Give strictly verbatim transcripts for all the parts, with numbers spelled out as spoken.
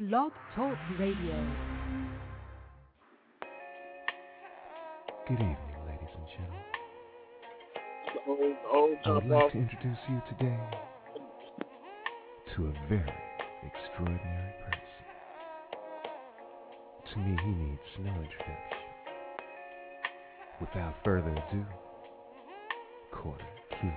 Blog Talk Radio. Good evening, ladies and gentlemen. Old, old I would jump like off. to introduce you today to a very extraordinary person. To me, he needs no introduction. Without further ado, Quarter Q.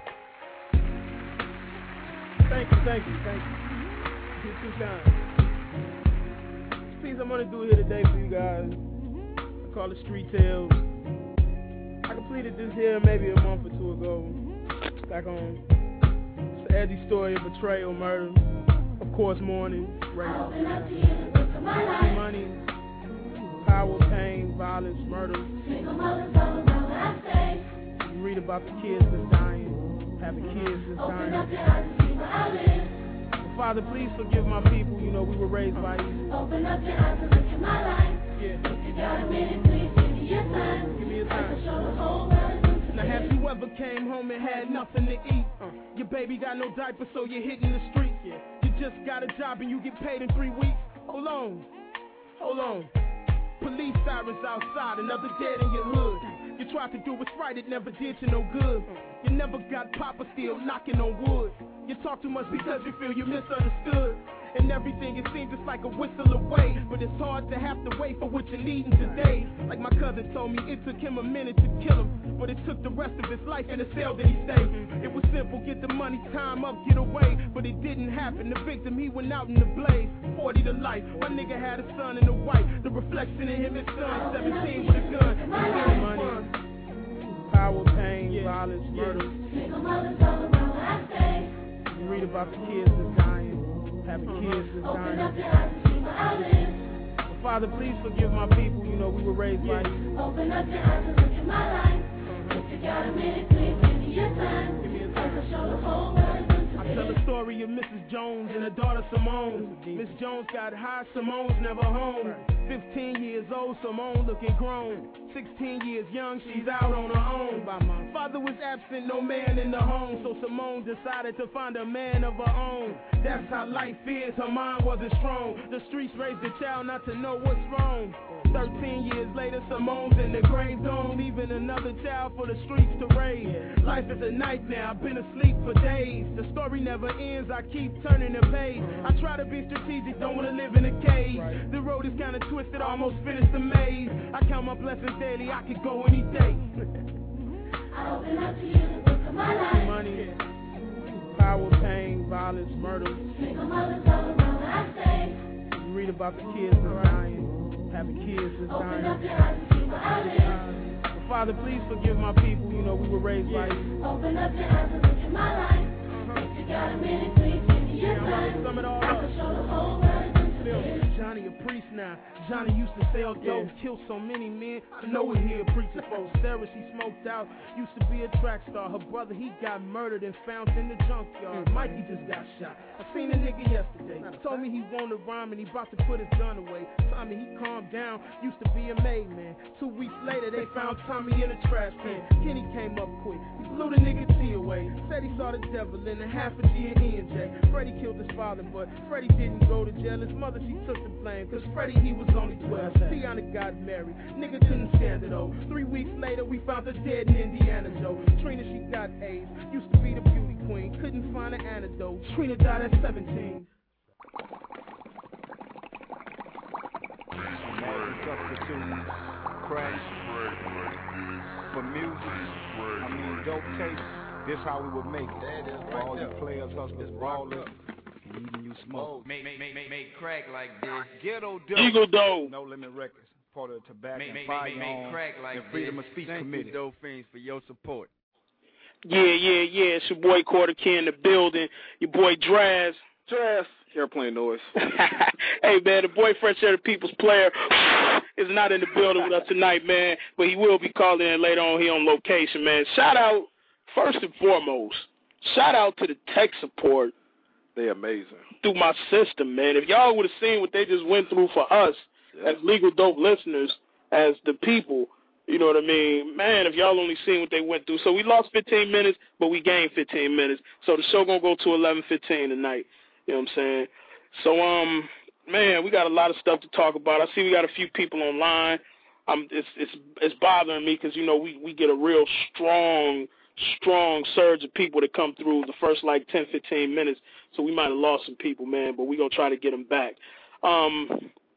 Thank you, thank you, thank you. You're too kind. This piece I'm gonna do here today for you guys, I call it Street Tales. I completed this here maybe a month or two ago. Back on. It's an edgy story of betrayal, murder, of course, mourning, rape, money, power, pain, violence, murder. You read about the kids that's dying, happy kids that's dying. Father, please forgive my people. You know, we were raised by you. Open up your eyes and look at my life. Yeah. If you got a minute, please give me your time. Give me your time. I can show the whole world. Now, have you ever came home and had nothing to eat? Uh, your baby got no diaper, so you're hitting the street. Yeah. You just got a job and you get paid in three weeks. Hold on. Hold on. Police sirens outside, another dead in your hood. You tried to do what's right, it never did you no good. You never got Papa still knocking on wood. You talk too much because you feel you misunderstood. And everything, it seems just like a whistle away. But it's hard to have to wait for what you're needing today. Like my cousin told me, it took him a minute to kill him, but it took the rest of his life in the cell that he stayed. It was simple, get the money, time up, get away. But it didn't happen, the victim, he went out in the blaze. forty to life, my nigga had a son in the white. The reflection in him, his son, seventeen with a gun. He had money, power, pain, yeah. Violence, murder. You read about the kids that's dying, happy kids that's dying. But Father, please forgive my people. You know, we were raised yeah. by you. Open up your eyes and look at my life. Uh-huh. If you got a minute, please give me your time. Give me your time. I can show the whole world. I tell the story of Missus Jones and her daughter Simone. Miss Jones got high, Simone's never home. Fifteen years old, Simone looking grown. Sixteen years young, she's out on her own. Father was absent, no man in the home, so Simone decided to find a man of her own. That's how life is, her mind wasn't strong. The streets raised the child not to know what's wrong. Thirteen years later, Simone's in the grave zone, leaving another child for the streets to raise. Life is a nightmare, I've been asleep for days. The story never ends, I keep turning the page. I try to be strategic, don't want to live in a cage. The road is kind of twisted, almost finished the maze. I count my blessings daily, I could go any day. I open up to you the book of my life. Money, power, pain, violence, murder. Single mothers all around where I stay. You read about the kids that's dying, happy kids that's dying. Open up your eyes and see what I live. But Father, please forgive my people. You know, we were raised yeah. by you. Open up your eyes and look at my life. Uh-huh. If you got a minute, please give me your yeah, time. Sum it all I up. Can show the whole world. Johnny a priest now. Johnny used to sell dope, yeah. Kill so many men. I know what he a preacher for. Sarah, she smoked out. Used to be a track star. Her brother, he got murdered and found in the junkyard. Mm-hmm. Mikey just got shot. I seen a nigga yesterday. He told me he wanted to rhyme and he about to put his gun away. Tommy, he calmed down. Used to be a made man. Two weeks later, they found Tommy in a trash can. Kenny came up quick. He blew the nigga T away. Said he saw the devil in a half a G and E and J. Freddie killed his father, but Freddie didn't go to jail. His mother, she took the blame, cause Freddie, he was only twelve. Tiana got married, nigga couldn't stand it though. Three weeks later, we found her dead in Indiana, Joe. Trina, she got AIDS, used to be the beauty queen, couldn't find an antidote. Trina died at seventeen. Substitutes, crash, for music, I mean dope tape, this how we would make it. For all you players, hustlers, brawlers. Even you smoke. Make, make, make, make, make crack like this. Ghetto dope. Eagle dope. No Limit Records. Part of the Tobacco make, and make, Fire make, make crack like and Freedom this. of Speech Thank Committee. you, Dope Fiends, for your support. Yeah, yeah, yeah. It's your boy Quarter King in the building. Your boy Draz. Draz. Airplane noise. Hey, man, the boy Fresh Air, the People's Player, is not in the building with us tonight, man. But he will be calling in later on here on location, man. Shout out, first and foremost, shout out to the tech support. They're amazing. Through my system, man. If y'all would have seen what they just went through for us yeah. as Legal Dope listeners, as the people, you know what I mean? Man, if y'all only seen what they went through. So we lost fifteen minutes, but we gained fifteen minutes. So the show going to go to eleven fifteen tonight. You know what I'm saying? So, um, man, we got a lot of stuff to talk about. I see we got a few people online. Um, it's it's it's bothering me because you know we, we get a real strong strong surge of people that come through the first like ten, fifteen minutes. So we might have lost some people, man, but we gonna try to get them back. Um,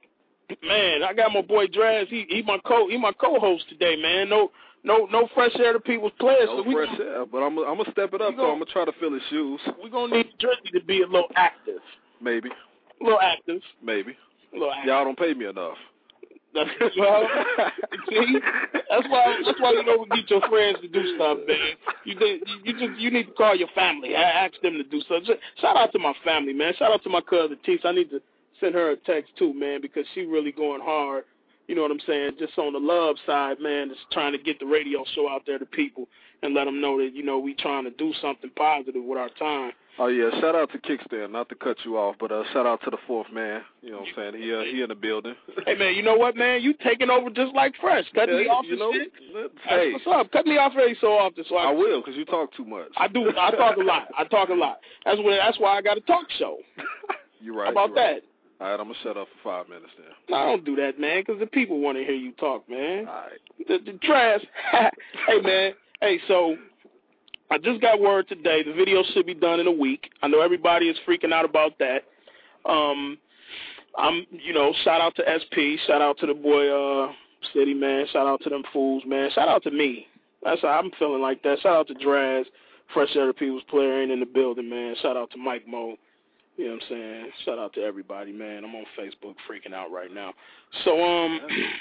man, I got my boy Draz. He he my co he my co-host today, man. No no no fresh air to people's players. No so we fresh gonna, air, but I'm I'm gonna step it up. gonna, so I'm gonna try to fill his shoes. We gonna need Drizzy to be a little active. Maybe. A little active. Maybe. A little active. Y'all don't pay me enough. That's, well, see, that's why. That's why you don't get your friends to do stuff, man. You you just you need to call your family. Ask them to do stuff. Shout out to my family, man. Shout out to my cousin Teese. I need to send her a text too, man, because she really going hard. You know what I'm saying? Just on the love side, man, just trying to get the radio show out there to people and let them know that you know we trying to do something positive with our time. Oh, yeah, shout out to Kickstand, not to cut you off, but uh, shout out to the fourth man, you know what I'm saying, he uh, he in the building. Hey, man, you know what, man, you taking over just like Fresh, cutting yeah, me off you and know, shit. Hey. That's what's up, cut me off very so often. So I, I will, because you talk too much. I do, I talk a lot, I talk a lot. That's why, that's why I got a talk show. You're right. How about right. that? All right, I'm going to shut up for five minutes then. No, don't do that, man, because the people want to hear you talk, man. All right. The, the trash. Hey, man, hey, so... I just got word today. The video should be done in a week. I know everybody is freaking out about that. Um, I'm, you know, shout out to S P. Shout out to the boy uh, City, man. Shout out to them fools, man. Shout out to me. That's how I'm feeling like that. Shout out to Draz, Fresh Air People's Player ain't in the building, man. Shout out to Mike Mo. You know what I'm saying? Shout out to everybody, man. I'm on Facebook freaking out right now. So, um,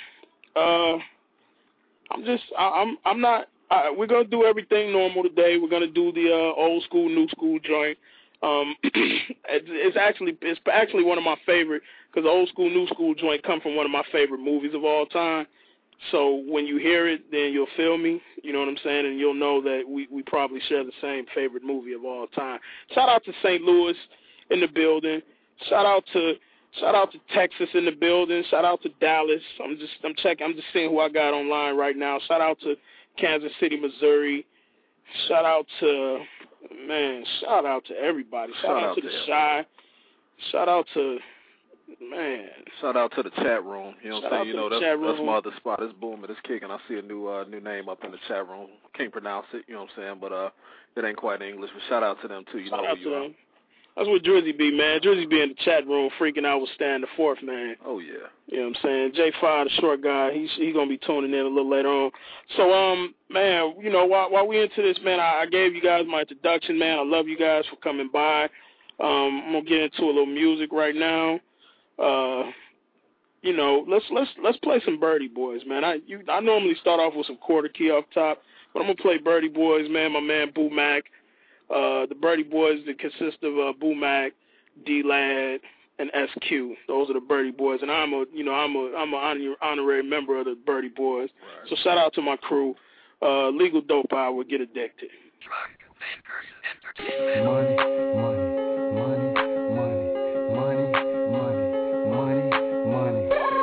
uh, I'm just, I, I'm, I'm not. Uh, we're going to do everything normal today. We're going to do the uh, old school, new school joint. Um, it's, it's actually it's actually one of my favorite, because the old school, new school joint come from one of my favorite movies of all time. So when you hear it, then you'll feel me, you know what I'm saying, and you'll know that we, we probably share the same favorite movie of all time. Shout out to Saint Louis in the building. Shout out to shout out to Texas in the building. Shout out to Dallas. I'm just I'm checking. I'm just seeing who I got online right now. Shout out to Kansas City, Missouri. Shout out to, man, shout out to everybody. Shout, shout out, out to the Shy. Shout out to, man. Shout out to the chat room. You know what I'm saying? You know, that's, that's my other spot. It's booming. It's kicking. I see a new uh, new name up in the chat room. Can't pronounce it, you know what I'm saying? But uh, it ain't quite English. But shout out to them, too. You shout know out who you to are. them. That's what Drizzy be, man. Drizzy be in the chat room freaking out with Stan the Fourth, man. Oh, yeah. You know what I'm saying? J five, the short guy, he's he going to be tuning in a little later on. So, um, man, you know, while, while we into this, man, I, I gave you guys my introduction, man. I love you guys for coming by. Um, I'm going to get into a little music right now. Uh, you know, let's let's let's play some Birdie Boys, man. I you, I normally start off with some Quarter Key up top, but I'm going to play Birdie Boys, man, my man Boo Mac. Uh, the Birdie Boys that consist of uh, Boo Mac, D-Lad, and S Q. Those are the Birdie Boys, and I'm a, you know, I'm a, I'm an honorary member of the Birdie Boys. Right. So shout out to my crew. Uh, Legal Dope Hour, Get Addicted. Money, money, money, money, money, money, money, money,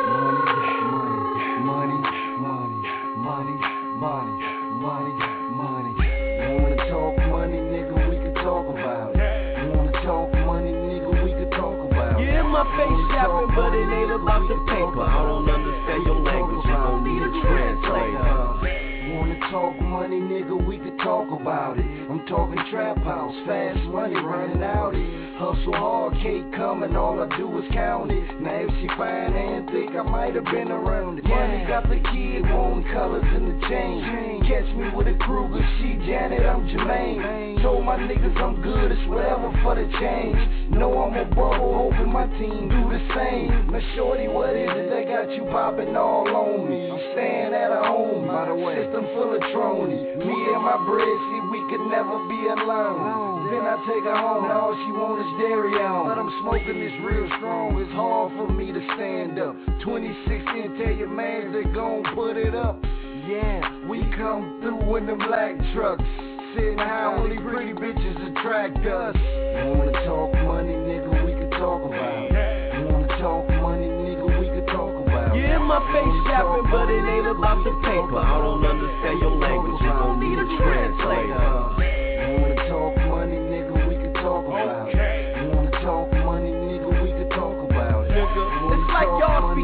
money, money, money, money, money, money. You wanna talk money, nigga? We can talk about it. You wanna talk money, nigga? We can talk about it. Yeah, my face shopping, but it ain't about the paper. I don't understand your language. You gon' need a translator. Wanna talk money, nigga, we could talk about it. I'm talking trap house, fast money running out it. Hustle hard, cake coming, all I do is count it. Now if she fine and thick, I might have been around it. Money got the kid, wanting colors in the chain. Catch me with a Kruger, she Janet, I'm Jermaine. Told my niggas I'm good, it's whatever for the change. Know I'm a bubble, hoping my team do the same. Now shorty, what is it that got you popping all on me? I'm staying at a home, by the way. System full of trony. Me and my bread, see, we could never be alone. Then I take her home, and all she want is dairy on. But I'm smoking this real strong, it's hard for me to stand up. twenty-six in, tell your mans they gon' put it up. Yeah, we come through in the black trucks. Sitting high, only pretty bitches attract us. You wanna talk money, nigga, we can talk about it. You wanna talk money, nigga, we can talk about it. Yeah, my face shopping, but it ain't about the paper. I don't understand your language. You gon' need a translator. You wanna talk money, nigga, we can talk about it. You wanna talk money, nigga, we can talk about it. Nigga,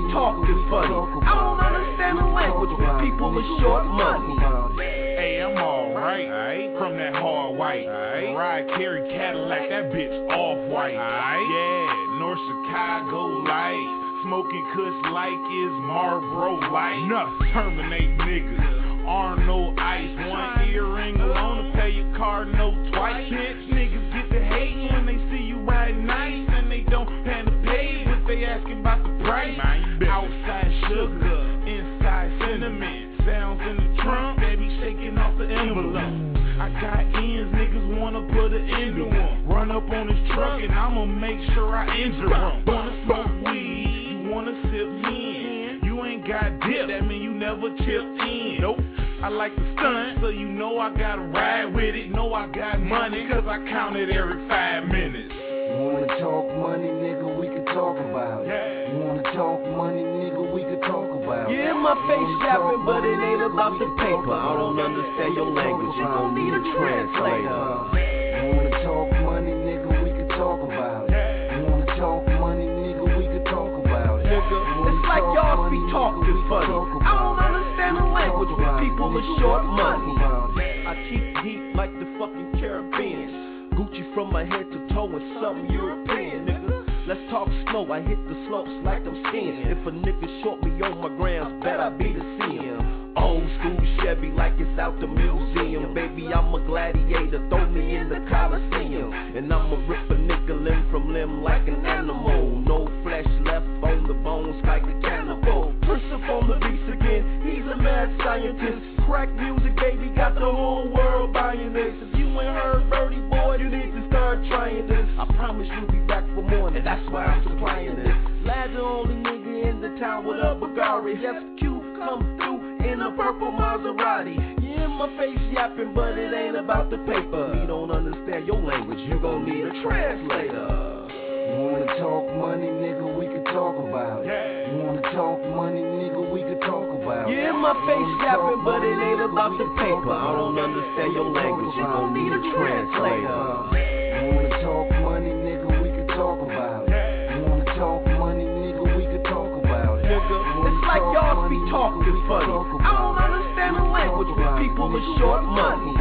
talking funny. I don't understand the language when people are short money. Hey, I'm alright, right? From that hard white. Right? Ride Carry Cadillac, that bitch off-white. Right? Yeah, North Chicago light. Smoking kush like is Marlboro light. Nuh, terminate niggas. Arnold Ice. One earring alone to pay your car note twice. Bitch, niggas get the hate when they see you riding nice. And they don't have to pay, but they asking about the price. Outside sugar, inside cinnamon. Sounds in the trunk, baby shaking off the envelope. I got ends, niggas wanna put an end to them. Run up on his truck and I'ma make sure I injure him. Wanna smoke weed, you wanna sip in. You ain't got dip, that mean you never chipped in. Nope, I like to stunt, so you know I gotta ride with it. Know I got money, cause I count it every five minutes. You wanna talk money, nigga, we can talk about it. Yeah. You wanna talk money, nigga, we can talk about it. Yeah, my face yapping, but it ain't about the paper. I don't understand your language, you gon' need a translator. You wanna talk money, nigga, we can talk about it. You wanna talk money, nigga, we can talk about it. Nigga, it's like y'all be talking funny. I don't understand the language when people are short money. I keep deep like the fucking Caribbean. Gucci from my head to toe and something European, nigga. Let's talk slow, I hit the slopes like I'm skiing. If a nigga short me on my grams, bet I be to see him. Old school Chevy like it's out the museum. Baby, I'm a gladiator, throw me in the Coliseum. And I'ma rip a nigga limb from limb like an animal. No flesh left on the bones like a cannibal. Push up on the beats again, he's a mad scientist. Crack music, baby, got the whole world buying this. If you ain't heard Birdie Boy, you need to start trying this. I promise you'll be back for more, and that's why I'm supplying this. Lad the only nigga in the town with a Bulgari. S Q come through in a purple Maserati. Yeah, my face yapping, but it ain't about the paper. We don't understand your language, you gon' need a translator. You wanna talk money, nigga, we can talk about it. Yeah. You wanna talk money, nigga, we can talk about it. Yeah, my face yapping, but it ain't about the paper. I don't understand your language, you gon' need a translator. You wanna talk money, nigga, we can talk about it. You wanna talk money, nigga, we can talk about it. Nigga, it's like y'all be talking funny. I don't understand the language when people are short money.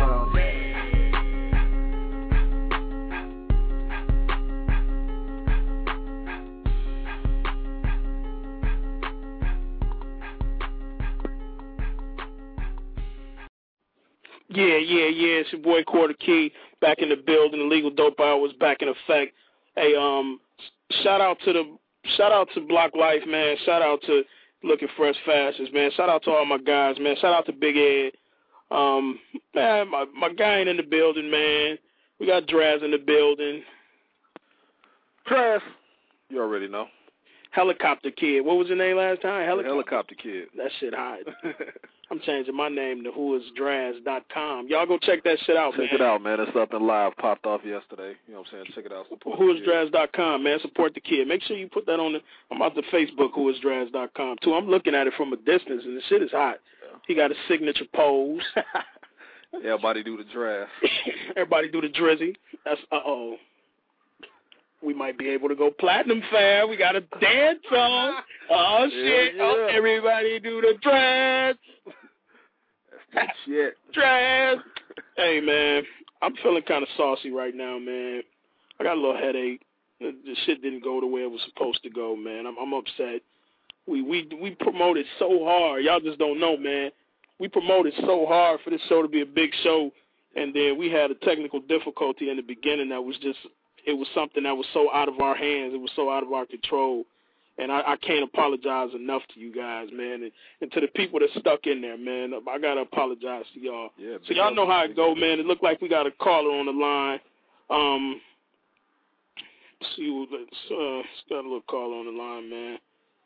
Yeah, yeah, yeah. It's your boy Quarter Key back in the building. The legal dope hour was back in effect. Hey, um, shout out to the shout out to Block Life, man. Shout out to Looking Fresh Fashions, man. Shout out to all my guys, man. Shout out to Big Ed. Um, man, my my guy ain't in the building, man. We got Draz in the building. Draz, you already know. Helicopter Kid. What was your name last time? Helicopter, Helicopter Kid. That shit hot. I'm changing my name to who is draz dot com. Y'all go check that shit out, check man. Check it out, man. It's up and live. Popped off yesterday. You know what I'm saying? Check it out. who is draz dot com, man. Support the kid. Make sure you put that on the, I'm out to Facebook, who is draz dot com, too. I'm looking at it from a distance, and the shit is hot. Yeah. He got a signature pose. Everybody do the Draz. Everybody do the Drizzy. That's, uh-oh. We might be able to go platinum, fam. We got a dance song. Oh, shit. Yeah, yeah. Oh, everybody do the Draz. That's shit. Draz. Hey, man. I'm feeling kind of saucy right now, man. I got a little headache. The, the shit didn't go the way it was supposed to go, man. I'm, I'm upset. We, we, we promoted so hard. Y'all just don't know, man. We promoted so hard for this show to be a big show, and then we had a technical difficulty in the beginning that was just, it was something that was so out of our hands. It was so out of our control. And I, I can't apologize enough to you guys, man. And, and to the people that stuck in there, man, I got to apologize to y'all. Yeah, so y'all know how it go, man. It looked like we got a caller on the line. Um, let's see, let's, uh, let's got a little caller on the line, man.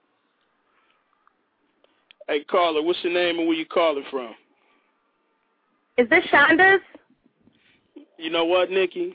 Hey, caller, what's your name and where you calling from? Is this Shonda's? You know what, Nikki?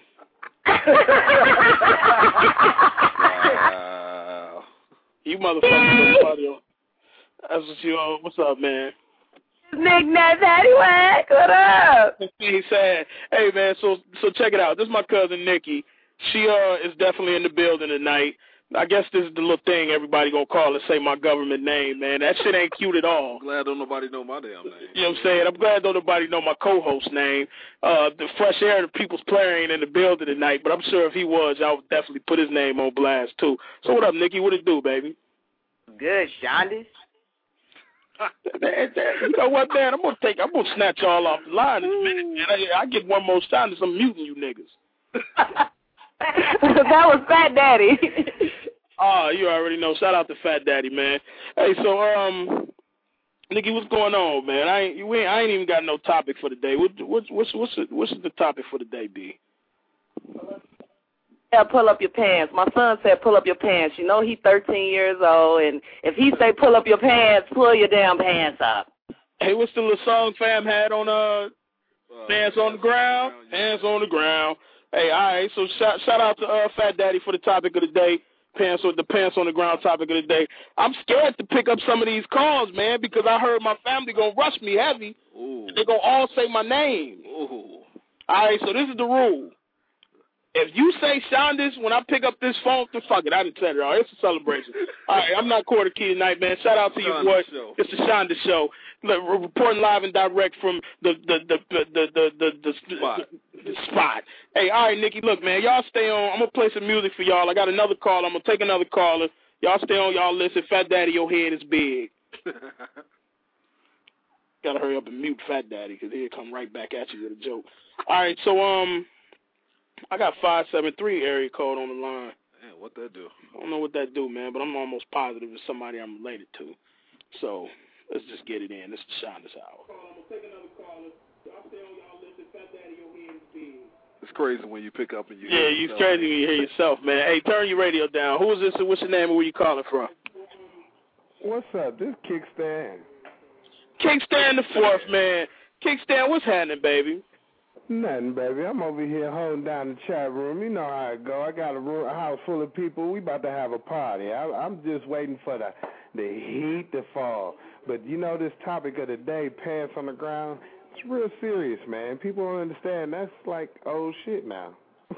Wow. You motherfuckers audio. That's what you are. What's up, man? Nick Nat Paddywhack, what up? He said, hey, man, so so check it out. This is my cousin, Nikki. She uh is definitely in the building tonight. I guess this is the little thing everybody gonna call it, say my government name, man. That shit ain't cute at all. I'm glad don't nobody know my damn name. You know what I'm saying? I'm glad don't nobody know my co-host name. Uh, the Fresh Air, the People's Player ain't in the building tonight, but I'm sure if he was, I would definitely put his name on blast too. So what up, Nikki? What it do, baby? Good, Shonda. You know what, man? I'm gonna take. I'm gonna snatch y'all off the line in a minute, man. I, I get one more shot and I'm muting you niggas. That was Fat Daddy. Oh, you already know. Shout out to Fat Daddy, man. Hey, so um, Nikki, what's going on, man? I ain't. We ain't I ain't even got no topic for the day. What, what's what's what's the, what's the topic for the day, B? Yeah, pull up your pants. My son said pull up your pants. You know he's thirteen years old, and if he say pull up your pants, pull your damn pants up. Hey, what's the little song fam had on uh, uh Pants on the Ground? Pants on the Ground. Hey, all right, so shout, shout out to uh, Fat Daddy for the topic of the day, pants on the Pants on the Ground topic of the day. I'm scared to pick up some of these calls, man, because I heard my family going to rush me heavy. Ooh. They're going to all say my name. Ooh. All right, so this is the rule. If you say Shondas when I pick up this phone, then fuck it, I didn't say it all. It's a celebration. All right, I'm not Quarter Key tonight, man. Shout out to you, boy. It's the Shonda Show. Look, we're reporting live and direct from the the the the the the, the, the, spot. the spot. Hey, all right, Nikki, look, man, y'all stay on. I'm gonna play some music for y'all. I got another call. I'm gonna take another caller. Y'all stay on. Y'all listen. Fat Daddy, your head is big. Gotta hurry up and mute Fat Daddy because he'll come right back at you with a joke. All right, so um. I got five seven three area code on the line. Man, what that do? I don't know what that do, man, but I'm almost positive it's somebody I'm related to. So let's just get it in. This is the Shonda's hour. I'm gonna take another caller. Y'all stay on, y'all listen. Fat Daddy, your head is big. It's crazy when you pick up and you. Yeah, you crazy when you hear yourself, man. Hey, turn your radio down. Who is this? What's your name and where you calling from? What's up? This Kickstand. Kickstand the fourth, man. Kickstand, what's happening, baby? Nothing, baby. I'm over here holding down the chat room. You know how it go. I got a, room, a house full of people. We about to have a party. I, I'm just waiting for the the heat to fall. But you know this topic of the day, pants on the ground, it's real serious, man. People don't understand. That's like old shit now.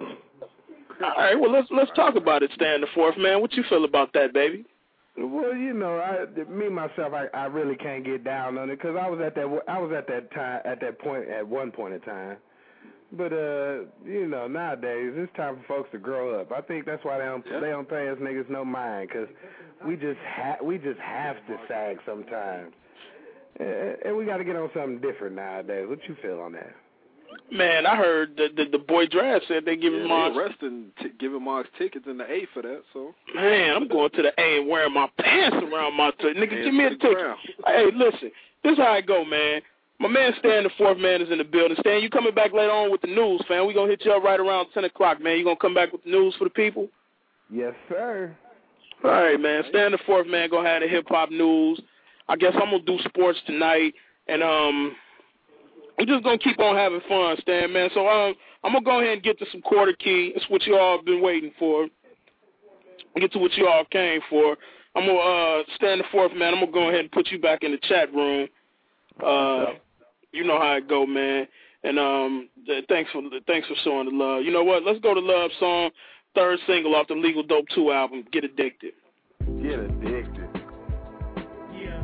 All right, well, let's let's talk about it, Stan the fourth, man. What you feel about that, baby? Well, you know, I, me myself, I, I really can't get down on it because I was at that I was at that time at that point at one point in time. But uh, you know, nowadays it's time for folks to grow up. I think that's why they don't yeah. they don't pay us niggas no mind because we just ha- we just have to sag sometimes, uh, and we got to get on something different nowadays. What you feel on that? Man, I heard the the, the boy Drag said they giving yeah, Marks arresting, t- giving Marks tickets in the A for that. So man, I'm going to the A and wearing my pants around my t- nigga. Hands give me a ticket. Hey, listen, this is how I go, man. My man Stan the fourth man is in the building. Stan, you coming back later on with the news, fam. We gonna hit you up right around ten o'clock, man. You gonna come back with the news for the people? Yes, sir. All right, man. Stan the fourth man gonna have the hip hop news. I guess I'm gonna do sports tonight, and um, we're just gonna keep on having fun, Stan, man. So um, I'm gonna go ahead and get to some Quarter Key. It's what you all have been waiting for. Get to what you all came for. I'm gonna uh, Stan the fourth man. I'm gonna go ahead and put you back in the chat room. Uh. You know how it go, man. And um, thanks for thanks for showing the love. You know what? Let's go to Love Song, third single off the Legal Dope two album, Get Addicted. Get Addicted. Yeah.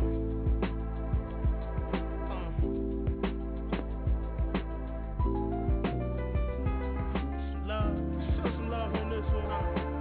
Uh. Some love. Show some love on this one.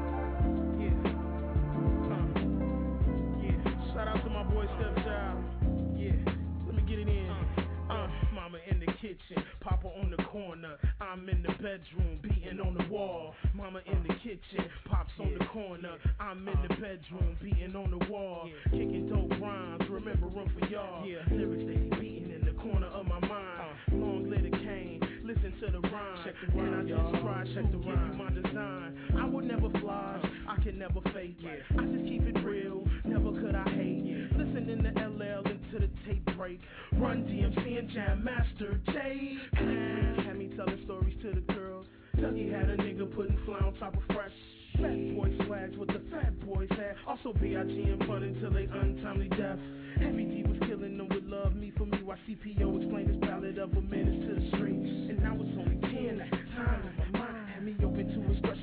Uh. Yeah. Uh. Yeah. Shout out to my boy Stepchild. Yeah. Let me get it in. Uh. Mama in the kitchen, Papa on the corner. I'm in the bedroom, beating on the wall. Mama in the kitchen, Pops on the corner. I'm in the bedroom, beating on the wall. Kicking dope rhymes, remember room for y'all. Yeah, lyrics they be beating in the corner of my mind. Long live the cane, listen to the rhyme. Check the rhyme, and I just try check the rhyme. My design, I would never fly, I can never fake it. I just keep it real, never could I hate. Listening to L L into the tape break. Run D M C and Jam Master J. Had me telling stories to the girls. Dougie had a nigga putting fly on top of fresh. Fat boy swags with the fat boys had. Also B I G and fun until they untimely death. Heavy D was killing them with Love Me For Me while C P O explained his ballad of a menace to the streets. And I was only ten at the time. My mind had me open to express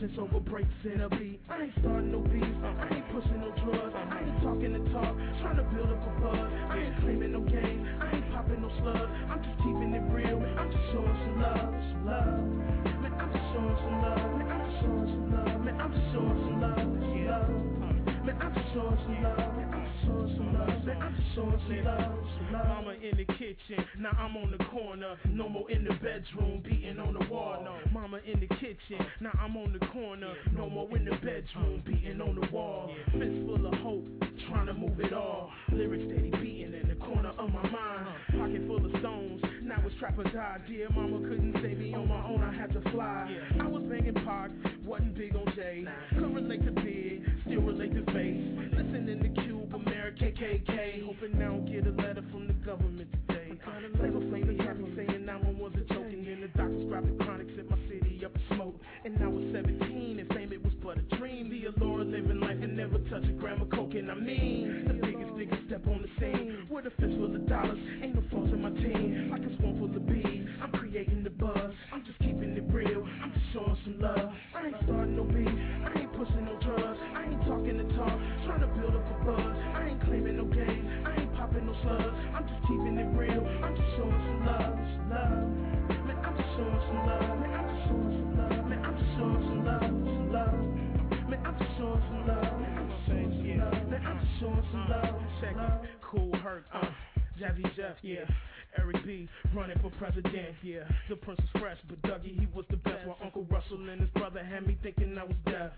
patience over breaks in a beat. I ain't starting no beef, I ain't pushing no drugs, I ain't talking the talk, trying to build up a buzz. I ain't claiming no game, I ain't popping no slug. I'm just keeping it real, I'm just showing some love, some love. Man, I'm just showing some love, man, I'm just showing some love, man, I'm just showing some love, yeah. Man, I'm just showing some love, man, I'm just showing some love, man, I'm just showing some love, some love. Mama in the kitchen, now I'm on the corner, no more in the bedroom, beating on the wall, no. Mama in the kitchen, now I'm on the corner, no more in the bedroom, beating on the wall. Fist full of hope, trying to move it all. Lyrics steady beating in the corner of my mind. Pocket full of stones, now it's trap or die. Dear mama couldn't save me on my own, I had to fly. I was banging Pac, wasn't big on Jay. Could relate to Big, still relate to Face. Listening to Cube, America, K K K. Hoping I don't get a letter from the government today. Flavor Flavor got me saying nine one one's a joke. And then the doctors grabbed the chronics in my city up in smoke. And I was seventeen and fame it was but a dream. The allure of living life and never touch a gram of coke. And I mean, the biggest nigga step on the scene. With a fist full of dollars, ain't no flaws in my team. Like a swamp full of bees, I'm creating the buzz. I'm just keeping it real, I'm just showing some love. I ain't starting no beef, I ain't pushing no drugs. I ain't talking the talk, trying to build up a buzz. I ain't claiming no game, I ain't popping no slugs. I'm just keeping it real, I'm just showing some love, some love. Man, I'm just showing some love, man, I'm just showing some love. Man, I'm just showing some love, some love. Man, I'm just showing some love, man, I'm just showing some love. Man, I'm just showing some love, check it, Cool Herc, uh, Jazzy Jeff, yeah. Eric B. running for president, yeah. The Prince was fresh, but Dougie, he was the best. While Uncle Russell and his brother had me thinking I was deaf.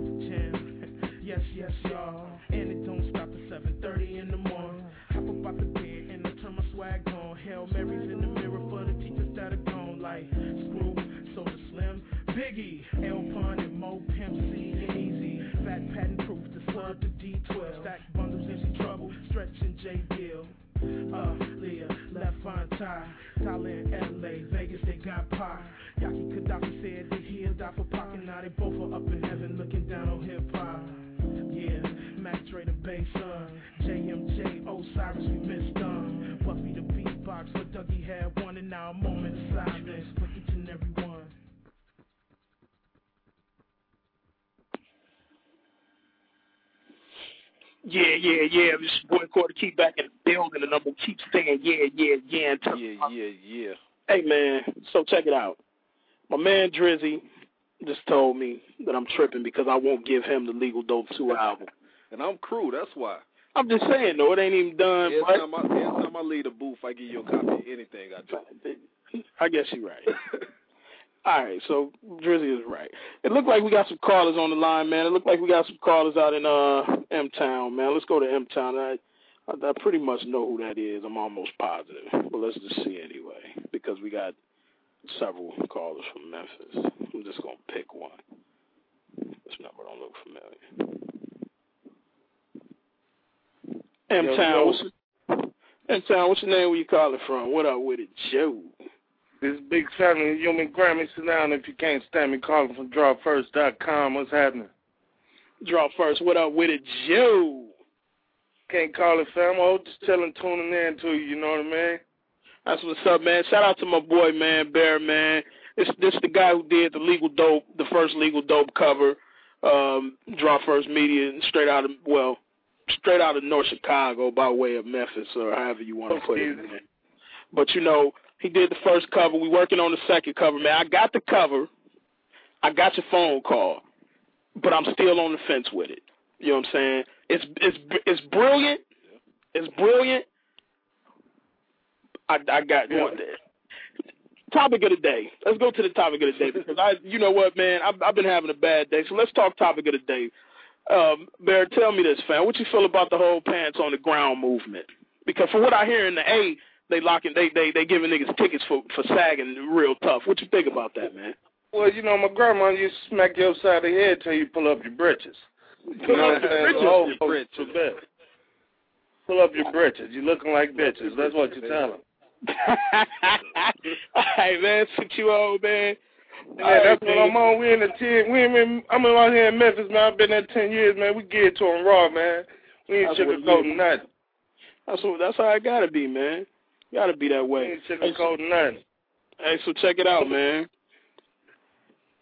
Jam, yes, yes, y'all. And it don't stop at seven thirty in the morning. Hop up out the bed and I turn my swag on. Hail Mary's in the mirror for the teachers that are gone. Like Screw, Soda Slim, Biggie, L Pun and Mo Pimp C and Easy. Fat Patent Proof, the Slug, the D twelve. Stack bundles in some trouble, Stretch and J Gill. Uh, Leah, Left Fine Tie, Dollar in L A, Vegas, they got pie. Yaki Gaddafi said that he'll die for Pac, and now they both are up in heaven looking down on hip hop. Yeah, Mac Dre the bass son, J M J, Osiris, we missed them. Buffy the beatbox, but Dougie had one, and now a moment of silence for each and every one. Yeah, yeah, yeah. This is boy Quarter Key back in the building, and I'm gonna keep saying yeah, yeah, yeah. Yeah, yeah, yeah. Hey man, so check it out. My man Drizzy just told me that I'm tripping because I won't give him the Legal Dope two album. And I'm Crew, that's why. I'm just saying though, it ain't even done. Every right? time I, every time I leave the booth, I give you a copy of anything I do. I guess you're right. All right, so Drizzy is right. It looked like we got some callers on the line, man. It looked like we got some callers out in uh M-Town, man. Let's go to M-Town. I, I, I pretty much know who that is. I'm almost positive. But let's just see anyway, because we got several callers from Memphis. I'm just going to pick one. This number don't look familiar. M-Town, what's, M-Town, what's your name? Where you calling from? What up with it, Joe? This big family, you and Grammy, sit down if you can't stand me, calling from draw first dot com. What's happening? Draw First, what up with it, Joe? Can't call it fam. Oh, just chilling, tuning in to you, you know what I mean? That's what's up, man. Shout out to my boy, man, Bear, man. This this the guy who did the Legal Dope, the first Legal Dope cover, um, Draw First Media, straight out of, well, straight out of North Chicago by way of Memphis, or however you want to put it, man. But, you know, he did the first cover. We working on the second cover, man. I got the cover. I got your phone call, but I'm still on the fence with it. You know what I'm saying? It's it's it's brilliant. It's brilliant. I I got yeah. one there. Topic of the day. Let's go to the topic of the day because I, you know what, man, I've I've been having a bad day. So let's talk topic of the day. Um, Bear, tell me this, fam. What you feel about the whole pants on the ground movement? Because for what I hear in the A, they locking, they they they giving niggas tickets for for sagging real tough. What you think about that, man? Well, you know, my grandma used to smack your side of the head till you pull up your britches. Pull you know up your britches. Oh, your britches. Pull up your britches. You looking like bitches. That's what you tell them. All right, man. Sit you old, man. Yeah, right, that's man. What I'm on. We in the ten. We in. I'm out here in Memphis, man. I've been there ten years, man. We get it to them raw, man. We ain't sugarcoating nothing. That's what. That's how it gotta be, man. Gotta be that way. We ain't sugarcoating nothing. Hey, so check it out, man.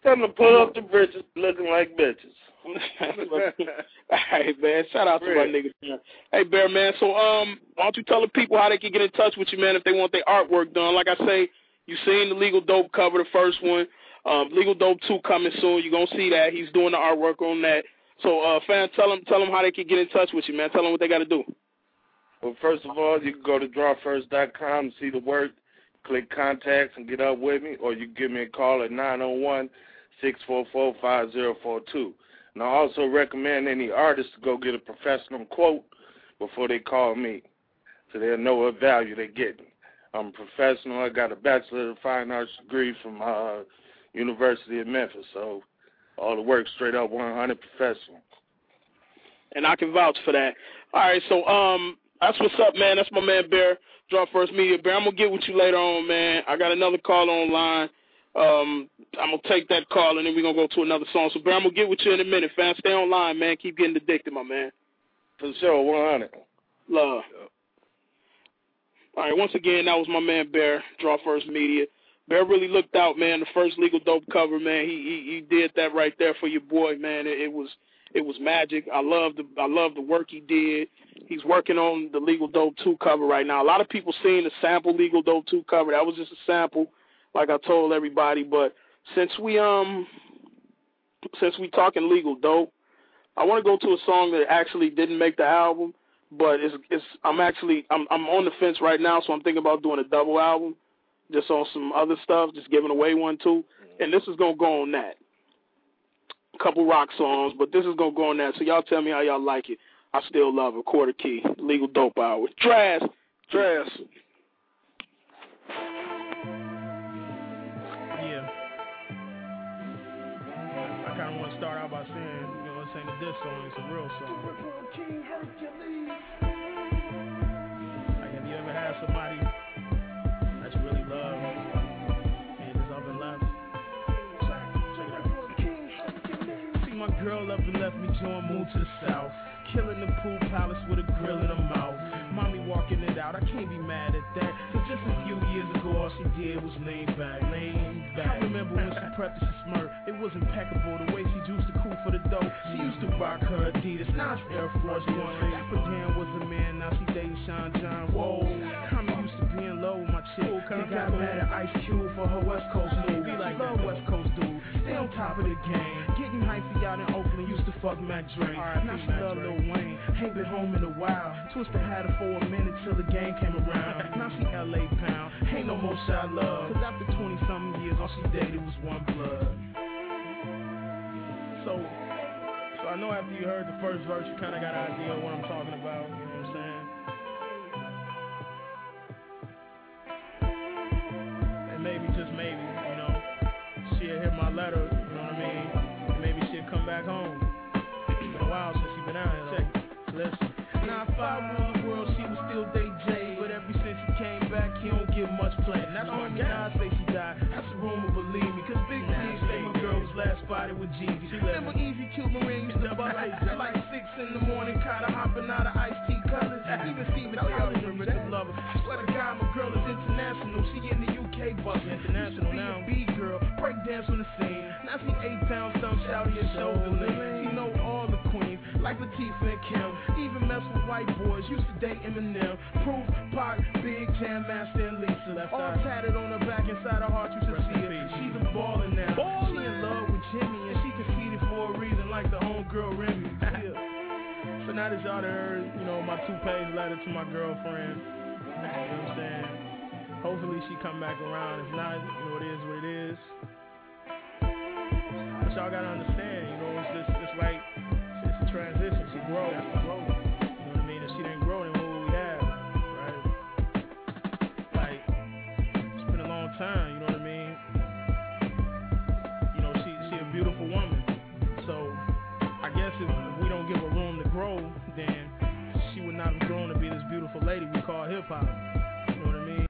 Time to pull up the britches looking like bitches. All right, man. Shout out to my niggas, man. Hey, Bear, man. So, um, why don't you tell the people how they can get in touch with you, man, if they want their artwork done? Like I say, you seen the Legal Dope cover, the first one. Um, Legal Dope two coming soon. You're going to see that. He's doing the artwork on that. So, uh, fan, tell them, tell them how they can get in touch with you, man. Tell them what they got to do. Well, first of all, you can go to draw first dot com and see the work. Click contacts and get up with me, or you can give me a call at nine oh one, six four four, five oh four two. And I also recommend any artists to go get a professional quote before they call me, so they'll know what value they're getting. I'm a professional. I got a Bachelor of Fine Arts degree from uh, University of Memphis, so all the work straight up one hundred professional. And I can vouch for that. All right, so um, that's what's up, man. That's my man, Bear. Draw First Media. Bear, I'm going to get with you later on, man. I got another call online. Um, I'm going to take that call, and then we're going to go to another song. So, Bear, I'm going to get with you in a minute, fam. Stay online, man. Keep getting addicted, my man. For sure, one hundred. Love. All right, once again, that was my man, Bear, Draw First Media. Bear really looked out, man. The first Legal Dope cover, man. He he, he did that right there for your boy, man. It, it was it was magic. I love the I love the work he did. He's working on the Legal Dope two cover right now. A lot of people seen the sample Legal Dope two cover. That was just a sample, like I told everybody. But since we um since we talking Legal Dope, I want to go to a song that actually didn't make the album, but it's it's I'm actually I'm I'm on the fence right now, so I'm thinking about doing a double album, just on some other stuff, just giving away one too. And this is gonna go on that. A couple rock songs, but this is gonna go on that. So y'all tell me how y'all like it. I still love it. Quarter Key, Legal Dope Hour. Trash, trash. Yeah. I kind of want to start out by saying, you know, this ain't a diss song, it's a real song. Like, have you ever had somebody that you really love and just up and left? Check it out. See, my girl up and left me, join, moved to the south. Killing the pool palace with a grill in her mouth. Mommy walking it out, I can't be mad at that. Cause just a few years ago, all she did was lean back, lean back. I remember when she prepped and she smirked. It was impeccable, the way she juiced the cool for the dough. She used to rock her Adidas, now it's Air Force One. Dapper Dan was a man, now she dating Sean John. Whoa, kinda used to being low with my chick. They got mad at Ice Cube for her West Coast move. Be like, love West Coast dude, stay on top of the game. Getting hyphy out in Oakland, used to fuck Mac Dre. Now she love Lil Wayne, ain't been home in a while. Twister had her for a minute till the game came around. Now she L A pound, ain't no more shy love. Cause after twenty something years, all she dated was one blood. So, so I know after you heard the first verse, you kinda got an idea of what I'm talking about, you know what I'm saying? And maybe, just maybe, you know, she'll hear my letter, you know what I mean? And maybe she'll come back home. It's been a while since she's been out here. Check it. Listen. Now if I rule the world, she would still date Jay. But ever since he came back, he don't get much play. And that's why Nas say she died. That's a rumor, believe me. Cause Big D say my girl was last spotted with Jeezy. Remember Easy Q Marine used to bust at like six in the morning, kinda hopping out of iced tea colors. Even Steven Tyler remember to love her. Swear to God, my girl is international. She in the U K bustin'. International now. B girl, break dance on the scene. Now she eight pounds, thumb shouty and shoulder lean. She know all the queens, like Latifah and Kim. Even mess with white boys, used to date Eminem. Proof, Pac, Big Jam Master, and Lisa. Left all eye. Tatted on her back, inside her heart, you should see her. She's a ballin' now. Ballin'. She in love with Jimmy, and she conceited for a reason, like the homegirl Remy. Yeah. So now that y'all heard, you know, my two-page letter to my girlfriend, you know what I'm saying? Hopefully she come back around. If not, you know, it is what it is. But y'all gotta understand, you know, it's just, it's like, it's a transition. She grows. She grows. You know what I mean? If she didn't grow, then what would we have? Right? Like, it's been a long time, you know what I mean? You know, she she a beautiful woman. So, I guess if we don't give her room to grow, then she would not have grown to be this beautiful lady we call hip-hop. You know what I mean?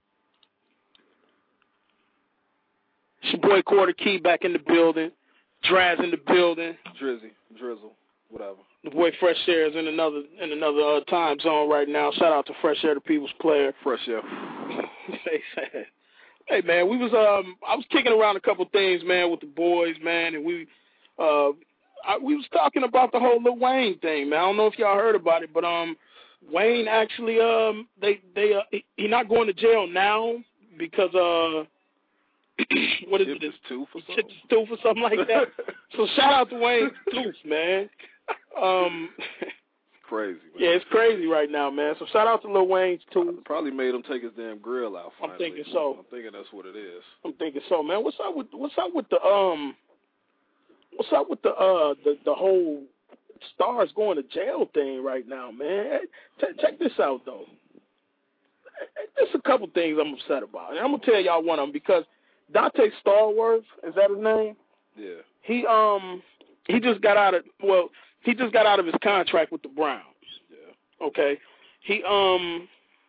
It's your boy Quarter Key back in the building. Draz in the building. Drizzy, Drizzle, whatever. The boy Fresh Air is in another in another uh, time zone right now. Shout out to Fresh Air, the people's player. Fresh Air. They said, Hey, man, we was um, I was kicking around a couple things, man, with the boys, man, and we, uh, I, we was talking about the whole Lil Wayne thing, man. I don't know if y'all heard about it, but um, Wayne actually um, they they uh, he, he not going to jail now because uh, what is it? It's tooth or something. It's tooth or something like that. So shout out to Wayne's tooth, man. Um. Crazy, man. Yeah, it's crazy right now, man. So shout out to Lil Wayne's too. Probably made him take his damn grill out. Finally. I'm thinking so. I'm thinking that's what it is. I'm thinking so, man. What's up with What's up with the um? What's up with the uh the the whole stars going to jail thing right now, man? Ch- check this out though. There's a couple things I'm upset about, and I'm gonna tell y'all one of them because Dante Stallworth, is that his name? Yeah. He um he just got out of well. He just got out of his contract with the Browns. Yeah. Okay. He um,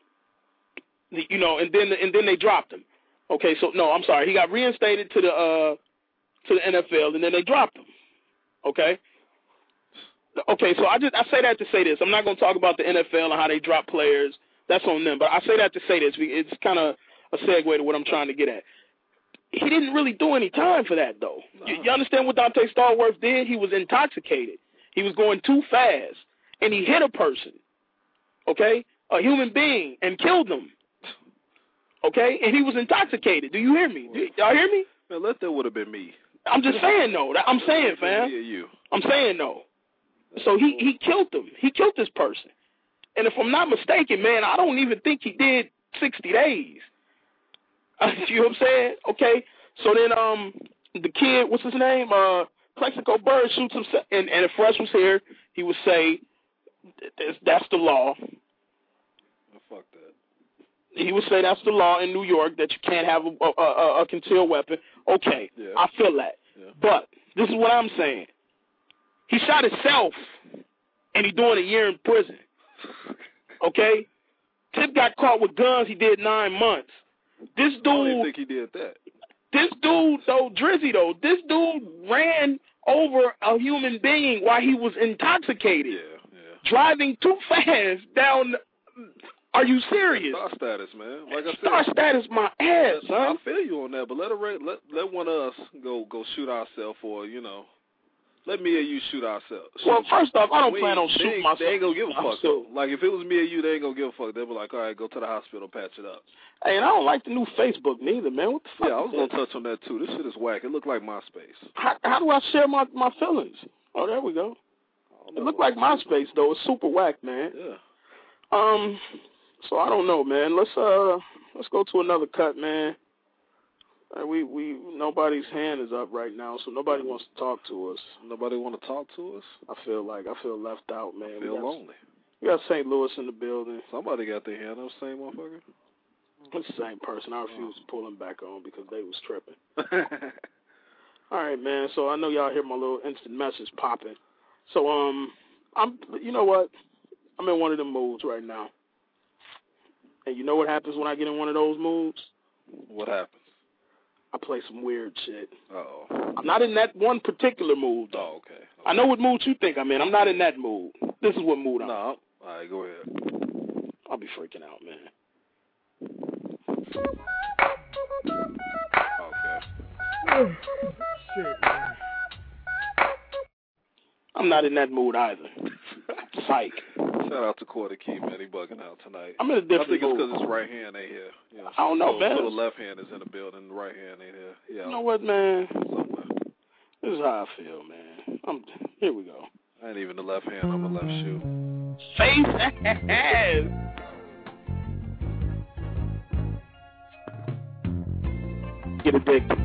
the, you know, and then and then they dropped him. Okay. So no, I'm sorry. He got reinstated to the uh to the N F L, and then they dropped him. Okay. Okay. So I just I say that to say this. I'm not going to talk about the N F L and how they drop players. That's on them. But I say that to say this. It's kind of a segue to what I'm trying to get at. He didn't really do any time for that, though. No. You, you understand what Dante Stallworth did? He was intoxicated. He was going too fast, and he hit a person, okay, a human being, and killed them, okay, and he was intoxicated. Do you hear me? Do y'all hear me? Man, let that would have been me. I'm just saying, no. I'm saying, fam. Me or you. I'm saying, no. So he, he killed them. He killed this person. And if I'm not mistaken, man, I don't even think he did sixty days. You know what I'm saying? Okay. So then um, the kid, what's his name? Uh. Plexico Bird shoots himself, and, and if Fresh was here, he would say, that's the law. Oh, fuck that. He would say that's the law in New York, that you can't have a, a, a, a concealed weapon. Okay, yeah. I feel that. Yeah. But this is what I'm saying. He shot himself, and he's doing a year in prison. Okay? Tip got caught with guns, he did nine months. This dude... I don't even think he did that. This dude, though, Drizzy, though, this dude ran over a human being while he was intoxicated. Yeah, yeah. Driving too fast down. Are you serious? Star status, man. Like I said. Star status, my ass, son. I feel you on that, but let a, let let one of us go go shoot ourselves, or you know, let me or you shoot ourselves. Well, shoot, first off, I don't we, plan on shooting they, myself. They ain't gonna give a fuck. So, like if it was me or you, they ain't gonna give a fuck. They'll be like, all right, go to the hospital, patch it up. Hey, and I don't like the new Facebook neither, man. What the fuck? Yeah, I was gonna that? touch on that too. This shit is whack. It looked like MySpace. How, how do I share my my feelings? Oh, there we go. It looked like MySpace though. It's super whack, man. Yeah. Um. So I don't know, man. Let's uh let's go to another cut, man. Uh, we we nobody's hand is up right now, so nobody wants to talk to us. Nobody want to talk to us. I feel like I feel left out, man. I feel we got, lonely. We got Saint Louis in the building. Somebody got their hand up, same motherfucker. It's the same person. I refuse to pull them back on because they was tripping. All right, man. So I know y'all hear my little instant message popping. So um, I'm you know what? I'm in one of them moods right now. And you know what happens when I get in one of those moods? What happens? I play some weird shit. Uh-oh. I'm not in that one particular mood, though. Oh, okay. okay. I know what mood you think I'm in. I'm not in that mood. This is what mood I'm no. in. No. All right, go ahead. I'll be freaking out, man. Okay. Shit, man. I'm not in that mood either. Psych. Shout out to Quarter Key, man. He bugging out tonight. I'm in a different I think mood. it's because his right hand ain't here. You know, I don't know, so, man. So the left hand is in the building, the right hand ain't here. Yeah. You know what, man? Somewhere. This is how I feel, man. I'm, here we go. I ain't even the left hand. I'm a left shoe. Face ass. Get addicted.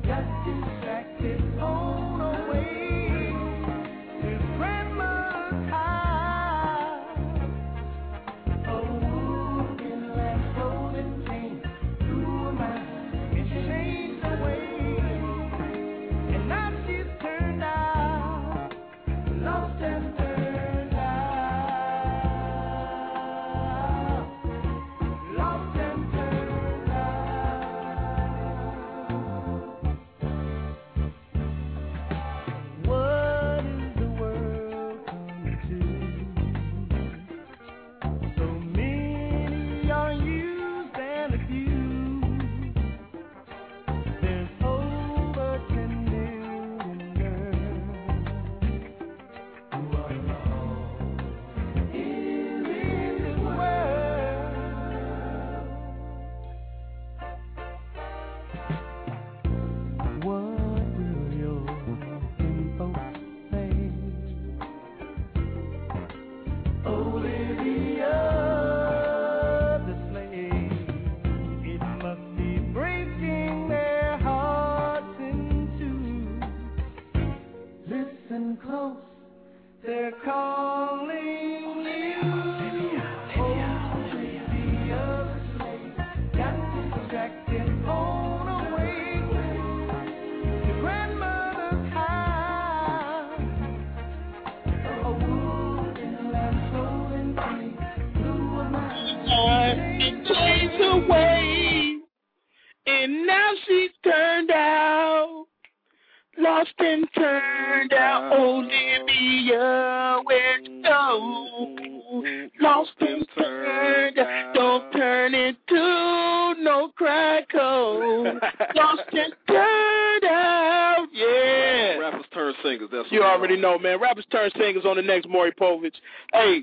On the next Maury Povich. Hey,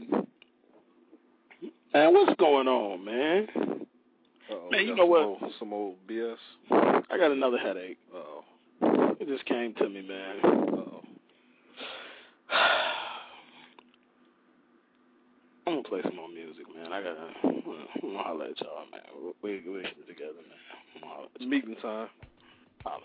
man, what's going on, man? Uh-oh, man, you know what? Some old, some old B S. I got another headache. Uh-oh. It just came to me, man. Uh-oh. I'm gonna play some more music, man. I gotta. I'm gonna holler at y'all, man. We we get together, man. I'm gonna holler at y'all. Meeting time. Holler.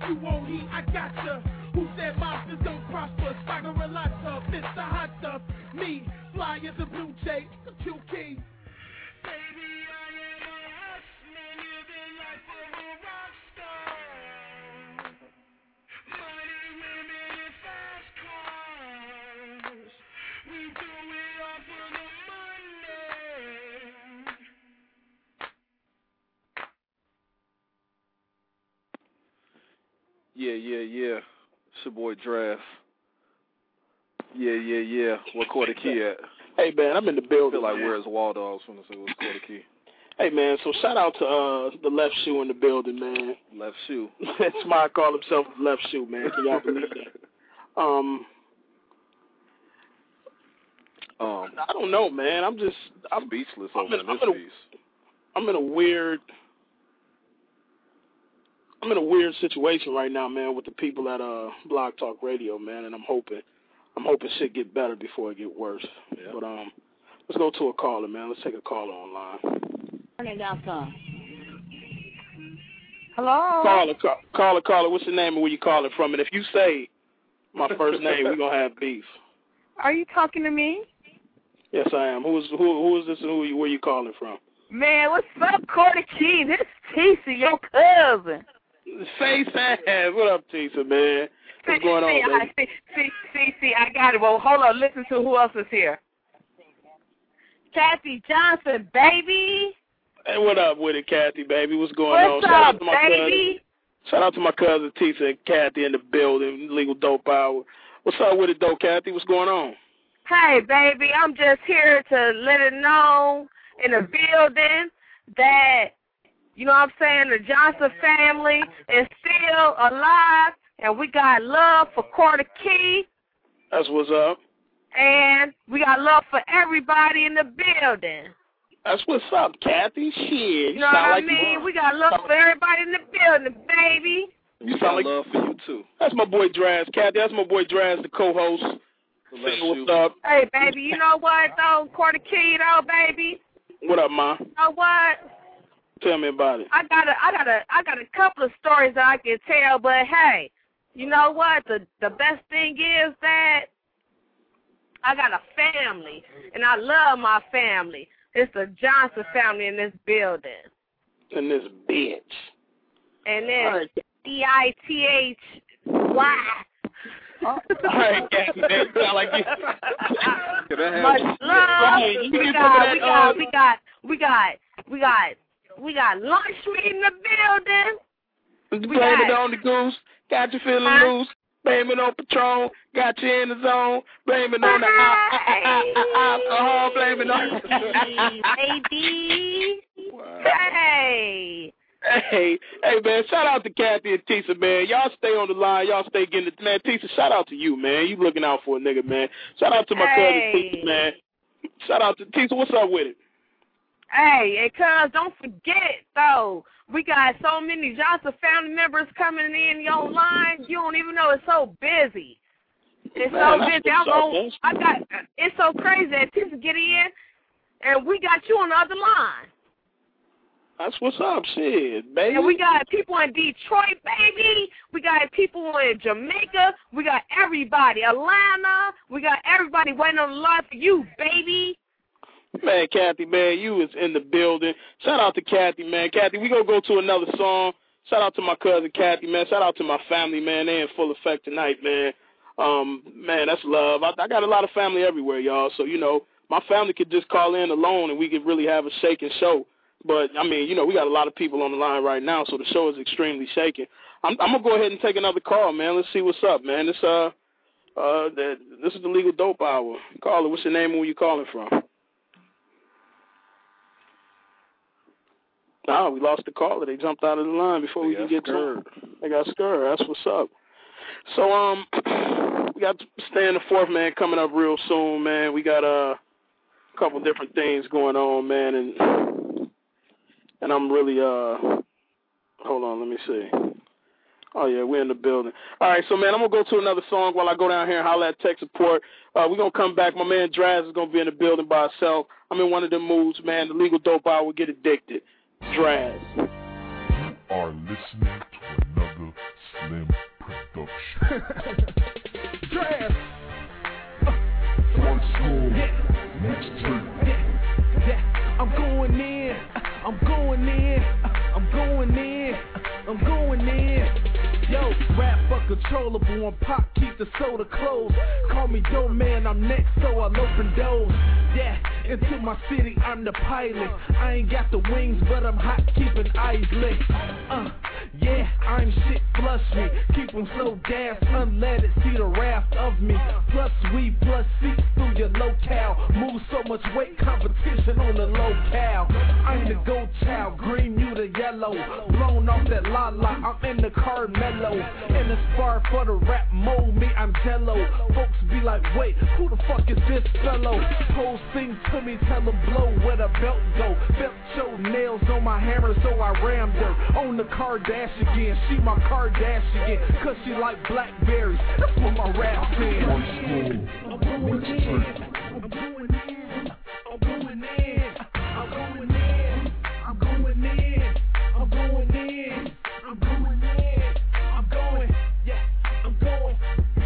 you won't eat, I gotcha. Who said monsters don't prosper? Swagger a lot tough, Mister Hot Stuff. Me, fly as a blue jay, Q King. Baby, I am a hustler, living life of a rock star. Money, women, and fast cars. We do it all for the money. Yeah, yeah, yeah. It's your boy Draft. Yeah, yeah, yeah. Where Quarter Key at? Hey, man, I'm in the building. I feel like man. Where's Waldo? I was going to say, where's Quarter Key? Hey, man, so shout out to uh, the Left Shoe in the building, man. Left Shoe. That's why I call himself Left Shoe, man. Can y'all believe that? Um, um, I don't know, man. I'm just... I'm speechless I'm over in, in this I'm in a, piece. I'm in a weird... I'm in a weird situation right now, man, with the people at uh, Blog Talk Radio, man, and I'm hoping, I'm hoping shit get better before it get worse. Yeah. But um, let's go to a caller, man. Let's take a caller online. Hello. Caller, call, caller, caller. What's your name and where you calling from? And if you say my first name, we're gonna have beef. Are you talking to me? Yes, I am. Who is who? Who is this? And who? Where are you calling from? Man, what's up, Quarter Key? This is Tisa, your cousin. Face ass. What up, Tisa, man? What's see, going see, on, I, see, see, see, see, I got it. Well, hold on. Listen to who else is here. Kathy Johnson, baby. Hey, what up with it, Kathy, baby? What's going What's on? Shout up, out to my baby? Cousin. Shout out to my cousin Tisa and Kathy in the building, Legal Dope Hour. What's up with it, though, Kathy? What's going on? Hey, baby, I'm just here to let it know in the building that, you know what I'm saying, the Johnson family is still alive, and we got love for Quarter Key. That's what's up. And we got love for everybody in the building. That's what's up, Kathy. Shit. You know what I mean? We got love for everybody in the building, baby. You sound like love for you, too. That's my boy Draz, Kathy. That's my boy Draz, the co-host. Say what's up. Hey, baby, you know what, though? Quarter Key, though, baby. What up, Ma? You know what? Tell me about it. I got a, I got a, I got a couple of stories that I can tell, but hey, you know what? The the best thing is that I got a family, and I love my family. It's the Johnson family in this building. And this bitch. And then D I T H Y. All right, Kathy, that sound like you. Much love. We got, we got, we got, we got, we got, we got lunch meat in the building. Blame it on the goose. Got you feeling huh? loose. Blame it on Patron. Got you in the zone. Blame it on the alcohol. Blame it on. Baby. Wow. Hey. Hey, hey, man, shout out to Kathy and Tisa, man. Y'all stay on the line. Y'all stay getting it. Man, Tisa, shout out to you, man. You looking out for a nigga, man. Shout out to my hey. cousin, Tisa, man. Shout out to Tisa. What's up with it? Hey, and cuz, don't forget, though, we got so many Johnson family members coming in your line. You don't even know it's so busy. It's man, so busy. I'm on, I got, it's so crazy that Tisa get in, and we got you on the other line. That's what's up, shit, baby. And we got people in Detroit, baby. We got people in Jamaica. We got everybody. Atlanta. We got everybody waiting on the line for you, baby. Man, Kathy, man, you is in the building. Shout out to Kathy, man. Kathy, we gonna go to another song. Shout out to my cousin Kathy, man. Shout out to my family, man. They in full effect tonight, man. Um, man, that's love. I, I got a lot of family everywhere, y'all. So, you know, my family could just call in alone and we could really have a shaking show. But, I mean, you know, we got a lot of people on the line right now, so the show is extremely shaky. I'm, I'm going to go ahead and take another call, man. Let's see what's up, man. This uh, uh, the, this is the Legal Dope Hour. Caller, what's your name and where you calling from? Oh, we lost the caller. They jumped out of the line before they we can get scared. to them. They got scared. That's what's up. So, um, we got Stay in the Fourth, man, coming up real soon, man. We got uh, a couple different things going on, man, and... And I'm really, uh, hold on, let me see. Oh, yeah, we're in the building. All right, so, man, I'm going to go to another song while I go down here and holler at tech support. Uh, we're going to come back. My man Draz is going to be in the building by himself. I'm in one of them moods, man. The Legal Dope Hour will get addicted. Draz. You are listening to another Slim Dress. One school. Yeah. Yeah. Yeah. I'm going in. I'm going in. I'm going in. I'm going in. Yo, rap uncontrollable, on pop, keep the soda closed. Call me dope man, I'm next, so I'll open doors. Yeah, into my city, I'm the pilot. I ain't got the wings, but I'm hot, keeping eyes lit. Uh, yeah, I'm shit, flush me. Keep them slow gas, unleaded, see the wrath of me. Plus weed, plus seats through your locale. Move so much weight, competition on the locale. I'm the gold child, green, you the yellow. Blown off that la-la, I'm in the car mellow. In the spar for the rap, mold me, I'm jello. Folks be like, wait, who the fuck is this fellow? Hoes sing to me, tell them blow where the belt go. Belt show nails on my hammer, so I rammed her. On the car dash again, she my car dash again. Cause she like blackberries, that's what my rap's in. I'm going in, I'm going in, I'm going in, I'm going in, I'm going in, I'm going in, I'm going in, I'm going, yeah, I'm going,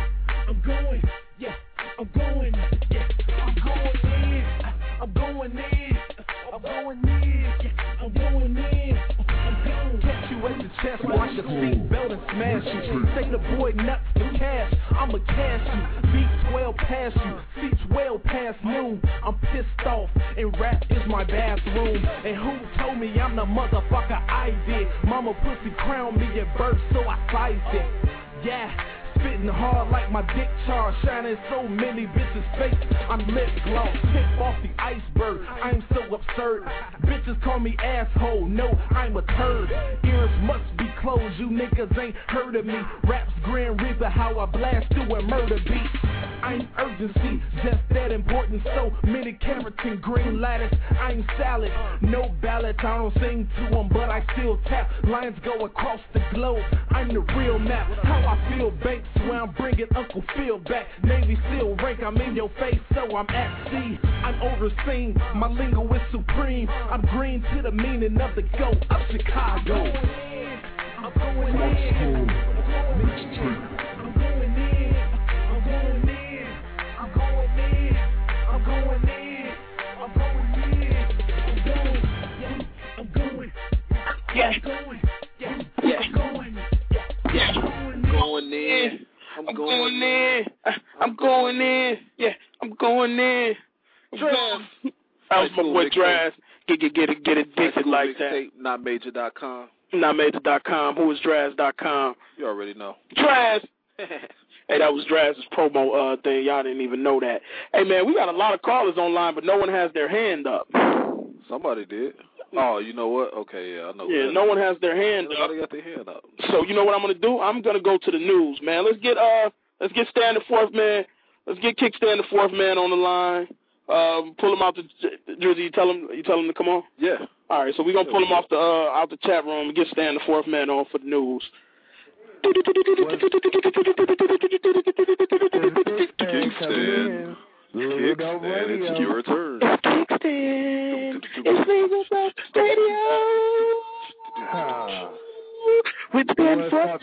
I'm going, yeah, I'm going, yeah, I'm going in, I'm going in, I'm going in, yeah, I'm going in, I'm going. Catch you at the chest, watch your seat belt and smash you. Say the boy nuts for cash, I'ma cash you. Beats well past you, seats well past noon. I'm pissed off, and rap is my bathroom. And who told me I'm the motherfucker I did? Mama pussy crowned me at birth, so I sized it. Yeah. Spitting hard like my dick char, shining so many bitches' face. I'm lip gloss, tip off the iceberg. I'm so absurd. Bitches call me asshole. No, I'm a turd. Ears must be closed. You niggas ain't heard of me. Raps Grim Reaper, how I blast through a murder beat. I'm urgency, just that important. So many carrots and green lattice. I'm salad, no ballads. I don't sing to them, but I still tap. Lines go across the globe. I'm the real map. How I feel, banks. Where I'm bringing Uncle Phil back. Navy SEAL rank, I'm in your face, so I'm at sea. I'm overseen, my lingo is supreme. I'm green to the meaning of the go of Chicago. I'm going in. I'm going in. I'm going in. I'm going in. I'm going in. I'm going in. I'm going. Yeah. I'm going. Yeah. I'm going. Yeah. Yeah. I'm going. Yeah. I'm going in. I'm going in. I'm going in. Yeah, I'm going in. That was my boy Draz. Get get get it get addicted like that. Not major dot com. Not major dot com. Who is Draz dot com? You already know. Draz. Hey, that was Draz's promo uh thing. Y'all didn't even know that. Hey man, we got a lot of callers online, but no one has their hand up. Somebody did. Oh, you know what? Okay, yeah, I know. Yeah, no one has their hand up. Nobody got their hand up. So you know what I'm gonna do? I'm gonna go to the news, man. Let's get uh, let's get Stan the Fourth Man. Let's get Kick Stan the Fourth Man on the line. Um, pull him out the Jersey. You tell him, you tell him to come on. Yeah. All right, so we're gonna pull him off the uh, out the chat room and get Stan the Fourth Man on for the news. Kickstand. Kickstand, it's your turn. Kickstand. It's legal about radio. With Ben Fox.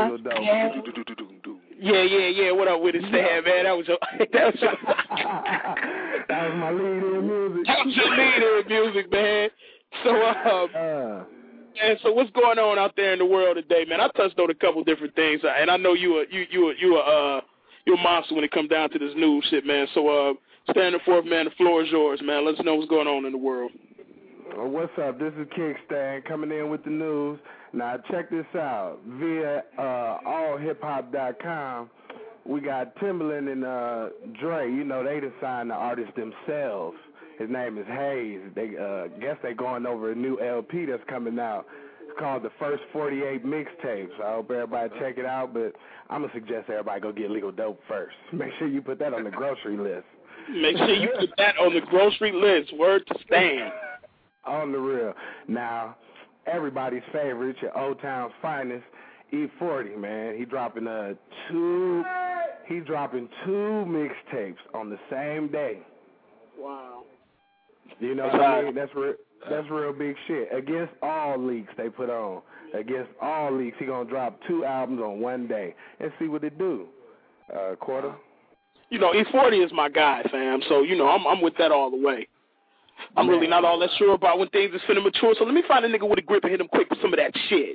Yeah, yeah, yeah. What up with it, Stan, man? That was your, that was your, that was my lead in music. That was your lead in music, man. So, um, uh. And so what's going on out there in the world today, man? I touched on a couple different things, and I know you are you you are, you are uh you're a monster when it comes down to this news shit, man. So uh, Stan the Fourth Man, the floor is yours, man. Let us know what's going on in the world. Uh, what's up? This is Kickstand coming in with the news. Now check this out via uh, all hip hop dot com. We got Timbaland and uh, Dre. You know they done signed the artists themselves. His name is Hayes. They uh, guess they going over a new L P that's coming out. It's called the First forty-eight Mixtapes. I hope everybody check it out, but I'm going to suggest everybody go get legal dope first. Make sure you put that on the grocery list. Make sure you put that on the grocery list. Word to Stan. On the real. Now, everybody's favorite, your Old Town's finest, E forty, man. He dropping uh, two, he dropping two mixtapes on the same day. Wow. You know what I mean? That's real, that's real big shit. Against all leaks they put on. against all leagues. He gonna drop two albums on one day and see what it do. Uh, Quarter. You know, E forty is my guy, fam. So you know, I'm I'm with that all the way. I'm Man. really not all that sure about when things is finna mature. So let me find a nigga with a grip and hit him quick with some of that shit.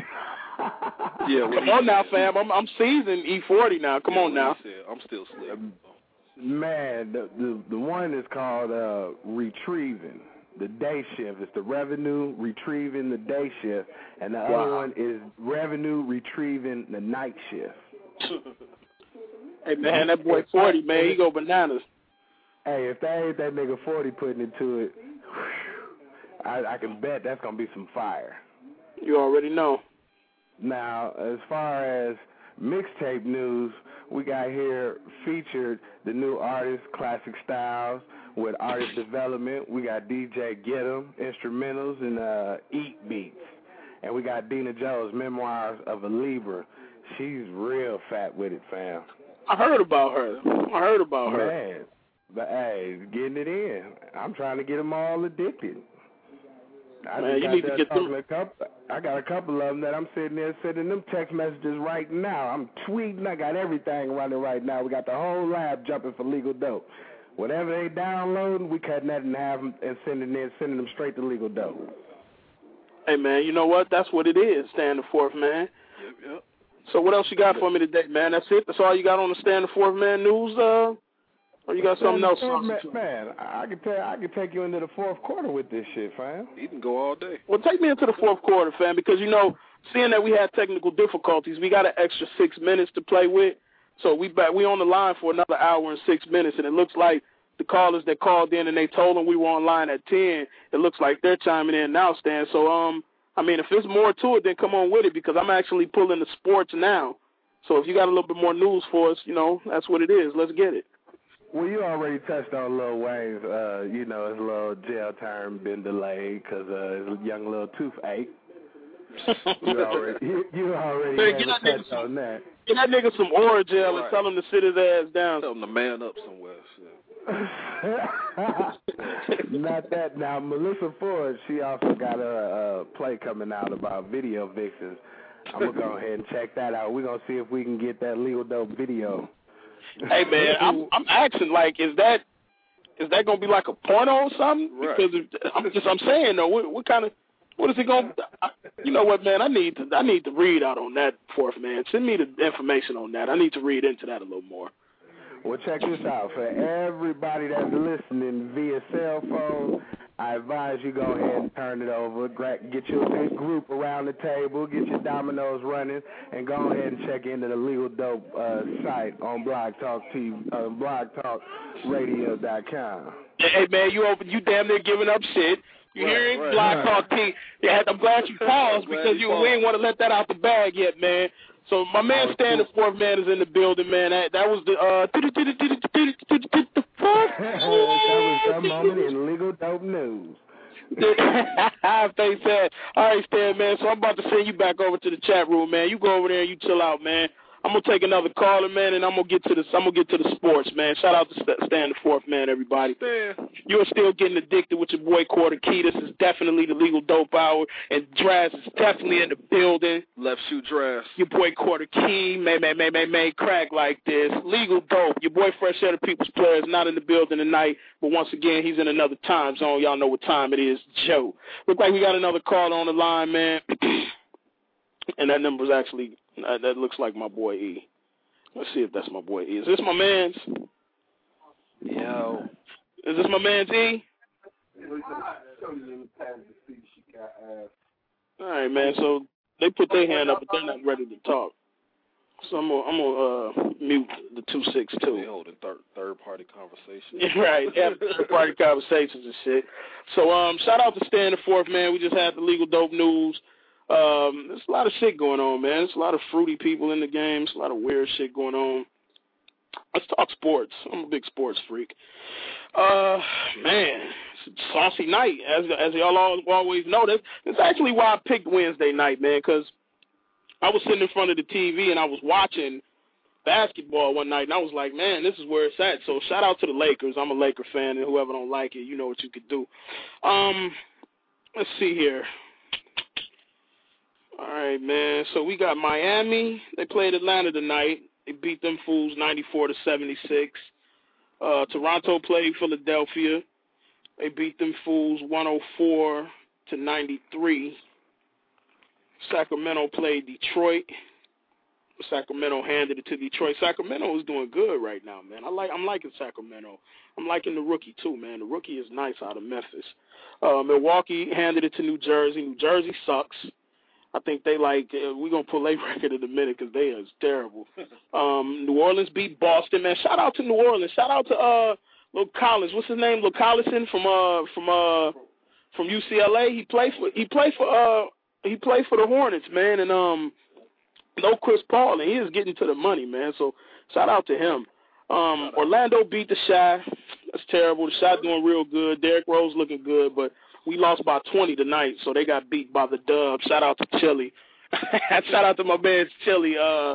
Yeah, come on now, fam. I'm I'm seasoned E forty now. Come yeah, on now. I'm still slick. Man, the the the one is called uh, Retrieving the Day Shift. It's the Revenue Retrieving the Day Shift, and the wow. other one is Revenue Retrieving the Night Shift. Hey man, that boy forty, man, he go bananas. Hey, if that ain't that nigga forty putting into it, I, I can bet that's gonna be some fire. You already know. Now, as far as mixtape news, we got here featured the new artist, Classic Styles, with artist development. We got D J Get 'em, instrumentals, and uh, Eat Beats. And we got Dina Jones, Memoirs of a Libra. She's real fat with it, fam. I heard about her. I heard about her. Man, but hey, getting it in. I'm trying to get them all addicted. I Man, you need to get them. A couple, I got a couple of them that I'm sitting there sending them text messages right now. I'm tweeting. I got everything running right now. We got the whole lab jumping for Legal Dope. Whatever they downloading, we cutting that in half and sending them, sending them straight to Legal Dope. Hey, man, you know what? That's what it is, Stand the Fourth Man. Yep, yep. So what else you got for me today, man? That's it? That's all you got on the Stand the Fourth Man news, uh? Or you got something else? Man, man, I can tell, I can take you into the fourth quarter with this shit, fam. You can go all day. Well, take me into the fourth quarter, fam, because, you know, seeing that we had technical difficulties, we got an extra six minutes to play with. So we back, we on the line for another hour and six minutes, and it looks like the callers that called in and they told them we were on line at ten, it looks like they're chiming in now, Stan. So, um, I mean, if there's more to it, then come on with it, because I'm actually pulling the sports now. So if you got a little bit more news for us, you know, that's what it is. Let's get it. Well, you already touched on Lil Wayne's, uh, you know, his little jail term been delayed because uh, his young little toothache. you already, you, you already hey, had to touch some, on that. Get that nigga some oral gel right. and tell him to sit his ass down. Tell him to man up somewhere. Not that. Now, Melissa Ford, she also got a, a play coming out about video vixens. I'm going to go ahead and check that out. We're going to see if we can get that Legal Dope video. Hey man, I'm I'm asking, like, is that is that gonna be like a porno or something? Right. Because if, I'm just I'm saying though, what, what kind of what is it gonna? I, you know what, man? I need to I need to read out on that, Fourth Man. Send me the information on that. I need to read into that a little more. Well, check this out. For everybody that's listening via cell phone, I advise you go ahead and turn it over. Get your big group around the table, get your dominoes running, and go ahead and check into the Legal Dope uh, site on Blog Talk T V, uh, blog talk radio dot com. Hey man, you open, you damn near giving up shit. You right, hearing right, Blog right. Talk T V? Yeah, I'm glad you paused because you, you we ain't want to let that out the bag yet, man. So my man Stan the Fourth Man is in the building, man. That that was the uh that was some moment in Legal Dope news. Face said, all right, Stan, man. So I'm about to send you back over to the chat room, man. You go over there and you chill out, man. I'm gonna take another caller, man, and I'm gonna get to the I'm gonna get to the sports, man. Shout out to Stan the Fourth Man, everybody. Stan. You're still getting addicted with your boy Quarter Key. This is definitely the Legal Dope Hour, and Draz is definitely in the building. Left shoe Draz. Your boy Quarter Key, may may may may may crack like this. Legal Dope. Your boy Fresh Air the People's Player is not in the building tonight, but once again he's in another time zone. Y'all know what time it is, Joe. Look like we got another caller on the line, man, and that number's actually. Uh, that looks like my boy E. Let's see if that's my boy E. Is this my man's? Yo. Is this my man's E? All right, man. So they put their hand up, but they're not ready to talk. So I'm gonna, I'm gonna uh, mute the two six two. They holding third third party conversations. Right, yeah, third party conversations and shit. So um, shout out to Stan the Fourth, man. We just had the Legal Dope news. Um, there's a lot of shit going on, man. There's a lot of fruity people in the game. There's a lot of weird shit going on. Let's talk sports. I'm a big sports freak. Uh, man, it's a saucy night, as as y'all all, always know. That's, that's actually why I picked Wednesday night, man, because I was sitting in front of the T V and I was watching basketball one night, and I was like, man, this is where it's at. So shout out to the Lakers. I'm a Laker fan, and whoever don't like it, you know what you could do. Um, let's see here. All right, man. So we got Miami. They played Atlanta tonight. They beat them fools ninety-four to seventy-six. Uh, Toronto played Philadelphia. They beat them fools one oh four to ninety-three. Sacramento played Detroit. Sacramento handed it to Detroit. Sacramento is doing good right now, man. I like. I'm liking Sacramento. I'm liking the rookie too, man. The rookie is nice out of Memphis. Uh, Milwaukee handed it to New Jersey. New Jersey sucks. I think they like. Uh, we're gonna pull a record in a minute because they is terrible. Um, New Orleans beat Boston, man. Shout out to New Orleans. Shout out to uh, Lil Collins. What's his name? Lil Collison from uh from uh from U C L A. He played for. He played for uh he played for the Hornets, man, and um. No Chris Paul, and he is getting to the money, man. So shout out to him. Um, Orlando beat the Shy. That's terrible. The Shy doing real good. Derrick Rose looking good, but we lost by twenty tonight, so they got beat by the Dub. Shout out to Chili. Shout out to my man Chili. Uh,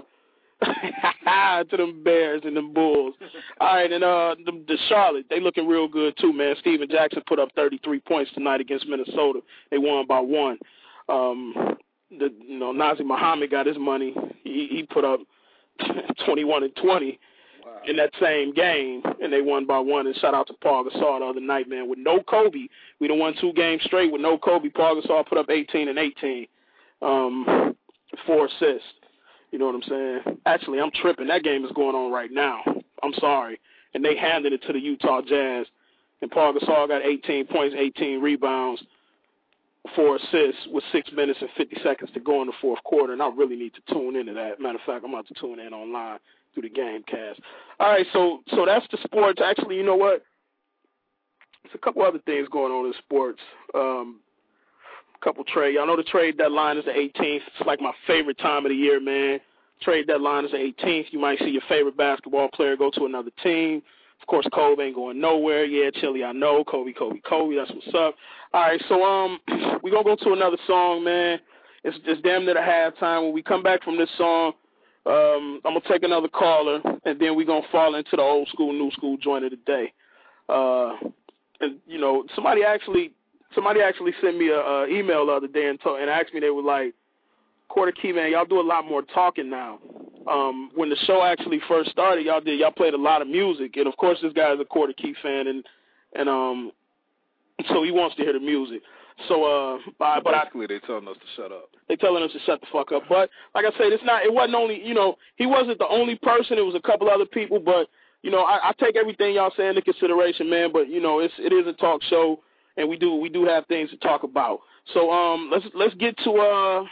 to them Bears and them Bulls. All right, and uh, the, the Charlotte, they looking real good too, man. Steven Jackson put up thirty-three points tonight against Minnesota. They won by one. Um, The, you know, Nazi Muhammad got his money. He, he put up twenty-one and twenty wow. in that same game, and they won by one. And shout out to Paul Gasol the other night, man. With no Kobe, we done won two games straight with no Kobe. Paul Gasol put up eighteen and eighteen, um, four assists. You know what I'm saying? Actually, I'm tripping. That game is going on right now. I'm sorry. And they handed it to the Utah Jazz, and Paul Gasol got eighteen points, eighteen rebounds, four assists with six minutes and fifty seconds to go in the fourth quarter, and I really need to tune into that. Matter of fact, I'm about to tune in online through the game cast. All right, so so that's the sports. Actually, you know what? There's a couple other things going on in sports. Um, a couple trade. Y'all know the trade deadline is the eighteenth. It's like my favorite time of the year, man. Trade deadline is the eighteenth. You might see your favorite basketball player go to another team. Of course, Kobe ain't going nowhere. Yeah, Chili, I know. Kobe, Kobe, Kobe. That's what's up. All right, so um, we're going to go to another song, man. It's, it's damn near the halftime. When we come back from this song, um, I'm going to take another caller, and then we're going to fall into the old school, new school joint of the day. Uh, and, you know, somebody actually somebody actually sent me an email the other day and, to- and asked me, they were like, Quarter Key, man, y'all do a lot more talking now. Um, when the show actually first started, y'all did y'all played a lot of music, and of course this guy is a Quarter Key fan, and and um, so he wants to hear the music. So uh, but basically they telling us to shut up. They telling us to shut the fuck up. But like I said, it's not. It wasn't only you know he wasn't the only person. It was a couple other people. But you know I, I take everything y'all say into consideration, man. But you know it's it is a talk show, and we do we do have things to talk about. So um, let's let's get to uh.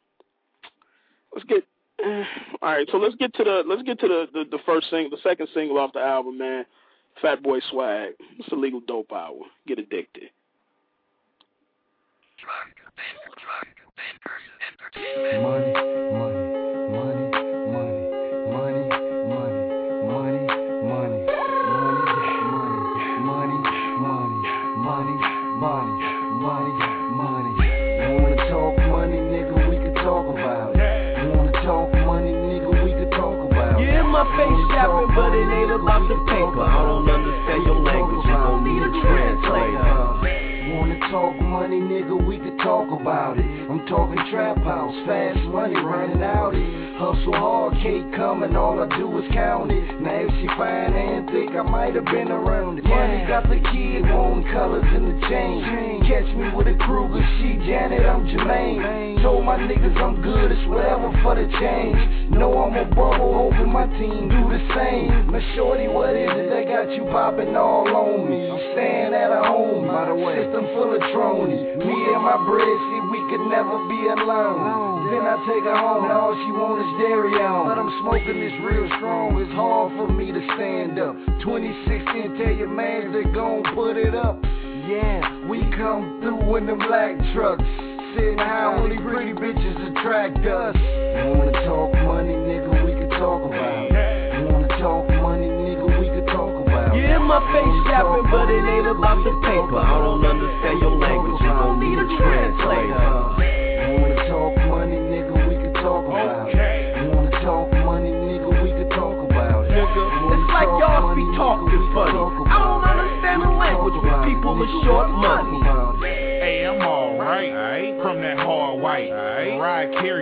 Let's get uh, all right. So let's get to the let's get to the, the, the first single, the second single off the album, man. Fat Boy Swag. It's a legal dope hour. Get addicted. Money, money, money, money, money, money, money, money, money, money, money, money, money, money. You wanna talk money, nigga? We can talk about it. Talk money, nigga, we could talk about it. Yeah, my face shopping, but it ain't about the paper. I don't understand your language, you gon' need a translator. Wanna talk money, nigga, we could talk about it. I'm talking trap house, fast money, running out it. Hustle hard, cake coming, all I do is count it. Now if she fine and thick, I might have been around it. Money got the kid, wanting colors in the chain. Catch me with a Kruger, she Janet, I'm Jermaine. Told my niggas I'm good, it's whatever for the change. Know I'm a bubble, hoping my team do the same. Now shorty, what is it that got you popping all on me? I'm staying at a home, by the way, system full of tronies. Me and my bread, see we could never be alone. Then I take her home, and all she want is dairy on. But I'm smoking this real strong, it's hard for me to stand up. twenty sixteen, tell your mans they gon' put it up. Yeah, we come through in the black trucks. Sitting high, only pretty bitches attract us. You wanna talk money, nigga, we can talk about it. You wanna talk money, nigga, we can talk about it. Yeah, my face shopping, but it ain't about the paper. I don't understand your language, you gon' need a translator. You wanna talk money, nigga, we can talk about it. You wanna talk money, nigga, we can talk about it. It's like y'all be talking funny. I don't understand the language when people are short money. Hey, I'm alright, from that hard white. Right. Ride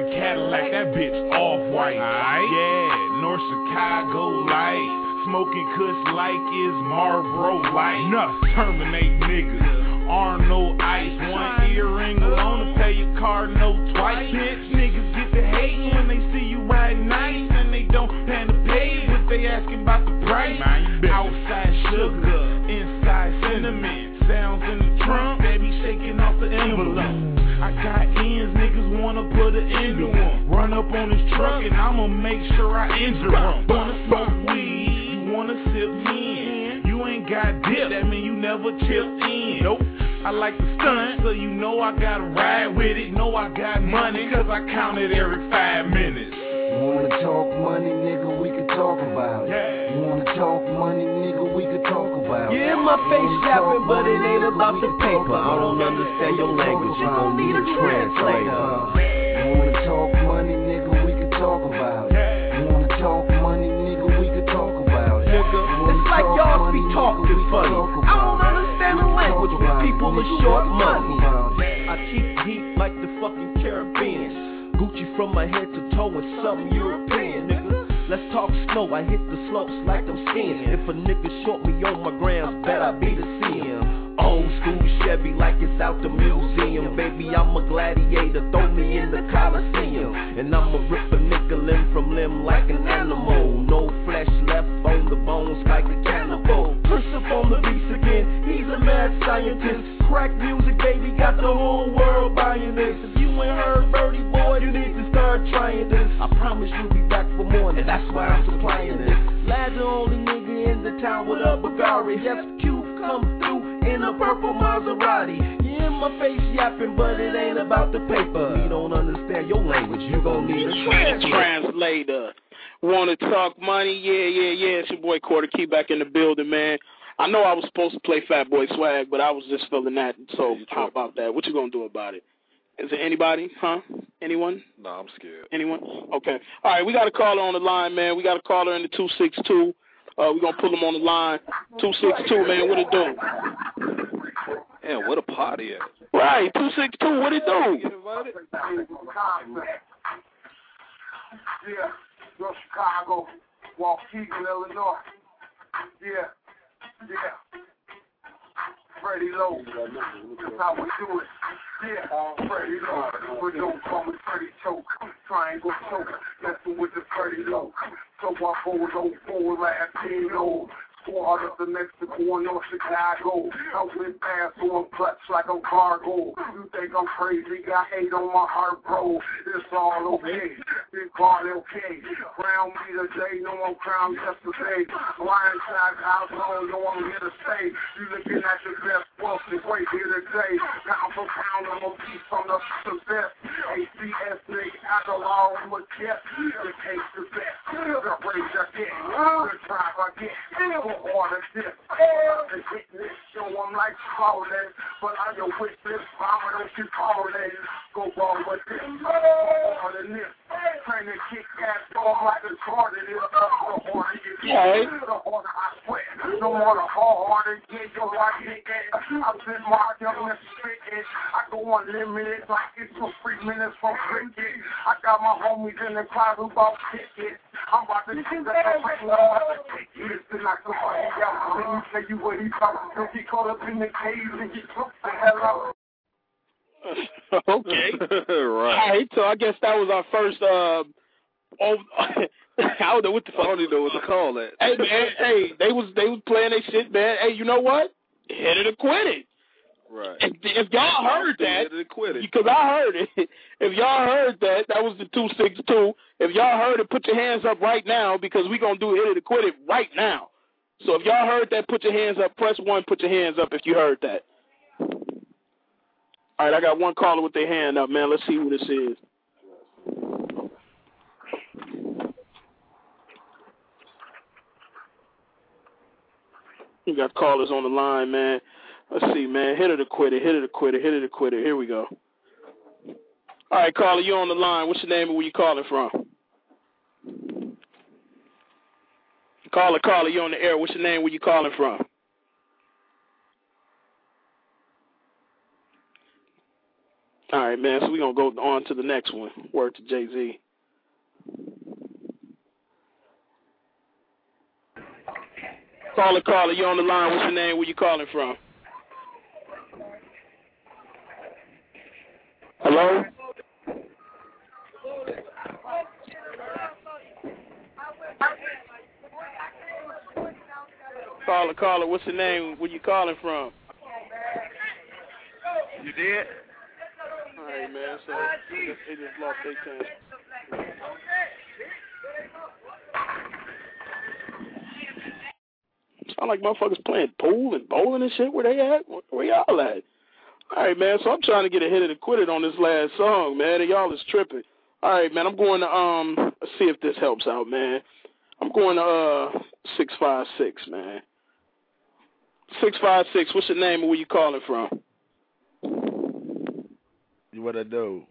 North Chicago life. Smoking kush like it's Marlboro light. Nuts terminate niggas. Arnold Ice. One earring alone to pay your car no twice. Bitch niggas get the hate when they see you riding nice. And they don't plan to pay but they asking about the price. Outside sugar, inside cinnamon. Sounds in the trunk, baby shaking off the envelope. I got ends, niggas wanna put an end to them. Run up on his truck and I'ma make sure I injure him. Wanna smoke weed, you wanna sip in. You ain't got dip, that mean you never chipped in. Nope, I like to stunt, so you know I gotta ride with it. Know I got money, cause I count it every five minutes. You wanna talk money, nigga, we can talk about it. Yeah. You wanna talk money, nigga, we can talk about it. Yeah, my face yapping, but it ain't about the paper. I don't understand your language, you gon' need a translator. You wanna talk money, nigga, we can talk about it. You wanna talk money, nigga, we can talk about it. Nigga, it's like y'all be talking funny. I don't understand the language when people are short money. I keep deep like the fucking Caribbean. Gucci from my head to toe and something European, nigga. Let's talk snow, I hit the slopes like I'm skiing. If a nigga short me on my grams, bet I be to see him. Old school Chevy like it's out the museum. Baby, I'm a gladiator, throw me in the Coliseum. And I'ma rip a nigga limb from limb like an animal. No flesh left on the bones like a cannibal. Push up on the beats again, he's a mad scientist. Crack music, baby, got the whole world buying this. If you ain't heard Birdie Boy, you need to start trying this. I promise you'll be back for more, and that's why I'm supplying this. Lad the only nigga in the town with a Bugatti. F Q come through in a purple Maserati. You in my face yapping, but it ain't about the paper. We don't understand your language, you gon' need a translator. translator. Wanna talk money? Yeah, yeah, yeah. It's your boy Quarter Key back in the building, man. I know I was supposed to play Fat Boy Swag, but I was just feeling that. So how about that? What you gonna do about it? Is there anybody? Huh? Anyone? No, I'm scared. Anyone? Okay. All right, we got a caller on the line, man. We got a caller in the two six two. Uh, we're going to pull him on the line. two six two, man. What it do? Man, what a party at. Right, two six two. What it do? Yeah, North Chicago, Waukegan, Illinois. Yeah, yeah. Freddie Lowe, that's how we do it. Yeah, Freddie Lowe, but don't call me Freddie Choke. Triangle choke, messing with the Freddie Lowe. So I forward oh four last team low. Squad up the Mexico and North Chicago. I went fast on clutch like a cargo. You think I'm crazy? Got hate on my heart, bro. It's all okay. Big part okay. Crown me today, no one crowned yesterday. Lion side house on, no one here to stay. You looking at the best wealth is right here today. Pound for pound, I'm a piece from the success. A C S nigga, I go all with kept. The case is best. The rage I get. The drive I get. Order this, and hit this show, I'm like calling, but I go with this, mama don't you calling, go wrong with this, harder than this, trying to kick ass off like a card, it is the harder you get, the harder I sweat, no more the harder get, your right hit it, I've been marked up and spitting, I go unlimited, like it's for three minutes from cricket, I got my homies in the crowd who bought tickets, I'm about to get that, I'm about to take it, listen like some yeah, let me tell you what he talking to. He caught up in the cave and he took the hell out. Okay. Right. All right, so I guess that was our first, uh, oh, I don't know what the fuck. I don't even know what to call that. Hey, man, hey, they was, they was playing their shit, man. Hey, you know what? Hit it or quit it. Right. If, if y'all heard that, quit it. because I heard it, if y'all heard that, that was the two six two. If y'all heard it, put your hands up right now because we going to do hit it or quit it right now. So if y'all heard that, put your hands up. Press one, put your hands up if you heard that. All right, I got one caller with their hand up, man. Let's see who this is. You got callers on the line, man. Let's see, man. Hit it or quit it, hit it or quit it, hit it or quit it. Here we go. All right, caller, you on the line. What's your name and where you calling from? Caller, caller, you on the air. What's your name? Where you calling from? All right, man. So we're going to go on to the next one. Word to Jay-Z. Caller, caller, you on the line. What's your name? Where you calling from? Hello? Caller, caller, what's your name? Where you calling from? You did? All right, man. So they just, they just lost their chance. Sound like motherfuckers playing pool and bowling and shit. Where they at? Where y'all at? All right, man. So I'm trying to get a hit of the quitted on this last song, man, and y'all is tripping. All right, man. I'm going to um let's see if this helps out, man. I'm going to uh six five six, man. Six five six. What's your name and where you calling from? What it do?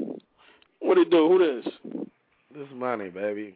What it do? Who this? This money, baby.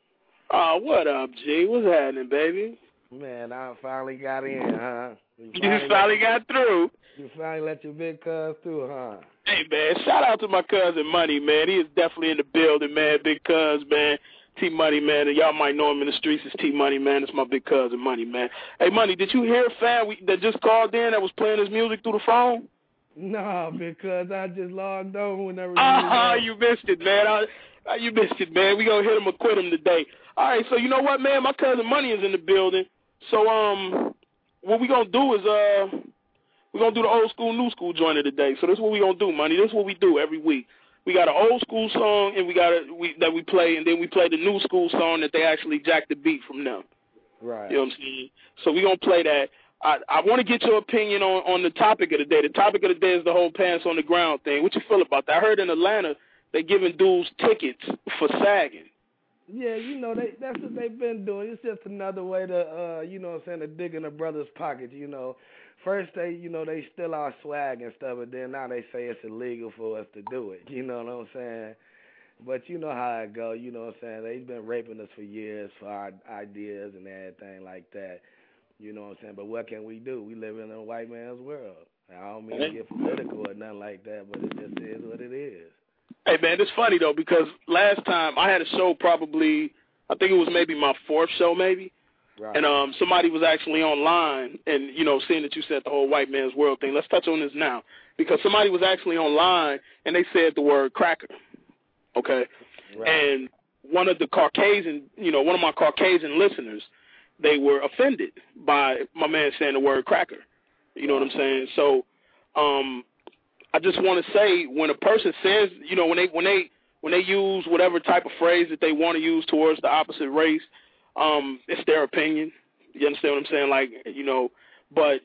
Oh, what up, G? What's happening, baby? Man, I finally got in, huh? You finally, you finally got through. You finally let your big cuz through, huh? Hey, man, shout out to my cousin Money, man. He is definitely in the building, man. Big cuz, man. T Money, man. And y'all might know him in the streets as T Money, man. It's my big cousin Money, man. Hey, Money, did you hear a fan we, that just called in that was playing his music through the phone? No, because I just logged on whenever. Ah, uh, you missed it, man. I, I, you missed it, man. We gonna hit him or quit him today. All right, so you know what, man? My cousin Money is in the building. So um, what we gonna do is uh, we gonna do the old school, new school joint of the day. So this is what we gonna do, Money. This is what we do every week. We got an old school song and we got a, we that we play, and then we play the new school song that they actually jack the beat from them. Right. You know what I'm saying? So we gonna play that. I, I want to get your opinion on, on the topic of the day. The topic of the day is the whole pants on the ground thing. What you feel about that? I heard in Atlanta they giving dudes tickets for sagging. Yeah, you know, they that's what they've been doing. It's just another way to, uh, you know what I'm saying, to dig in a brother's pocket, you know. First they, you know, they steal our swag and stuff, but then now they say it's illegal for us to do it. You know what I'm saying? But you know how it go. You know what I'm saying? They've been raping us for years for our ideas and everything like that. You know what I'm saying? But what can we do? We live in a white man's world. I don't mean to get political or nothing like that, but it just is what it is. Hey, man, it's funny, though, because last time I had a show probably, I think it was maybe my fourth show maybe, right. And um, somebody was actually online and, you know, seeing that you said the whole white man's world thing. Let's touch on this now, because somebody was actually online and they said the word cracker, okay? Right. And one of the Caucasian, you know, one of my Caucasian listeners, they were offended by my man saying the word cracker. You know what I'm saying? So um, I just want to say, when a person says, you know, when they when they when they use whatever type of phrase that they want to use towards the opposite race, um, it's their opinion. You understand what I'm saying? Like, you know, but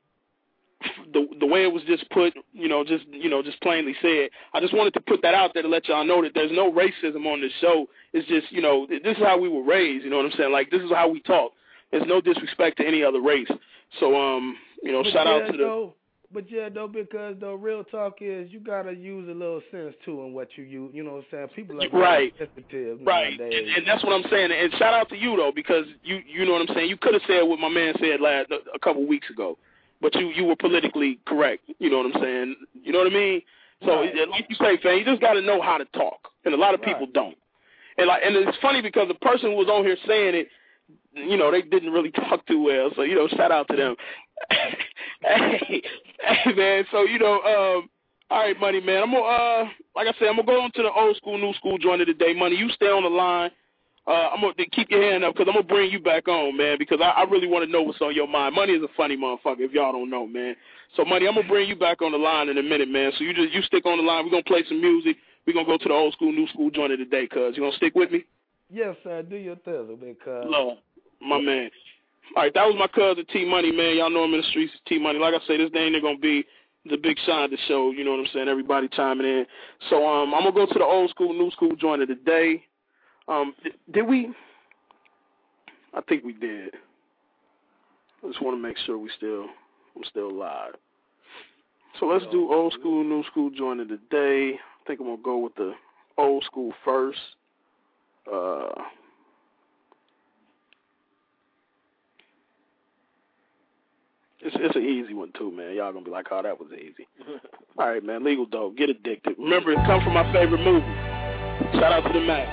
the the way it was just put, you know, just you know, just plainly said. I just wanted to put that out there to let y'all know that there's no racism on this show. It's just, you know, this is how we were raised. You know what I'm saying? Like, this is how we talk. There's no disrespect to any other race. So, um, you know, but shout yeah, out to the. Though, but yeah, though, because the real talk is you gotta use a little sense too in what you use. You know what I'm saying? People are right, sensitive right, nowadays. And, and that's what I'm saying. And shout out to you though, because you, you know what I'm saying. You could have said what my man said last a couple weeks ago, but you, you were politically correct. You know what I'm saying? You know what I mean? So, right. Like you say, fam, you just gotta know how to talk, and a lot of people right. don't. And like, and it's funny because the person who was on here saying it, you know, they didn't really talk too well. So, you know, shout out to them. hey, hey, man. So, you know, um, all right, Money, man. I'm gonna, uh, like I said, I'm gonna go on to the old school, new school joint of the day. Money, you stay on the line. Uh, I'm gonna keep your hand up because I'm gonna bring you back on, man. Because I, I really want to know what's on your mind. Money is a funny motherfucker. If y'all don't know, man. So, Money, I'm gonna bring you back on the line in a minute, man. So you just you stick on the line. We're gonna play some music. We're gonna go to the old school, new school joint of the day. Cuz you gonna stick with me? Yes, sir. Do your thing, because. Lord. My man. All right, that was my cousin T Money, man. Y'all know him in the streets as T Money. Like I say, this day ain't gonna be the Big Sean the show. You know what I'm saying? Everybody chiming in. So um, I'm gonna go to the old school, new school joint of the day. Um, th- did we? I think we did. I just want to make sure we still, I'm still live. So let's do old school, new school joint of the day. I think I'm gonna go with the old school first. Uh. It's it's an easy one, too, man. Y'all going to be like, oh, that was easy. All right, man. Legal Dope. Get addicted. Remember, it comes from my favorite movie. Shout out to the Mac.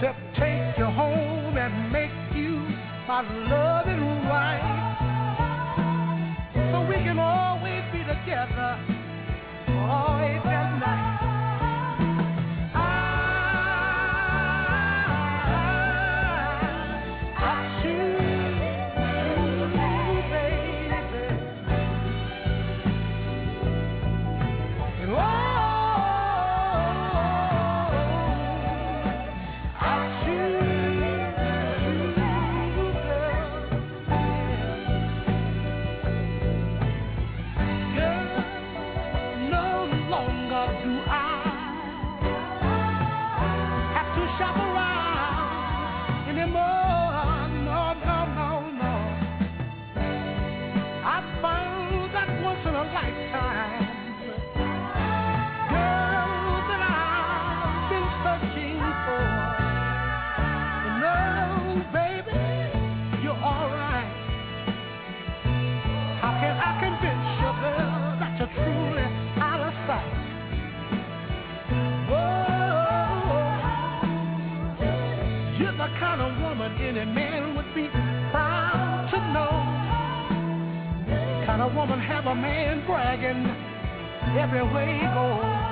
to take you home and make you my loving wife, so we can always be together, always and night. Any man would be proud to know. Kind of woman have a man bragging everywhere he goes.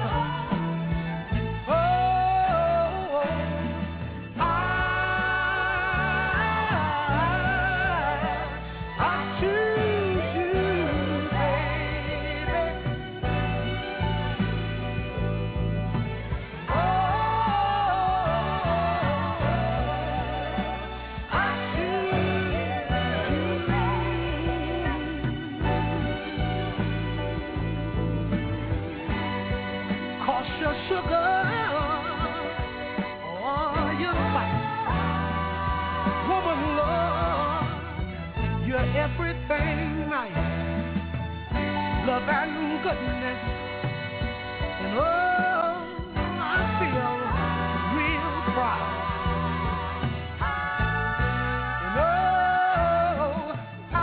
Everything nice, love and goodness, and oh, I feel real proud. And oh, I,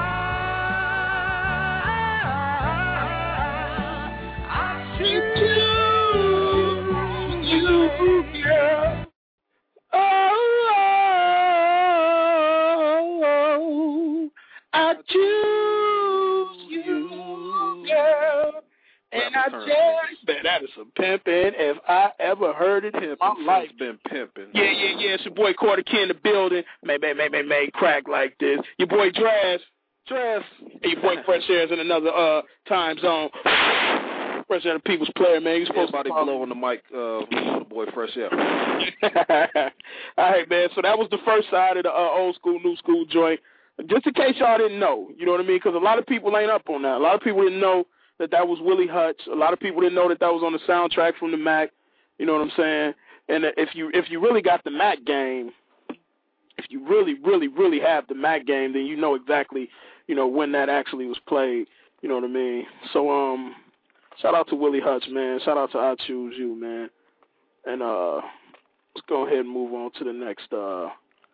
I, I choose you, girl. I choose you, girl, and I just bet that is some pimping if I ever heard it. Him, my life been pimping. Yeah, yeah, yeah. It's your boy Quarter Key in the building. May, may, may, may, may crack like this. Your boy Draz, Draz, and your boy Fresh Air's in another uh time zone. Fresh Air, the people's player, man. You supposed Everybody to blow on the mic, uh, boy Fresh Air. All right, man. So that was the first side of the uh, old school, new school joint. Just in case y'all didn't know, you know what I mean? Because a lot of people ain't up on that. A lot of people didn't know that that was Willie Hutch. A lot of people didn't know that that was on the soundtrack from the Mac. You know what I'm saying? And if you if you really got the Mac game, if you really, really, really have the Mac game, then you know exactly, you know, when that actually was played. You know what I mean? So, um, shout out to Willie Hutch, man. Shout out to I Choose You, man. And uh, let's go ahead and move on to the next uh.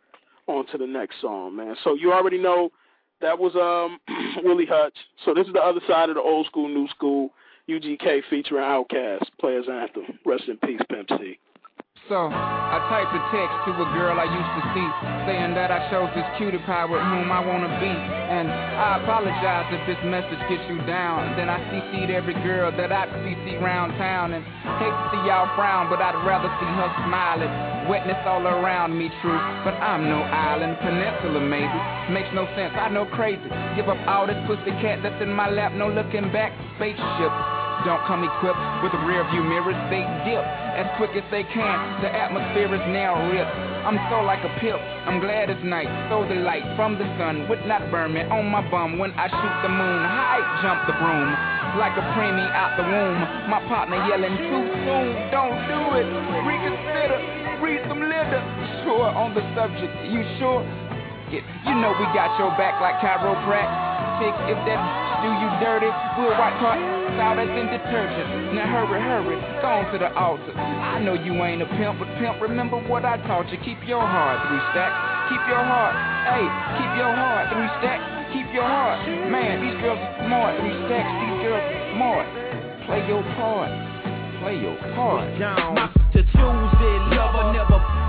on to the next song, man. So you already know that was um Willie Hutch. So this is the other side of the old school, new school. U G K featuring Outkast, Players Anthem. Rest in peace, Pimp C. So, I typed a text to a girl I used to see, saying that I chose this cutie pie with whom I want to be. And I apologize if this message gets you down. Then I C C'd every girl that I'd C C round town. And hate to see y'all frown, but I'd rather see her smiling. Wetness all around me, true, but I'm no island, peninsula maybe. Makes no sense, I know crazy. Give up all this pussy cat that's in my lap, no looking back, spaceship. Don't come equipped with a rear view mirrors, they dip as quick as they can. The atmosphere is now ripped. I'm so like a pimp, I'm glad it's night. So the light from the sun would not burn me on my bum when I shoot the moon. High jump the broom like a preemie out the womb. My partner yelling too soon, don't do it. Reconsider, read some litter. Sure on the subject, you sure? Yeah, you know we got your back like chiropractic. If that do you dirty, we'll wipe her out as in detergent. Now hurry, hurry, go on to the altar. I know you ain't a pimp, but pimp, remember what I taught you. Keep your heart, three stacks. Keep your heart, hey, keep your heart, three stacks. Keep your heart, man, these girls are smart, three stacks. These girls are smart. Play your part, play your part. To choose it, lover never f- without a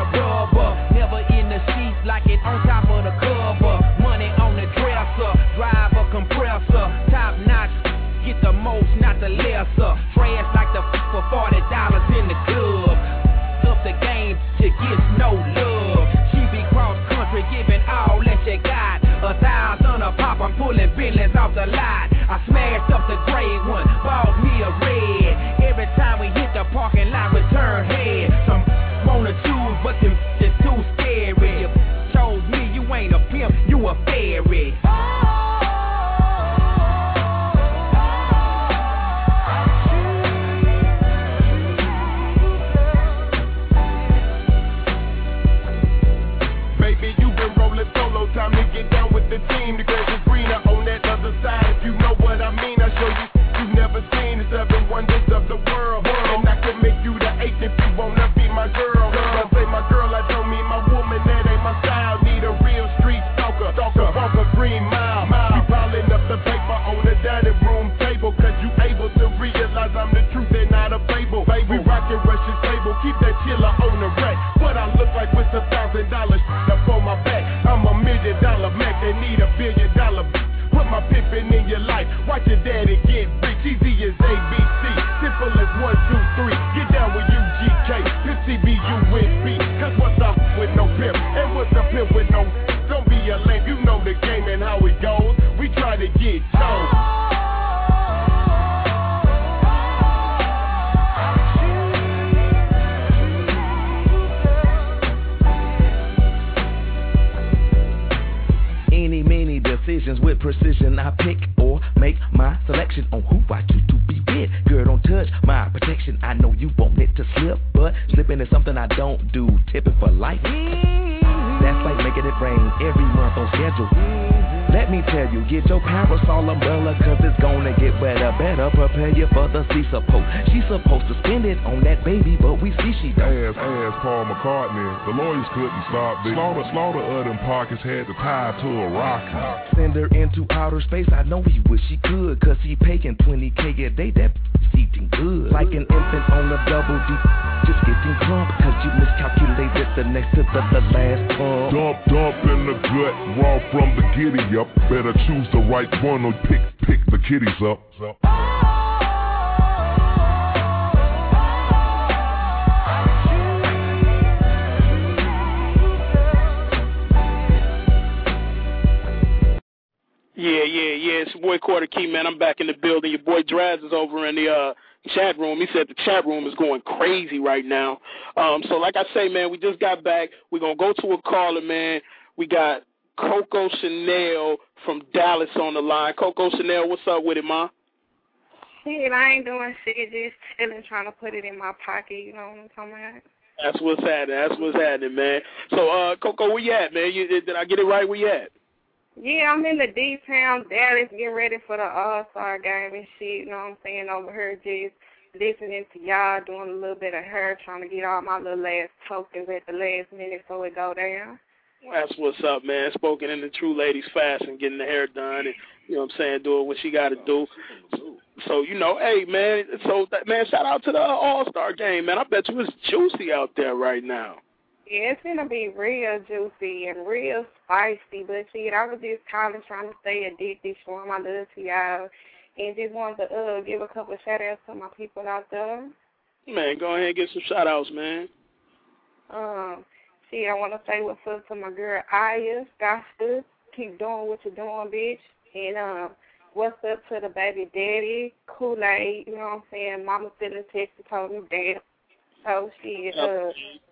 rubber. Never in the sheets like it on top of the cover. Money on the dresser, drive a compressor. Top notch, get the most, not the lesser. Trash like the f for forty dollars in the club. Up the game, she gets no love. She be cross country, giving all that she got. A thousand a pop, I'm pulling Bentleys off the lot. I smashed up the gray one, bought me a red. Every time we hit the parking lot, we turn head. Some wanna choose, but them is too scary. You chose me, you ain't a pimp, you a fairy. Time to get down with the team. The grass is greener on that other side. If you know what I mean, I show you. You've never seen the seven wonders of the world. And I can make you the eighth if you wanna be my girl. When I say my girl, I don't mean my woman. That ain't my style. Need a real street stalker. Stalker, walk a green mile. You piling up the paper on the dining room table. Cause you able to realize I'm the truth and not a fable. We rockin' Russian table. Keep that chiller on the rack. What I look like with a thousand dollars up on my back. I'm a million dollar Mac, they need a billion dollar. Put my pimpin' in your life, watch your daddy get rich. Easy as A B C, simple as one, two, three. Get down with U G K, Pimp C B U with B. Cause what's up with no pimp, and what's a pimp with no. Don't be a lame, you know the game and how it goes. We try to get told. Any, many decisions with precision. I pick or make my selection on who I choose to be with. Girl, don't touch my protection. I know you want it to slip, but slipping is something I don't do. Tipping for life. That's like making it rain every month on schedule. Let me tell you, get your parasol umbrella, cause it's gonna get wetter. Better prepare you for the sea support. She's supposed to spend it on that baby, but we see she don't. Ass, ass Paul McCartney, the lawyers couldn't stop this. Slaughter, slaughter of them pockets had to tie to a rocket. Send her into outer space, I know he wish he could, cause he paying twenty K a day, that eating good. Like an infant on a double D, just getting drunk, cause you miscalculated the next to the, the last pump. Dump, dump in the gut, raw from the giddy up. Better choose the right one or pick, pick the kitties up. Yeah, yeah, yeah. It's your boy Quarter Key, man. I'm back in the building. Your boy Draz is over in the uh, chat room. He said the chat room is going crazy right now. Um, so like I say, man, we just got back. We're going to go to a caller, man. We got Coco Chanel from Dallas on the line. Coco Chanel, what's up with it, ma? Shit, I ain't doing shit, just chilling, trying to put it in my pocket, you know what I'm talking about? That's what's happening. That's what's happening, man. So, uh, Coco, where you at, man? You, did I get it right? Where you at? Yeah, I'm in the D-Town, Dallas, getting ready for the All-Star game and shit, you know what I'm saying, over here, just listening to y'all, doing a little bit of her, trying to get all my little last tokens at the last minute so it go down. That's what's up, man. Spoken in the true lady's fashion, getting the hair done and, you know what I'm saying, doing what she got to do. So, you know, hey, man, so, that, man, shout out to the All-Star game, man. I bet you it's juicy out there right now. Yeah, it's going to be real juicy and real spicy, but shit, I was just calling trying to stay addicted, showing my love to y'all, and just wanted to uh, give a couple of shout-outs to my people out there. Man, go ahead and get some shout-outs, man. Um, shit, I want to say what's up to my girl Aya, Gospel, keep doing what you're doing, bitch, and um, what's up to the baby daddy, Kool-Aid, you know what I'm saying, mama still in Texas, told me damn, so shit, uh,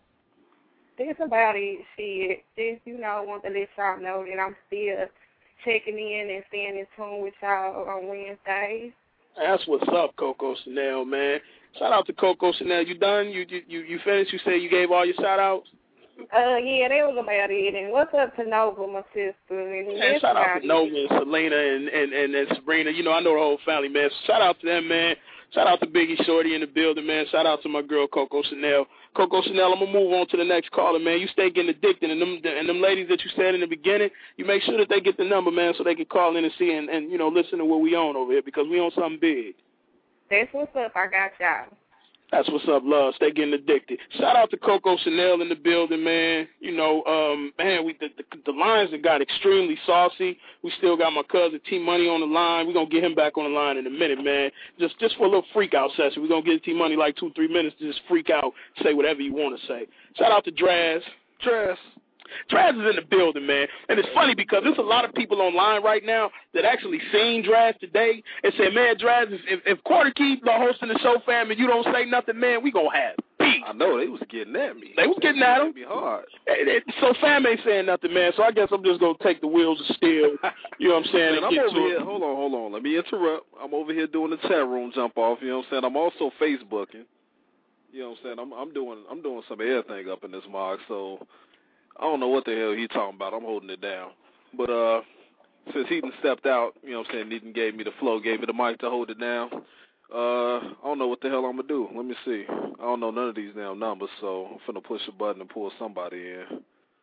that's about it, shit. Just, you know, want to let y'all know that I'm still checking in and staying in tune with y'all on Wednesdays. That's what's up, Coco Chanel, man. Shout out to Coco Chanel. You done? You you you finished? You said you gave all your shout outs? Uh, yeah, that was about it. And what's up to Nova, my sister? And man, shout out to Nova and Selena and, and, and, and Sabrina. You know, I know the whole family, man. So shout out to them, man. Shout out to Biggie Shorty in the building, man. Shout out to my girl, Coco Chanel. Coco Chanel, I'm going to move on to the next caller, man. You stay getting addicted. And them, and them ladies that you said in the beginning, you make sure that they get the number, man, so they can call in and see and, and you know, listen to what we own over here because we own something big. That's what's up. I got y'all. That's what's up, love. Stay getting addicted. Shout out to Coco Chanel in the building, man. You know, um, man, we the, the, the lines have got extremely saucy. We still got my cousin T Money on the line. We're going to get him back on the line in a minute, man. Just just for a little freak out session. We're going to give T Money like two, three minutes to just freak out, say whatever you want to say. Shout out to Draz. Draz. Draz is in the building, man. And it's funny because there's a lot of people online right now that actually seen Draz today and said, man, Draz, if, if Quarter Key hosting the show, fam, and you don't say nothing, man, we going to have peace. I know. They was getting at me. They was getting at him. It hard. So fam ain't saying nothing, man. So I guess I'm just going to take the wheels of steel. You know what I'm saying? Man, I'm over here. Hold on, hold on. Let me interrupt. I'm over here doing the chat room jump off. You know what I'm saying? I'm also Facebooking. You know what I'm saying? I'm, I'm doing I'm doing some everything up in this mog, so I don't know what the hell he talking about. I'm holding it down. But uh, since he done stepped out, you know what I'm saying, he done gave me the flow, gave me the mic to hold it down, uh, I don't know what the hell I'm going to do. Let me see. I don't know none of these damn numbers, so I'm finna push a button and pull somebody in.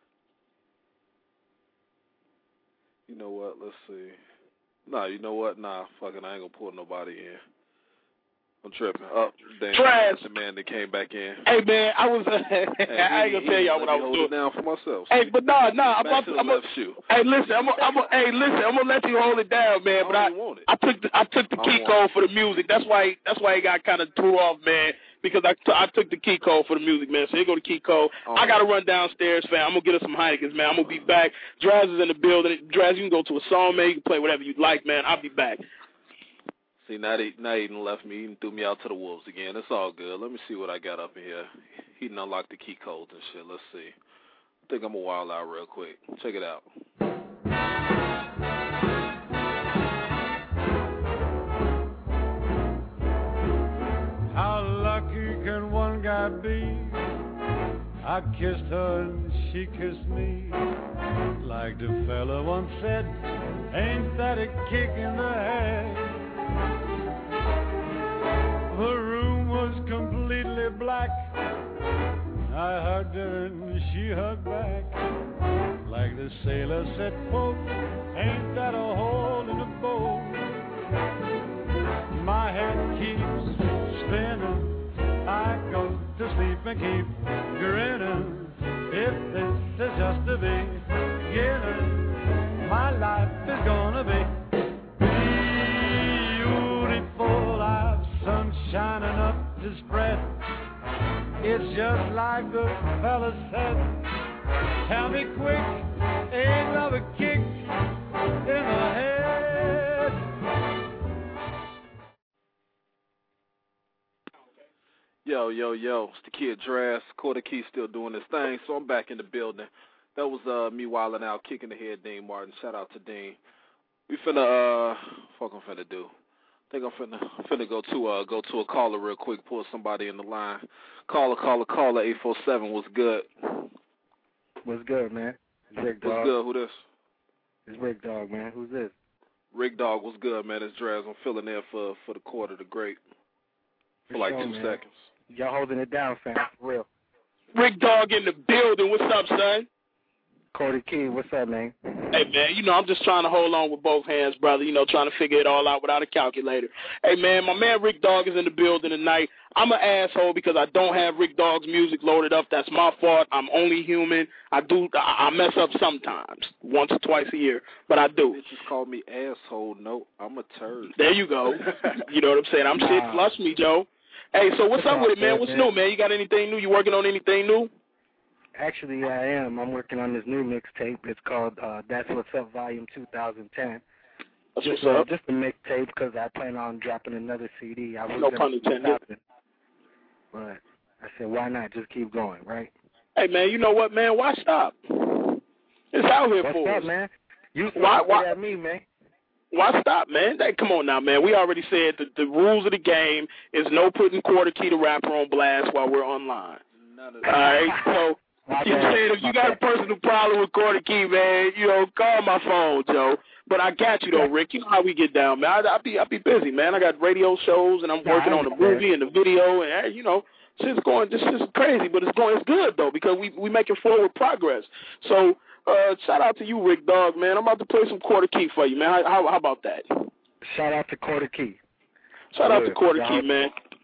You know what? Let's see. Nah, you know what? Nah, fucking I ain't going to pull nobody in. I'm tripping. Up, oh, damn. Trash. The man that came back in. Hey, man, I was. Uh, hey, I ain't gonna tell y'all what I was hold doing. It down for myself. Hey, but nah, nah. I'm back about to. I'm the a, left shoe. Hey, listen. I'm. A, I'm. A, hey, listen. I'm gonna let you hold it down, man. I But I, want it. I took the, I took the I key code for the music. That's why. That's why he got kind of threw off, man. Because I, t- I took the key code for the music, man. So here go the key code. Oh, I gotta run downstairs, fam. I'm gonna get us some Heinekens, man. I'm gonna be back. Draz is in the building. Draz, you can go to a song, man. You can play whatever you like, man. I'll be back. See, now he, now he done left me. He done threw me out to the wolves again. It's all good. Let me see what I got up in here. He done unlocked the key codes and shit. Let's see. I think I'm going to wild out real quick. Check it out. How lucky can one guy be? I kissed her and she kissed me. Like the fella once said, ain't that a kick in the head? The room was completely black. I hugged her and she hugged back. Like the sailor said, quote, ain't that a hole in the boat? My head keeps spinning. I go to sleep and keep grinning. If this is just the beginning, my life is gonna be beautiful. I've sun shining up to spread. It's just like the fella said. Tell me quick, ain't love a kick in the head? Yo, yo, yo, it's the kid Draz. Quarter Key still doing his thing, so I'm back in the building. That was uh, me wilding out, kicking the head, Dean Martin. Shout out to Dean. We finna, uh, fuck I'm finna do. I think I'm finna, finna go to uh, go to a caller real quick, pull somebody in the line. Caller, caller, caller, eight four seven, what's good? What's good, man? It's Rick Dog. What's good, who this? It's Rick Dog, man. Who's this? Rick Dog, what's good, man? It's Draz. I'm filling in for, for the quarter, the great. For, for like sure, two man. seconds. Y'all holding it down, fam, for real. Rick Dog in the building. What's up, son? Quarter Key, what's up, man? Hey, man, you know, I'm just trying to hold on with both hands, brother, you know, trying to figure it all out without a calculator. Hey, man, my man Rick Dog is in the building tonight. I'm an asshole because I don't have Rick Dog's music loaded up. That's my fault. I'm only human. I do. I mess up sometimes, once or twice a year, but I do. You just called me asshole. No, I'm a turd. There you go. You know what I'm saying? I'm nah. Shit, flush me, Joe. Hey, so what's up with it, man? What's new, man? You got anything new? You working on anything new? Actually, I am. I'm working on this new mixtape. It's called uh, That's What's Up Volume two thousand ten. That's just, what's uh, up. Just a mixtape because I plan on dropping another C D. I was no pun intended. But I said, why not just keep going, right? Hey, man, you know what, man? Why stop? It's out here What's for up, us. man? You why, why at me, man? Why stop, man? Hey, come on now, man. We already said that the rules of the game is no putting Quarter Key the rapper on blast while we're online. None of that. All right, so you saying if you got a personal problem with Quarter Key, man, you know, call my phone, Joe. But I got you though, Rick. You know how we get down, man. I, I be I be busy, man. I got radio shows and I'm working on the movie and the video, and you know, shit's going. This is crazy, but it's going. It's good though because we we making forward progress. So. Uh, shout out to you, Rick Dog, man. I'm about to play some Quarter Key for you, man. How, how, how about that? Shout out to Quarter Key. Shout out to Quarter Key, man.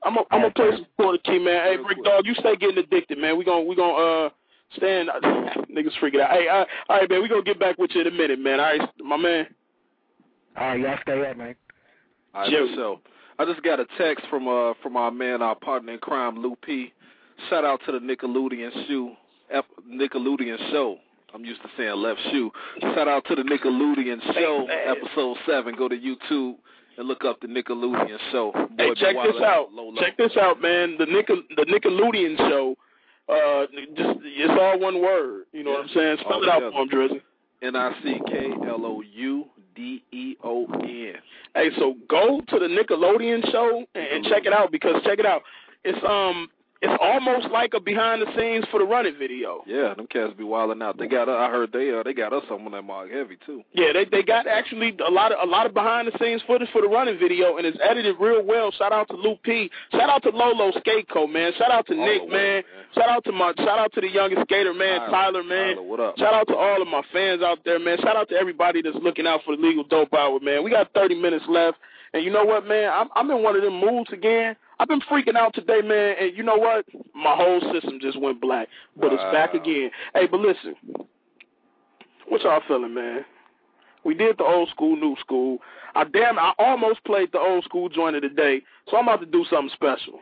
I'm gonna I'm gonna play some Porter Key, man. Hey, Brick Dog, you stay getting addicted, man. We gonna we gonna uh stand niggas freaking out. Hey, uh, all right, man. We gonna get back with you in a minute, man. All right, my man. All right, y'all stay up, man. All right, so I just got a text from uh from our man, our partner in crime, Lou P. Shout out to the Nickelodeon shoe, F- Nickelodeon show. I'm used to saying left shoe. Shout out to the Nickelodeon show, episode seven. Go to YouTube and look up the Nickelodeon show. Boy, hey, check this out. Low, low. Check this out, man. The Nickel the Nickelodeon show. Uh, just it's all one word. You know yeah. what I'm saying? Spell all it out for him, Drizzy. N I C K L O U D E O N. Hey, so go to the Nickelodeon show and, and check it out because check it out. It's um. It's almost like a behind the scenes for the running video. Yeah, them cats be wilding out. They got, I heard they uh, they got us on that Mark Heavy too. Yeah, they they got actually a lot of a lot of behind the scenes footage for the running video, and it's edited real well. Shout out to Lou P. Shout out to Lolo Skateco, man. Shout out to all Nick, way, man. man. Shout out to my shout out to the youngest skater, man, Tyler, Tyler man. Tyler, what up? Shout out to all of my fans out there, man. Shout out to everybody that's looking out for the Legal Dope Hour, man. We got thirty minutes left, and you know what, man? I'm I'm in one of them moods again. I've been freaking out today, man, and you know what? My whole system just went black, but wow. It's back again. Hey, but listen, what y'all feeling, man? We did the old school, new school. I damn, I almost played the old school joint of the day, so I'm about to do something special.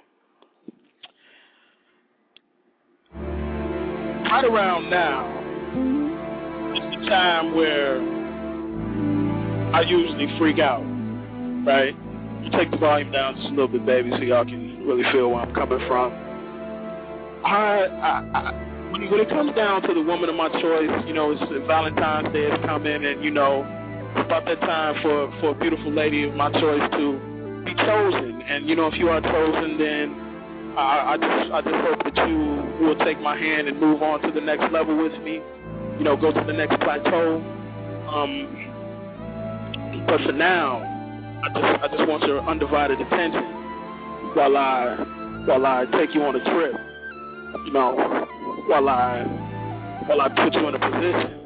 Right around now, it's the time where I usually freak out, right? Take the volume down just a little bit, baby, so y'all can really feel where I'm coming from. I, I, I when, when it comes down to the woman of my choice, you know, it's Valentine's Day is coming, and you know, it's about that time for for a beautiful lady of my choice to be chosen. And you know, if you are chosen, then I, I just I just hope that you will take my hand and move on to the next level with me. You know, go to the next plateau. Um, but for now, I just, I just want your undivided attention while I, while I take you on a trip. You know, while I, while I put you in a position.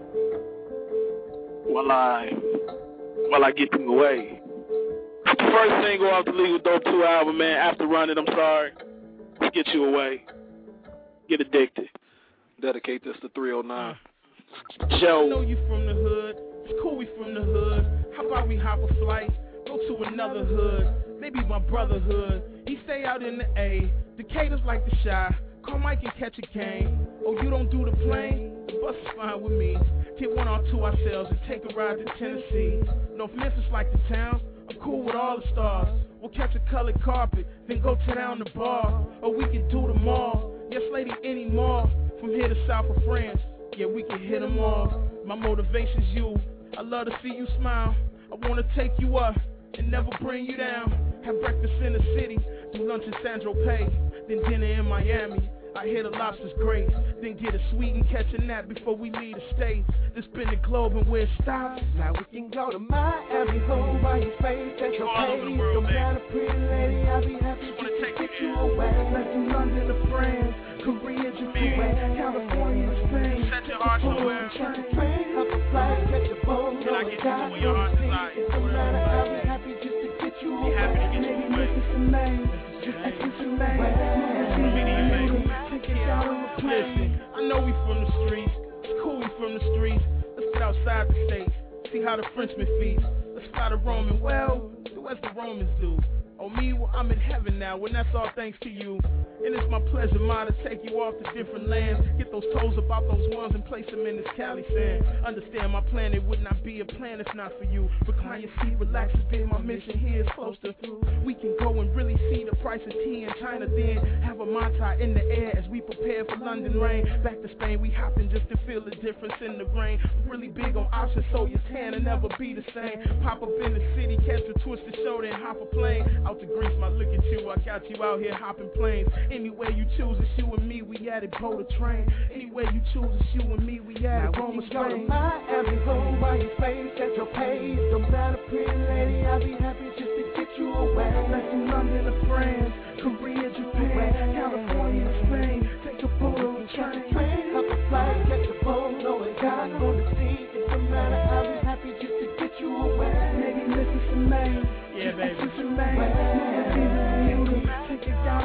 While I, while I get you away. The first single off the Legal Dope two album, man. After Running, I'm sorry. Let's get you away. Get addicted. Dedicate this to three oh nine. Joe. I know you from the hood. It's cool we from the hood. How about we hop a flight? Go to another hood, maybe my brotherhood. He stay out in the A. Decatur's like the Shy. Call Mike and catch a game. Oh, you don't do the plane? The bus is fine with me. Get one or two ourselves and take a ride to Tennessee. North Memphis like the town. I'm cool with all the stars. We'll catch a colored carpet, then go to down the bar. Or we can do the mall. Yes, lady, any mall. From here to south of France. Yeah, we can hit them all. My motivation's you. I love to see you smile. I want to take you up and never bring you down. Have breakfast in the city, do lunch in San Tropez, then dinner in Miami. I hear the lobster's great, then get a sweet and catch a nap before we leave the States. Then spin the globe and where it stops. Now we can go to Miami, hold by your face, that's your pace. No matter pretty lady, I'll be happy to take you away. Let's do London to France, Korea, Japan, California to Spain. Set your heart somewhere. Catch a train, hop a flight, catch a boat. Can I get you to where your heart desires? It don't matter, I'll be happy just to get you away. Happy to get you away. Maybe some names, just extra some names. Listen, I know we from the streets. It's cool we from the streets. Let's get outside the state. See how the Frenchmen feast. Let's fly to Rome and well, do as the Romans do. Oh me, well I'm in heaven now, and that's all thanks to you. And it's my pleasure, ma, to take you off to different lands. Get those toes about those ones and place them in this Cali sand. Understand my plan, it would not be a plan if not for you. Recline your seat, relax a bit, my mission here is close to through. We can go and really see the price of tea in China, then have a Mai Tai in the air as we prepare for London rain. Back to Spain, we hopping just to feel the difference in the rain. Really big on options, so your tan will never be the same. Pop up in the city, catch a twisted show, then hop a plane. Out to Greece, my look at you, I got you out here hopping planes. Anywhere you choose, it's you and me, we at it, boat or train. Anywhere you choose, it's you and me, we at it, Roma, Spain. Now we can go to Miami, hold by your face, at your pace. Don't matter, pretty lady, I'll be happy just to get you away. Let's do London to France, Korea, Japan, California to Spain. Take a boat on the train, hop a flight, catch a boat, no it got on the sea. It don't matter, I'll be happy just to get you away. Maybe listen some names, yeah, baby. Some names, take it down.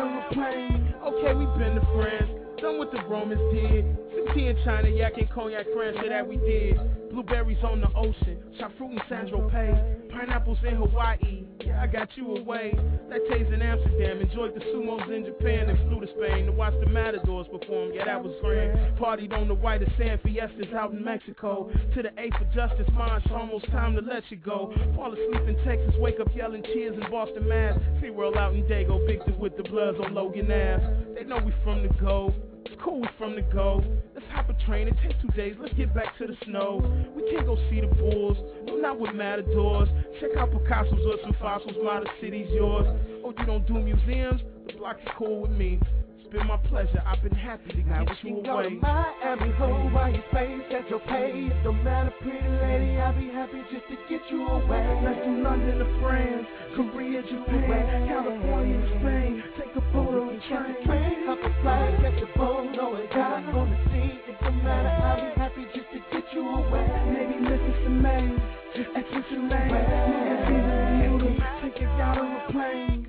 been the friends. Done what the Romans did. Tea in China, yak and cognac, France, say that we did. Blueberries on the ocean, shot fruit in San Tropez. Pineapples in Hawaii, yeah, I got you away. Lattes in Amsterdam, enjoyed the sumos in Japan and flew to Spain to watch the Matadors perform, yeah, that was grand. Partied on the whitest sand fiestas out in Mexico. To the eighth for Justice March, almost time to let you go. Fall asleep in Texas, wake up yelling cheers in Boston, Mass. SeaWorld out in Dago, Big with the Bloods on Logan Ave. They know we from the go. It's cool, we from the go. Let's hop a train, it takes two days, let's get back to the snow. We can't go see the bulls, no, not with Matadors. Check out Picasso's or some fossils, Model City's yours. Oh, you don't do museums? The block is cool with me. It's been my pleasure, I've been happy to get you away. Go to Miami, hold while you pay, set your pay. It don't matter, pretty lady, I'll be happy just to get you away. Let's do London to France, Korea, Japan, California to Spain. Take a boat on the train, hop a flight, catch a boat, know it got on the sea. It don't matter, I'll be happy just to get you away. Maybe listen to me, just listen to me. Take it out on a plane.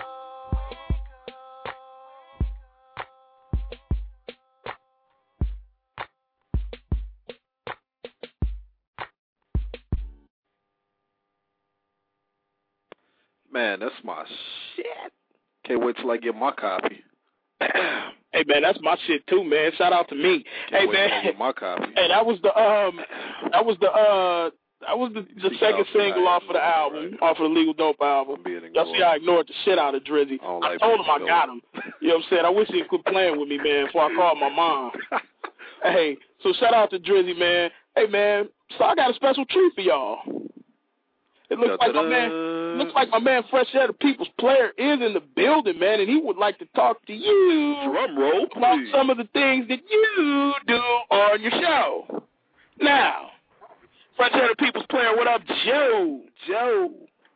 Man, that's my shit. Can't wait till I get my copy. Hey man, that's my shit too, man. Shout out to me. Can't hey wait man, till I get my copy. Hey, that was the um, that was the uh, that was the, the second single off of the album, right. off of the Legal Dope album. Y'all see, I ignored the shit out of Drizzy. I, I like told him I got him. You know what I'm saying? I wish he quit playing with me, man, before I called my mom. Hey, so shout out to Drizzy, man. Hey man, so I got a special treat for y'all. It looks like my man, looks like my man Fresh Air, the People's Player, is in the building, man, and he would like to talk to you Drum roll, about please. some of the things that you do on your show. Now, Fresh Air, the People's Player, what up, Joe? Joe.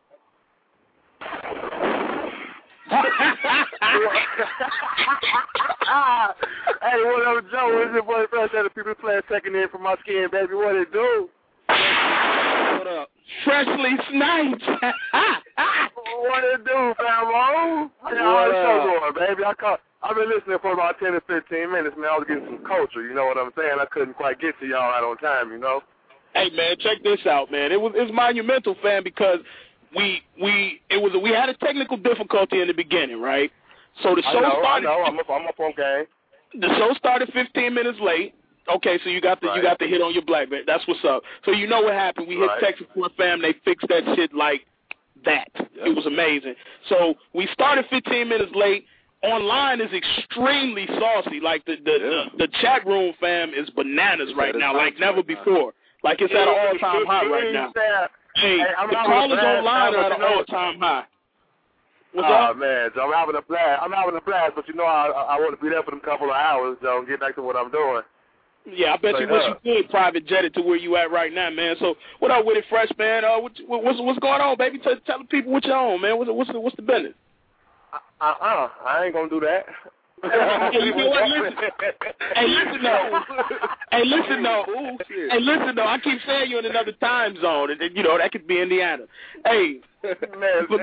Hey, what up, Joe? It's your boy Fresh Air, the People's Player, second in from my skin, baby. What it do? What up? Freshly sniped. What it do, famo? How the show going, baby? I caught, I've been listening for about ten to fifteen minutes, man. I was getting some culture, you know what I'm saying? I couldn't quite get to y'all right on time, you know? Hey, man, check this out, man. It was it's monumental, fam, because we we it was we had a technical difficulty in the beginning, right? So the show I know, started. I know. I'm up, I'm up on game. The show started fifteen minutes late. Okay, so you got the right. you got the hit on your BlackBerry. That's what's up. So you know what happened? We right. hit Texas Support Fam. They fixed that shit like that. Yep. It was amazing. So we started fifteen minutes late. Online is extremely saucy. Like the the, yeah. the, the chat room, fam, is bananas it's right now, like never right before. Now. Like it's at an all time high right now. Hey, hey I'm the callers online are at an all time high. What's oh up? man, so I'm having a blast. I'm having a blast, but you know I I, I want to be there for them couple of hours, so and get back to what I'm doing. Yeah, I bet Straight you wish up. you could private jet it to where you at right now, man. So what up with it, Fresh, man? Uh, what, what's what's going on, baby? Tell, tell the people what you on, man. What's what's the, what's the business? Uh uh, I ain't gonna do that. Hey, you know what? Listen. Hey, listen though. Hey, listen though. Hey, listen though. I keep saying you're in another time zone, and you know that could be Indiana. Hey, man. But,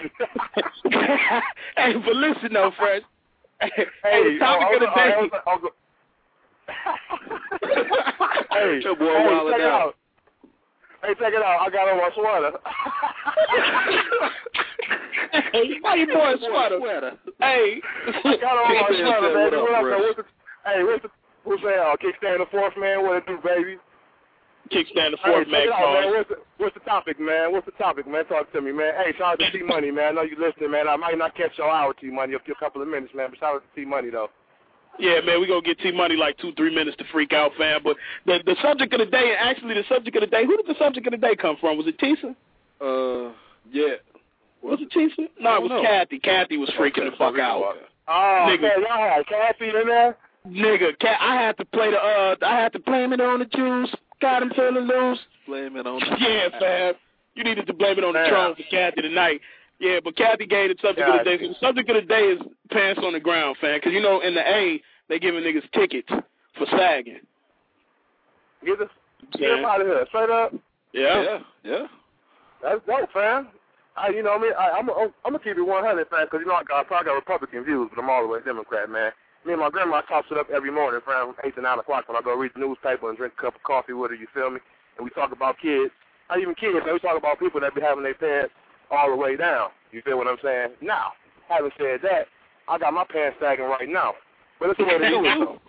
hey, but listen though, Fresh. Hey, hey the topic oh, of the oh, day. oh, oh, oh, hey, your boy hey, wildin' check it out. out. Hey, check it out. I got on my sweater. Hey, why your boy sweater? sweater? Hey, I got on my sweater, baby. What up, what up, what's the, hey, what's the, what's that? Uh, Kickstand the fourth man. What it do, baby? Kickstand the fourth hey, man. Check it out, man. What's the, what's the topic, man? What's the topic, man? Talk to me, man. Hey, shout out to T Money, man. I know you listening, man. I might not catch your hour, T Money, a few couple of minutes, man. But shout out to T Money, though. Yeah, man, we gonna get T Money like two, three minutes to freak out, fam. But the the subject of the day, and actually the subject of the day, who did the subject of the day come from? Was it Tisa? Uh, yeah. Was it Tisa? No, it was know. Kathy. Kathy was freaking okay, the fuck so out. Oh, nigga, man, y'all had Kathy in there? Nigga, Cat, I had to play the uh, I had to blame it on the juice. Got him feeling loose. Blame it on the Yeah, fam. You needed to blame it on the Damn. throne for Kathy tonight. Yeah, but Kathy gave the subject God. of the day. So the subject of the day is pants on the ground, fam. Because, you know, in the A, they giving niggas tickets for sagging. Get us, get Yeah. us out of here. Straight up. Yeah. Yeah, yeah. That's dope, fam. I, you know what I mean? I, I'm I'm going to keep it one hundred, fam, because, you know, I, got, I probably got Republican views, but I'm all the way Democrat, man. me and my grandma tops it up every morning from eight to nine o'clock when I go read the newspaper and drink a cup of coffee with her, you feel me? And we talk about kids. Not even kids, man. We talk about people that be having their pants all the way down. You feel what I'm saying? Now, having said that, I got my pants sagging right now. But it's a way to do it, though.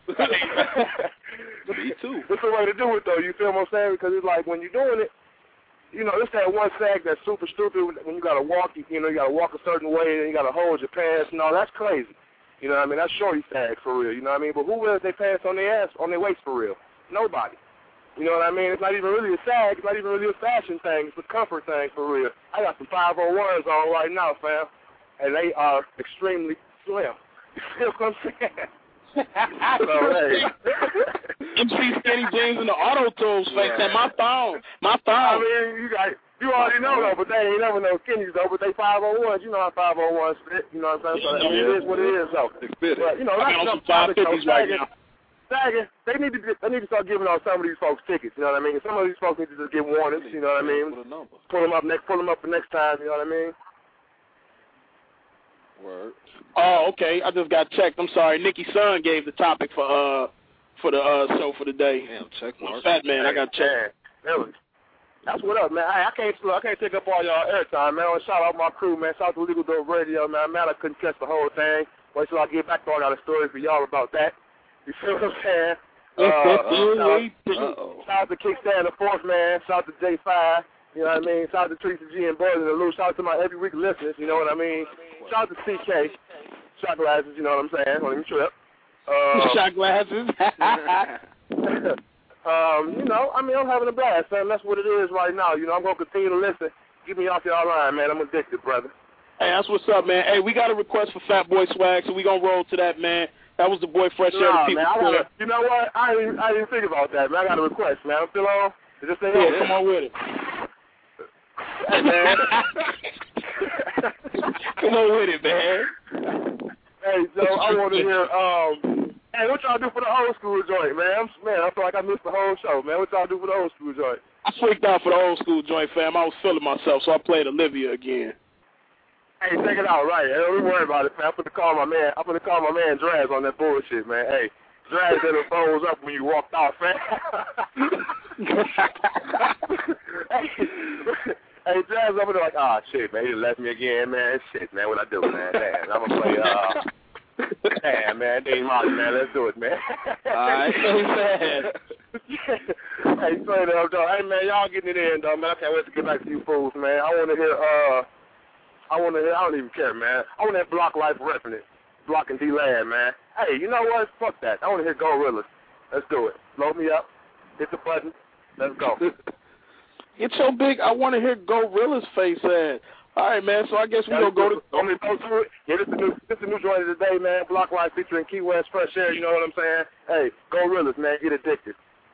Me too. It's a way to do it, though. You feel what I'm saying? Because it's like when you're doing it, you know, it's that one sag that's super stupid when you got to walk, you, you know, you got to walk a certain way and you got to hold your pants. No, that's crazy. You know what I mean? That's shorty sag for real. You know what I mean? But who wears their pants on their ass, on their waist for real? Nobody. You know what I mean? It's not even really a sag. It's not even really a fashion thing. It's a comfort thing for real. I got some five oh ones on right now, fam, and they are extremely slim. You feel what I'm saying? So, hey. M C skinny jeans and the auto tools face and my phone. My phone. I mean, you got you already know though, but they ain't never no skinnies though, but they five oh ones. You know how five oh ones fit. You know what I'm saying? So I mean, it is what it is though. But you know, I got on some five fifties right now. Sagging, they need to they need to start giving out some of these folks tickets. You know what I mean? Some of these folks need to just get warnings. You know what I mean? Pull them up next, pull them up for next time. You know what I mean? Word. Oh, okay. I just got checked. I'm sorry. Nikki Sun gave the topic for uh for the uh show for the day. Damn, check mark. Fat man, I got checked. Really? That's what up, man. Hey, I can't I can't take up all y'all airtime, man. I want to shout out my crew, man. Shout out to Legal Dope Radio, man. Man, I couldn't catch the whole thing. Wait till I get back to I got a story for y'all about that. You feel what I'm saying? Uh, uh, shout, shout out to Kickstand the Fourth, man. Shout out to J five. You know what I mean? Shout out to Teresa G and Boys and the Lou. Shout out to my every week listeners. You know what I mean? Shout out to C K. Shot glasses, you know what I'm saying? Don't even trip. Uh, Shot glasses. um, you know, I mean, I'm having a blast, man. That's what it is right now. You know, I'm going to continue to listen. Get me off y'all line, man. I'm addicted, brother. Hey, that's what's up, man. Hey, we got a request for Fat Boy Swag, so we going to roll to that, man. That was the boy Fresh Air. Nah, the man, I gotta, you know what? I didn't, I didn't think about that, man. I got a request, man. I'm still on. Is this thing yeah, on? Come on with it. Hey, man. Come on with it, man. Hey, so I want to hear, um, hey, what y'all do for the old school joint, man? I'm, man, I feel like I missed the whole show, man. What y'all do for the old school joint? I freaked out for the old school joint, fam. I was feeling myself, so I played Olivia again. Hey, check it out, right? Hey, don't worry about it, man. I'm gonna call my man. I'm gonna call my man Draz on that bullshit, man. Hey, Draz that it folds up when you walked off, man. hey, hey, Draz over there like, ah, oh, shit, man. He left me again, man. Shit, man. What I do, man? Damn, I'm gonna play. Uh, damn, man. Dean Martin, man. Let's do it, man. All right, so sad. Hey, straight up, though. Hey, man, y'all getting it in, though, man. I can't wait to get back to you fools, man. I want to hear. Uh, I want to hear, I don't even care, man. I want to hear Block Life repping it. Block and D-Land, man. Hey, you know what? Fuck that. I want to hear Gorillas. Let's do it. Load me up. Hit the button. Let's go. It's so big, I want to hear Gorillas face ass. All right, man, so I guess we're going to go to... Only go through it. Yeah, this is the new, this is the new joint of the day, man. Block Life featuring Key West Fresh Air, you know what I'm saying? Hey, Gorillas, man. Get addicted.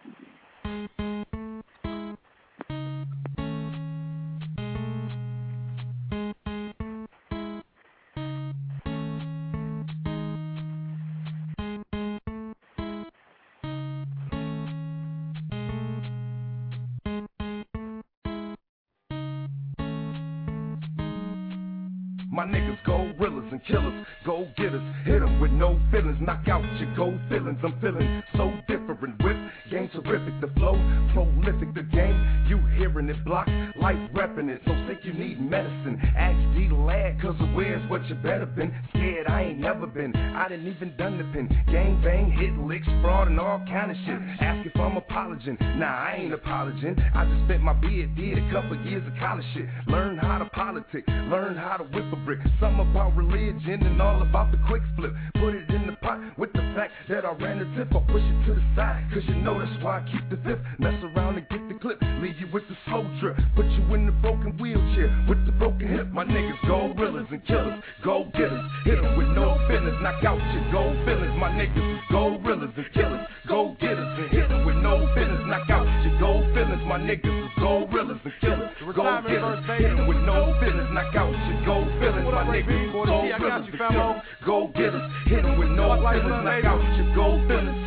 My niggas gorillas and killers, go getters, hit them with no feelings, knock out your gold feelings. I'm feeling so different, whip, game terrific, the flow, prolific, the game, you hearing it, Block Life repping it, so think you need medicine, ask D-Lad, cause the where's what you better been, scared I ain't never been, I didn't even done the pin, gang bang, hit licks, fraud and all kind of shit, ask if I'm apologizing, nah I ain't apologizing, I just spent my beard, did a couple years of college shit, learn how to politic, learn how to whip a brick, something about religion and all about the quick flip, put it in the pot with the fact that I ran the tip, I push it to the side, cause you know that's why I keep the fifth, mess around and get the clip, leave you with the slow drip, put you in the broken wheelchair, with the broken hip, my niggas gorillas and killers, go getters, hit them with no feelings, knock out your gold feelings, my niggas gorillas and killers, go getters, hit them with no feelings, knock out your gold feelings, my niggas gorillas and killers, go getters, hit them with no feelings, knock out your gold feelings, my niggas gorillas and killers, go getters, hit them with no feelings, knock out your gold feelings.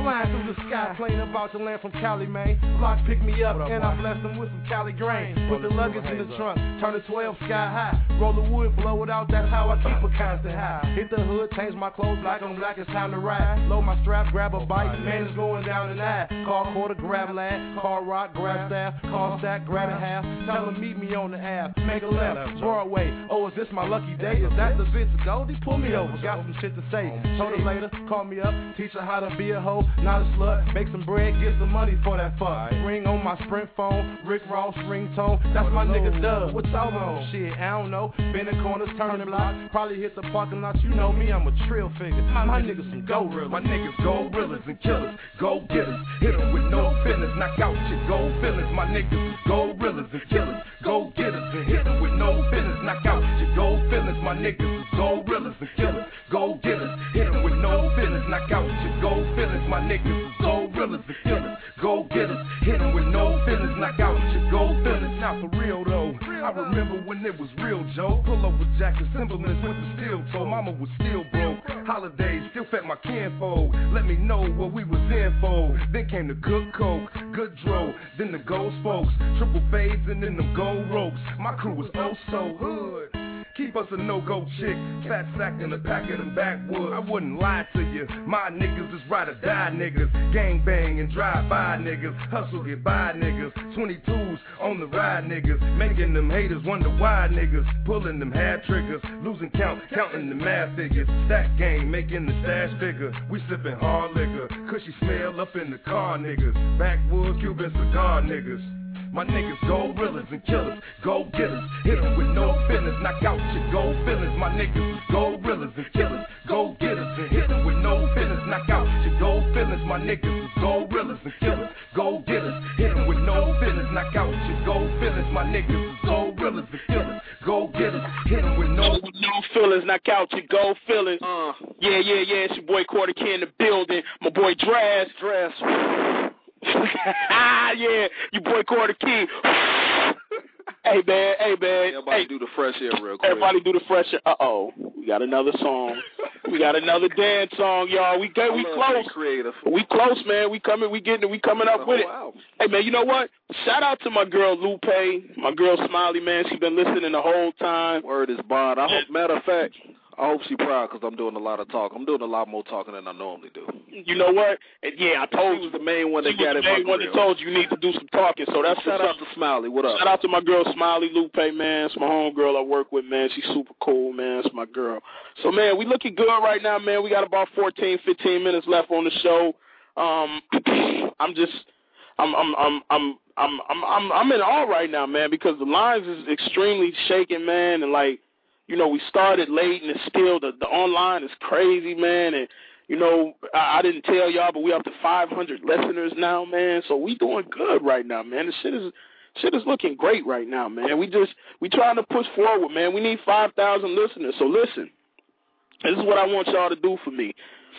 Flying through the sky, plane about to land from Cali, man. Blocks pick me up, up and boy? I bless them with some Cali grain. Put the luggage in the trunk, turn the twelve sky high. Roll the wood, blow it out, that's how I keep a constant high. Hit the hood, change my clothes, black on black, it's time to ride. Load my strap, grab a bike, man, it's going down the night. Car quarter, grab land, car rock, grab staff, car stack, grab a half. Tell them meet me on the app, make a left, Broadway. Oh, is this my lucky day? Is that the bitch Goldie? Pull me over, got some shit to say. Told her later, call me up, teach her how to be a hoe, not a slut. Make some bread, get some money for that fuck. Ring on my Sprint phone, Rick Ross ringtone. That's my nigga Dub. What y'all on? Shit, I don't know. Bending corners, turning blocks. Probably hit the parking lot. You know me, I'm a trill figure. My, my niggas some gorillas. My niggas gorillas and killers, go getters. Hit them with no feelings, knock out your gold feelings. My niggas gorillas and killers, go getters. Hit them with no feelings, knock out your gold feelings. My niggas gorillas and killers, go getters. Hit them with no feelings, knock out your gold feelings. My niggas gorillas and killers, go getters. Hit them with no feelings, knock out your gold feelings. Now for real though, I remember when it was real, Joe. Pull up with jacket symbols with the steel toe. Mama was still broke. Holidays still fed my kinfolk. Let me know what we was in for. Then came the good coke, good dro. Then the gold spokes, triple fades and then them gold ropes. My crew was oh so hood. Keep us a no-go chick, fat sack in a pack of them backwood. I wouldn't lie to you, my niggas is ride or die niggas. Gang bang and drive by niggas, hustle get by niggas. twenty-twos on the ride niggas, making them haters wonder why niggas. Pulling them hat triggers, losing count, counting the math figures. Stack game, making the stash figure. We sipping hard liquor, cushy smell up in the car niggas. Backwood Cuban cigar niggas. My niggas gorillas and killers, go getters. Hit them with no feelings, knock out your gold feelings. My niggas gorillas and killers, go getters. And hit them with no feelings, knock out your gold feelings. My niggas gorillas and killers, go getters. Hit them with no feelings, knock out your gold feelings. My niggas gorillas and killers, go getters. Hit them with no no feelings, knock out your gold feelings. Uh, yeah, yeah, yeah. It's your boy Quarter Key in the building. My boy Draz, Draz. Yeah, your boy Quarter Key. Hey man, hey man. Everybody hey. do the fresh air real quick. Everybody do the fresh air. Uh oh, we got another song. We got another dance song, y'all. We go, we close. Creative. We close, man. We coming, we getting it. We coming up with it. Wow. Hey man, you know what? Shout out to my girl Lupe, my girl Smiley, man. She been listening the whole time. Word is bond. I hope. Matter of fact. I hope she's proud because I'm doing a lot of talk. I'm doing a lot more talking than I normally do. You know what? And yeah, I told she you. was the main one that got it. The main one that told you you need to do some talking. So that's shout out to Smiley. What up? Shout out to my girl Smiley Lupe, man. It's my homegirl I work with, man. She's super cool, man. It's my girl. So man, we looking good right now, man. We got about fourteen, fifteen minutes left on the show. Um, I'm just, I'm, I'm, I'm, I'm, I'm, I'm, I'm, I'm in awe right now, man, because the lines is extremely shaking, man, and like. You know, we started late, and it's still, the, the online is crazy, man, and, you know, I, I didn't tell y'all, but we up to five hundred listeners now, man, so we doing good right now, man. The shit is, shit is looking great right now, man. We just, we trying to push forward, man. We need five thousand listeners, so listen, this is what I want y'all to do for me.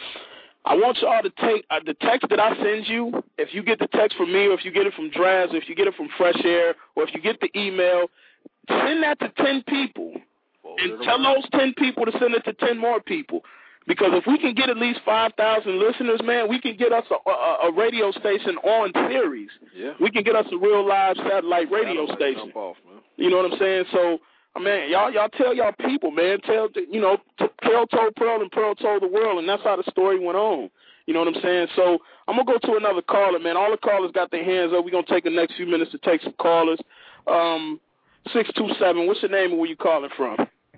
I want y'all to take uh, the text that I send you, if you get the text from me, or if you get it from Draz, or if you get it from Fresh Air, or if you get the email, send that to ten people. And tell those ten people to send it to ten more people. Because if we can get at least five thousand listeners, man, we can get us a, a, a radio station on series. Yeah. We can get us a real live satellite radio station. Off, man. You know what I'm saying? So, I mean, y'all y'all tell y'all people, man. Tell, you know, Pearl told Pearl and Pearl told the world, and that's how the story went on. You know what I'm saying? So I'm going to go to another caller, man. All the callers got their hands up. We're going to take the next few minutes to take some callers. Um, six two seven, what's your name and where you calling from?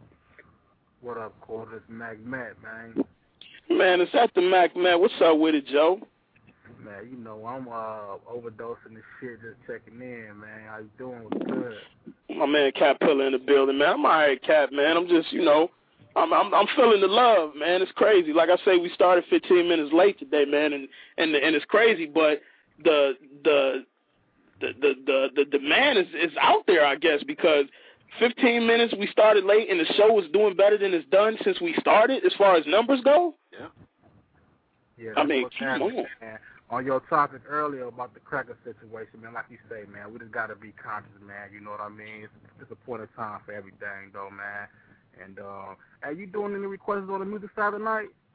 What up, Quarter? It's Mac Matt, man. Man, is that the Mac Matt? What's up with it, Joe? Man, you know, I'm uh, overdosing this shit, just checking in, man. How you doing? What's good? My man Cat Pillar in the building, man. I'm all right, Cat, man. I'm just, you know, I'm, I'm I'm feeling the love, man. It's crazy. Like I say, we started fifteen minutes late today, man, and and and it's crazy, but the the the the the, the demand is is out there, I guess, because fifteen minutes, we started late, and the show was doing better than it's done since we started as far as numbers go. Yeah. Yeah. I mean, come on. Man. On your topic earlier about the cracker situation, man, like you say, man, we just got to be conscious, man. You know what I mean? It's, it's a point of time for everything, though, man. And uh, are you doing any requests on the music side tonight?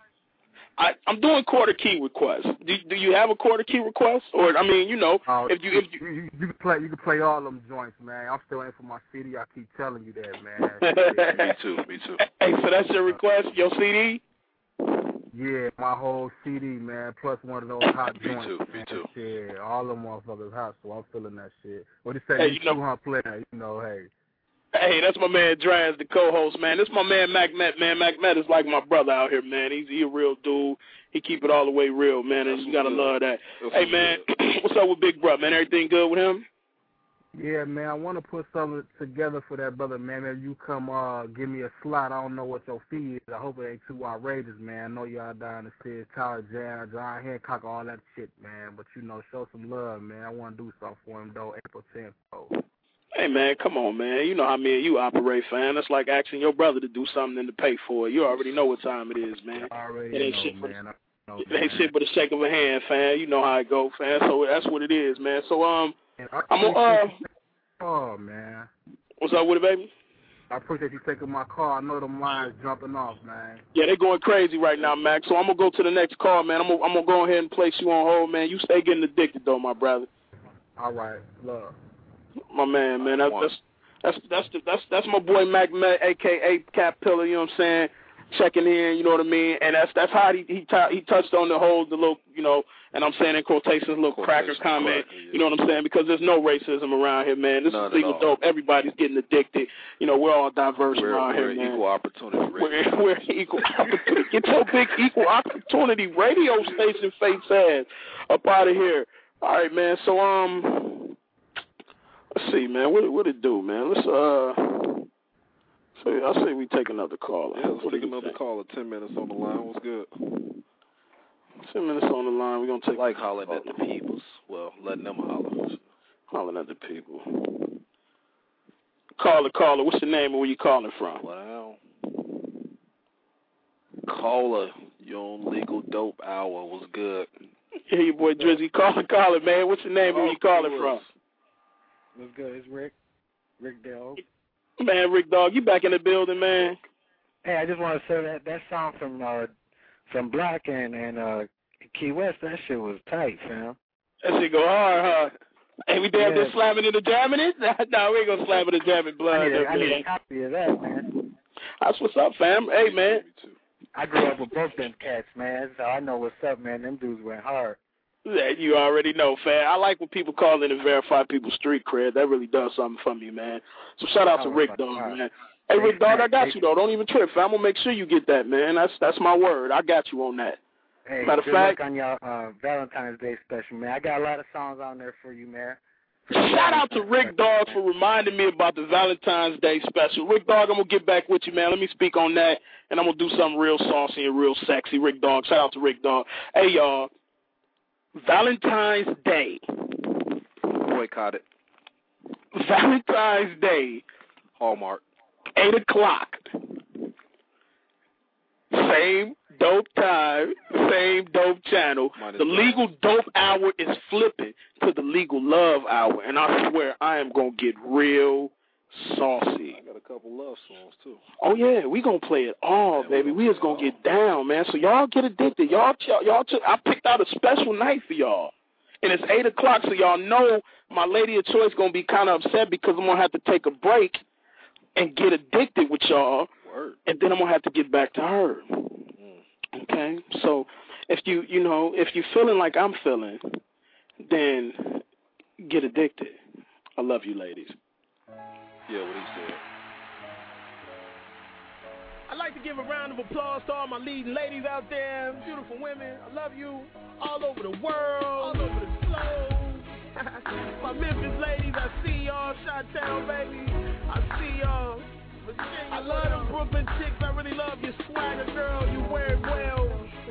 I, I'm doing quarter key requests. Do, do you have a quarter key request? Or I mean, you know, uh, if you if you, you, you you can play you can play all them joints, man. I'm still in for my C D. I keep telling you that, man. Me too. Me too. Hey, so that's your request, your C D? Yeah, my whole C D, man. Plus one of those hot me joints. Me too. Me too. Yeah, all them motherfuckers hot, so I'm feeling that shit. What you say? Hey, you you know, two hundred player, you know, hey. Hey, that's my man Draz, the co-host, man. This is my man Mac Met, man. Mac Met is like my brother out here, man. He's he a real dude. He keep it all the way real, man, and that's you gotta good. love that. That's hey, man, what's up with Big Bro, man? Everything good with him? Yeah, man, I want to put something together for that brother, man. Maybe you come uh, give me a slot. I don't know what your fee is. I hope it ain't too outrageous, man. I know y'all down to see Tyler Jam, John Hancock, all that shit, man. But, you know, show some love, man. I want to do something for him, though, April tenth, though. Hey, man, come on, man. You know how me and you operate, fam. That's like asking your brother to do something to pay for it. You already know what time it is, man. I already it ain't know, shit for man. the, it ain't shit but a shake of a hand, fam. You know how it go, fam. So that's what it is, man. So, um, I'm going to, uh... Oh, man. What's up with it, baby? I appreciate you taking my call. I know the line's jumping off, man. Yeah, they're going crazy right now, Max. So I'm going to go to the next call, man. I'm going I'm to go ahead and place you on hold, man. You stay getting addicted, though, my brother. All right. Love. My man, man. That's that's that's that's the, that's, that's my boy Mac Met, a k a. Cap Pillar, you know what I'm saying? Checking in, you know what I mean? And that's that's how he he, t- he touched on the whole, the little, you know, and I'm saying in quotations, little quotations, cracker comment, cracker, yeah. You know what I'm saying? Because there's no racism around here, man. This None is legal dope. Everybody's getting addicted. You know, we're all diverse we're, around we're here, man. Equal opportunity radio. We're, we're equal opportunity. Get your big equal opportunity radio station face ass up out of here. All right, man. So, um, let's see, man. What, what it do, man? Let's, uh... So I say we take another call. Yeah, let's take another think? call at ten minutes on the line. What's good? Ten minutes on the line. We're going to take... Like hollering at the peoples. Well, letting them holler. Hollering at the people. Caller, caller. What's your name and where you calling from? Well, caller, your own legal dope hour was good. Yeah, your boy Drizzy. Caller, caller, man. What's your name and where you calling from? What's good? It's Rick. Rick Dell. Man, Rick Dog, you back in the building, man. Hey, I just want to say that that song from uh, from Black and and uh, Key West, that shit was tight, fam. That shit go hard, huh? Hey, we damn yeah. near slamming it and jamming it? No, we ain't gonna slam it and jam it blood. I need, a, there, I need a copy of that, man. That's what's up, fam. Hey, man. I grew up with both them cats, man, so I know what's up, man. Them dudes went hard. Yeah, you already know, fam. I like when people call in and verify people's street cred. That really does something for me, man. So shout out to Rick Dog, man. Hey, Rick Dog, I got you, though. Don't even trip, fam. I'm going to make sure you get that, man. That's that's my word. I got you on that. Hey, Matter of good fact, luck on your uh, Valentine's Day special, man. I got a lot of songs on there for you, man. Shout out to Rick Dog for reminding me about the Valentine's Day special. Rick Dog, I'm going to get back with you, man. Let me speak on that, and I'm going to do something real saucy and real sexy. Rick Dog, shout out to Rick Dog. Hey, y'all. Valentine's Day. Boycott it. Valentine's Day. Hallmark. Eight o'clock. Same dope time, same dope channel. The legal dope hour is flipping to the legal love hour, and I swear I am gonna get real saucy. I got a couple love songs too. Oh yeah, we gonna play it all, yeah, baby. We is gonna all. get down, man. So y'all get addicted. Y'all, y'all. Took, I picked out a special night for y'all, and it's eight o'clock. So y'all know my lady of choice gonna be kind of upset because I'm gonna have to take a break and get addicted with y'all, Word. and then I'm gonna have to get back to her. Mm. Okay, so if you, you know, if you're feeling like I'm feeling, then get addicted. I love you, ladies. Yeah, what he said. I'd like to give a round of applause to all my leading ladies out there, beautiful women. I love you all over the world, all over the globe. My Memphis ladies, I see y'all. Chi-Town, baby, I see y'all. Virginia, I love them Brooklyn chicks. I really love your swagger, girl. You wear it well.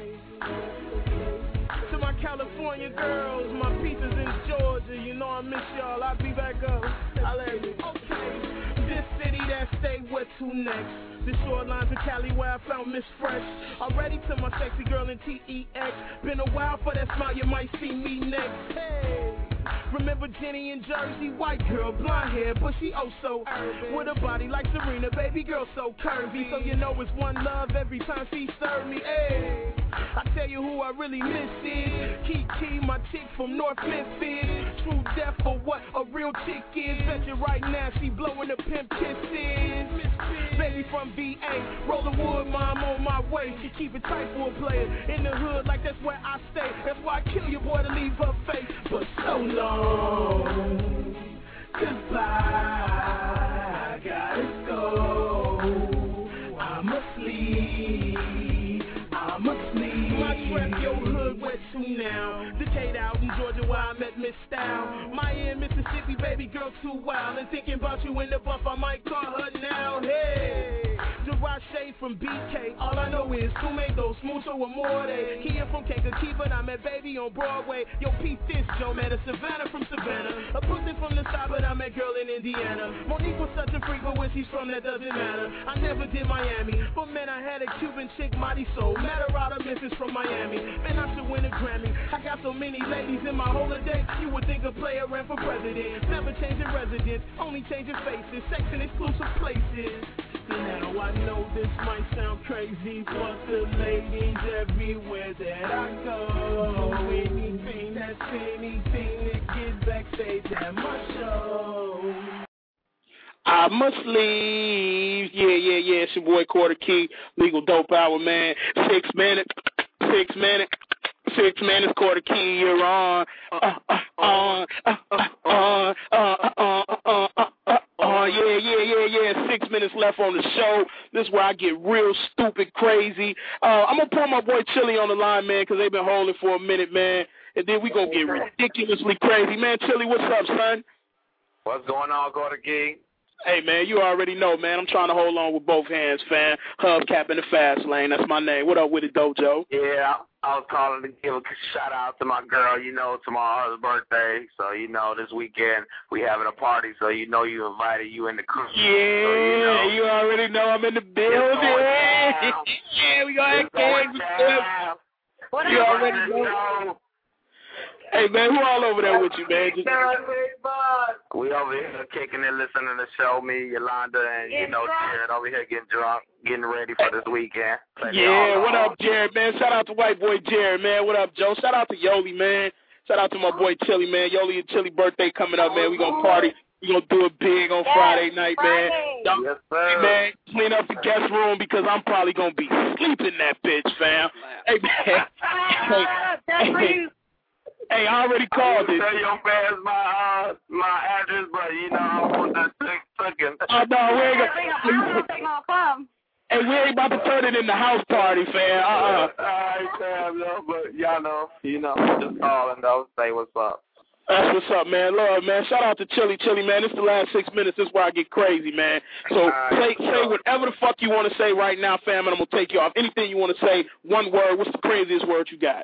To my California girls, my pieces in Georgia, you know I miss y'all. I'll be back up. I love you. Okay. This city that stay wet to next. The shorelines of Cali where I found Miss Fresh. Already to my sexy girl in T E X. Been a while for that smile, you might see me next. Hey. Remember Jenny in Jersey? White girl, blonde hair, but she oh so urban. With a body like Serena, baby girl so curvy. So you know it's one love every time she serve me. Hey, I tell you who I really miss is Kiki, my chick from North Memphis. True death for what a real chick is. Bet you right now she blowing the pimp kisses. Baby from V A, rollin' wood, mom on my way. She keep it tight for a player in the hood, like that's where I stay. That's why I kill your boy to leave her face. But so long, goodbye, I gotta go. I must leave, I must leave. My trap, your hood, where to now? Decade out in Georgia where I met Miss Style. Miami, Mississippi, baby girl too wild. And thinking about you in the buff, I might call her now. Hey, Jarache from B K. All I know is who made those mucho amore. Kia from Kankakee, but I met baby on Broadway. Yo, Pete this, Joe, man, a Savannah from Savannah. A pussy from the side, but I met girl in Indiana. Monique was such a freak, but where she's from, that doesn't matter. I never did Miami, but man, I had a Cuban chick, mighty soul. Met her out of Memphis from Miami. Man, I should win a Grammy. I got so many ladies in my holiday, you would think a player ran for president. Never changing residence, only changing faces, sex in exclusive places. Now I know this might sound crazy, but the ladies everywhere that I go, anything that's anything that gets backstage at my show. I must leave. Yeah, yeah, yeah. It's your boy Quarter Key, Legal Dope Hour, man. Six minutes, six minutes. Six minutes, Quarter Key, you're on. Uh, uh, uh, uh, uh, uh, uh, uh, uh, uh, uh, uh, yeah, yeah, yeah, yeah. Six minutes left on the show. This is where I get real stupid crazy. Uh, I'm going to pull my boy Chili on the line, man, because they've been holding for a minute, man. And then we going to get ridiculously crazy. Man, Chili, what's up, son? What's going on, Quarter Key? Hey, man, you already know, man. I'm trying to hold on with both hands, fam. Hubcap in the fast lane. That's my name. What up with it, Dojo? Yeah, I was calling to give a shout out to my girl, you know, tomorrow's her birthday. So, you know, this weekend we having a party, so you know you invited you in the crew. Yeah, so, you, know, you already know I'm in the building. Yeah, we got that What you already know. Hey, man, who all over there with you, man? Just... We over here kicking it, listening to the show, me, Yolanda, and, you know, Jared over here getting drunk, getting ready for this weekend. So yeah, what up, Jared, man? Shout out to white boy Jared, man. What up, Joe? Shout out to Yoli, man. Shout out to my boy Chili, man. Yoli and Chili birthday coming up, man. We gonna party. We gonna do it big on yes, Friday night, man. Friday. Yes, sir. Hey, man, clean up the guest room because I'm probably gonna be sleeping that bitch, fam. Hey, man. hey, hey. Hey, I already called I it. Tell your fans my uh, my address, but you know I don't want that thing sucking. Oh no, we ain't gonna. gonna come. Hey, we ain't about to turn it into house party, fam. Uh uh. All right, fam, no, but y'all know, you know, just calling though, say what's up. That's what's up, man. Love, man. Shout out to Chili, Chili, man. This is the last six minutes. This is where I get crazy, man. So right, say say whatever the fuck you want to say right now, fam, and I'm gonna take you off. Anything you want to say, one word. What's the craziest word you got?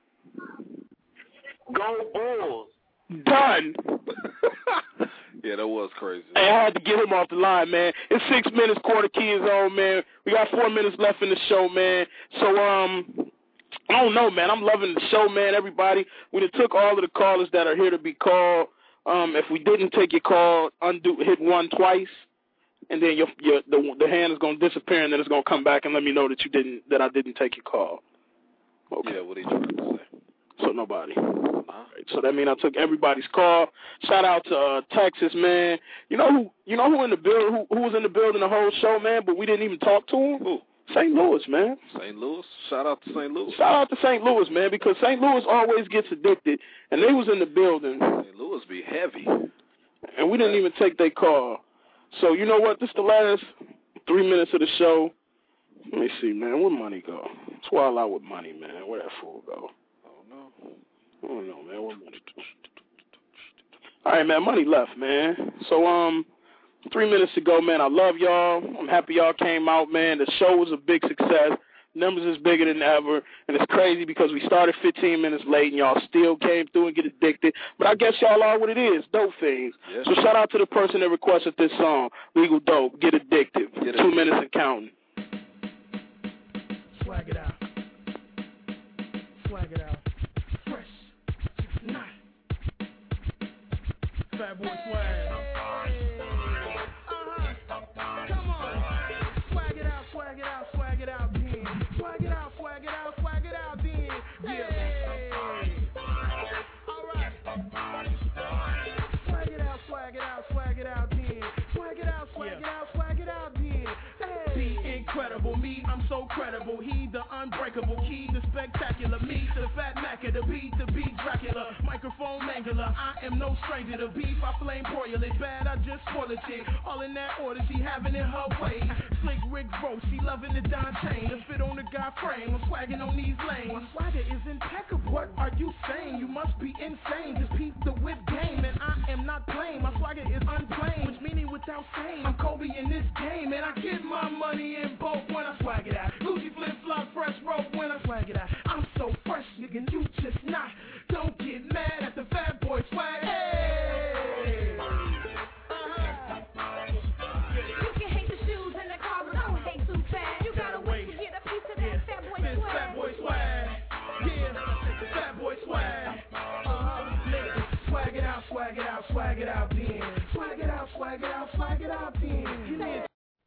Go Bulls. Done. Yeah, that was crazy. Hey, I had to get him off the line, man. It's six minutes, Quarter Key is on, man. We got four minutes left in the show, man. So, um, I don't know, man. I'm loving the show, man. Everybody, we done took all of the callers that are here to be called. Um, if we didn't take your call, undo, hit one twice, and then your your the the hand is gonna disappear, and then it's gonna come back and let me know that you didn't that I didn't take your call. Okay. Yeah, what are you trying to say? So nobody. Right, so that means I took everybody's call. Shout out to uh, Texas, man. You know who? You know who in the build? Who, who was in the building the whole show, man? But we didn't even talk to him. Who? Saint Louis, man. Saint Louis. Shout out to Saint Louis. Shout out to Saint Louis, man, because Saint Louis always gets addicted, and they was in the building. Saint Louis be heavy. And we didn't even take their call. So you know what? This is the last three minutes of the show. Let me see, man. Where money go? Swallow out with money, man. Where that fool go? I don't know, man. What money? All right, man. Money left, man. So, um, three minutes to go, man. I love y'all. I'm happy y'all came out, man. The show was a big success. Numbers is bigger than ever, and it's crazy because we started fifteen minutes late, and y'all still came through and get addicted. But I guess y'all are what it is, dope fiends. Yes. So shout out to the person that requested this song, Legal Dope, Get Addicted. Get Two addicted. minutes and counting. Swag it out. Swag it out. Fat Boy Swag. Uh-huh. Come on. Swag it out, swag it out, swag it out, then. Swag it out, swag it out, swag it out, then. Yeah. All right. Swag it out, swag it out, swag it out, then. Swag it out, swag it out, swag it out, then. Be incredible, me, I'm so credible. He the unbreakable key, the spectacular me, the fat Mac of the beat, the beat Dracula, microphone mangler. I am no stranger to beef. I flame broil it bad, I just spoil a chick. All in that order, she having it her way. Slick Rick Bro, she loving the Don chain. The fit on the guy frame, I'm swagging on these lanes. My swagger is impeccable. What are you saying? You must be insane. Just peep the whip game, and I am not playing. My swagger is unplain, which meaning without saying I'm Kobe in this game, and I get my money in bulk when I swag it out. Gucci flip flop, fresh rope when I swag it out. I'm so fresh, nigga, you just not. Don't get mad at the Fat Boy Swag. Hey. Uh-huh. You can hate the shoes and the car, but don't hate too fast. You gotta wait to get a piece of that yeah. Fat Boy Swag. Fat Boy Swag. Yeah, Fat Boy Swag. Uh-huh. Nigga, swag it out, swag it out, swag it out, then. Swag it out, swag it out, swag it out, then. You need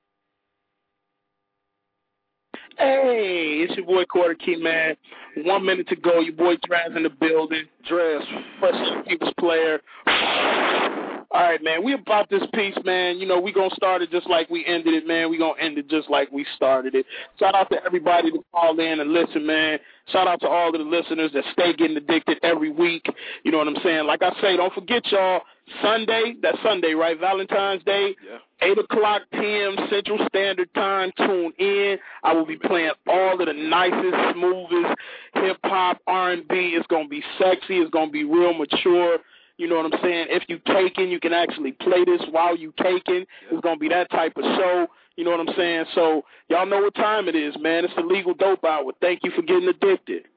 Hey, it's your boy Quarter Key, man. One minute to go. Your boy Draz in the building. Draz, first people's player. All right, man. We about this piece, man. You know, we gonna start it just like we ended it, man. We gonna end it just like we started it. Shout out to everybody that called in and listen, man. Shout out to all of the listeners that stay getting addicted every week. You know what I'm saying? Like I say, don't forget, y'all, Sunday, that's Sunday, right? Valentine's Day, yeah. eight o'clock p.m. Central Standard Time. Tune in. I will be playing all of the nicest, smoothest hip-hop, R and B. It's going to be sexy. It's going to be real mature. You know what I'm saying? If you taking, you can actually play this while you taking. It's going to be that type of show. You know what I'm saying? So y'all know what time it is, man. It's the Legal Dope Hour. Thank you for getting addicted.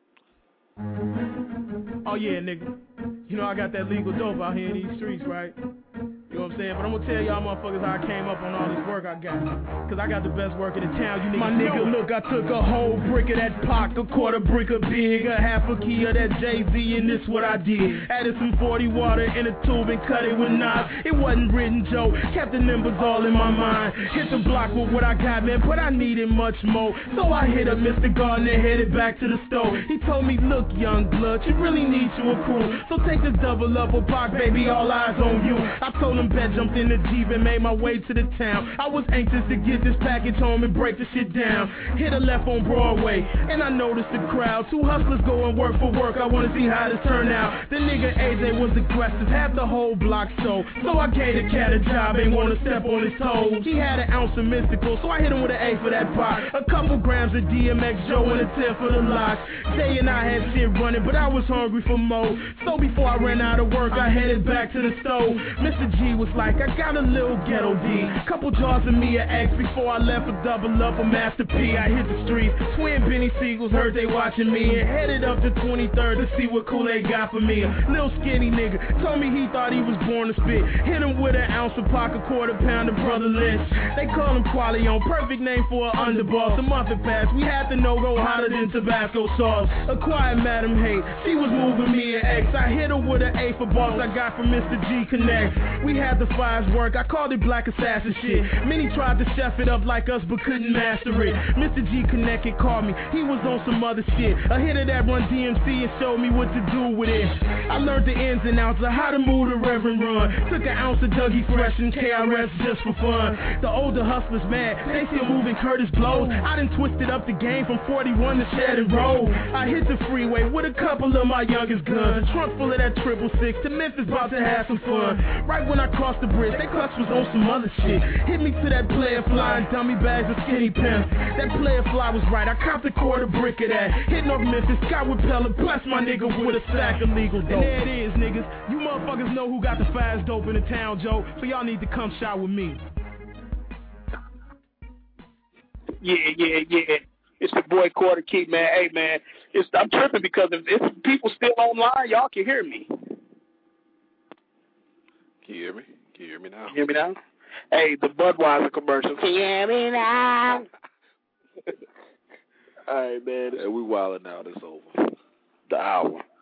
Oh, yeah, nigga. You know I got that legal dope out here in these streets, right? You know what I'm saying? But I'm going to tell y'all motherfuckers how I came up on all this work I got. Because I got the best work in the town. You niggas My nigga, know. Look, I took a whole brick of that Pac, a quarter brick of Big, a half a key of that Jay-Z, and this what I did. Added some forty water in a tube and cut it with knives. It wasn't written, Joe. Kept the numbers all in my mind. Hit the block with what I got, man, but I needed much more. So I hit up Mister Gardner, headed back to the store. He told me, look, young blood, you really need you a crew. So take the double up with Pac, baby, all eyes on you. I told him bet, jumped in the Jeep and made my way to the town. I was anxious to get this package home and break the shit down. Hit a left on Broadway, and I noticed the crowd. Two hustlers going work for work, I wanna see how this turn out. The nigga A J was aggressive, had the whole block so. So I gave the cat a job, ain't wanna step on his toes. He had an ounce of mystical, so I hit him with an A for that pot. A couple grams of D M X Joe and a ten for the lock. Jay and I had shit running, but I was hungry for more. So before I ran out of work, I headed back to the stove. Mister G was like, I got a little ghetto D. Couple jars of me a X before I left a double up a Master P. I hit the street, twin Benny Siegels heard they watching me, and headed up to twenty-third to see what Kool-Aid got for me. A little skinny nigga told me he thought he was born to spit. Hit him with an ounce of Pac, a quarter pound of Brother Lynch. They call him Qualion, perfect name for an underboss. A month had passed, we had the no-go hotter than Tabasco sauce. Acquired Madam Hate, she was moving me an X. I hit her with an A for boss I got from Mister G Connect. We had the fives work, I called it Black Assassin shit. Many tried to chef it up like us but couldn't master it. Mister G Connect had called me, he was on some other shit. A hit of that Run D M C and showed me what to do with it. I learned the ins and outs of how to move the Reverend Run. Took an ounce of Dougie Fresh and K R S just for fun. The older hustlers mad, they still moving Curtis blows. I done twisted up the game from forty-one to Shannon Road. I hit the freeway with a couple of my youngest guns. Trunk full of that triple six to Memphis, about to have some fun. Right when I crossed the bridge, they clutch was on some other shit. Hit me to that player fly and dummy bags of skinny pimps. That player fly was right, I copped a quarter brick of that. Hitting off Memphis, got with Pella, bless my nigga with a sack of legal dope. And there it is, niggas. You motherfuckers know who got the fast dope in the town, Joe. So y'all need to come shot with me. Yeah, yeah, yeah. It's the boy Quarter Key, man. Hey, man, it's, I'm tripping because if, if people still online, y'all can hear me. Can you hear me? Can you hear me now? Can you hear me now? Hey, the Budweiser commercial. Can you hear me now? All right, man. Hey, we wilding out. It's over. The hour.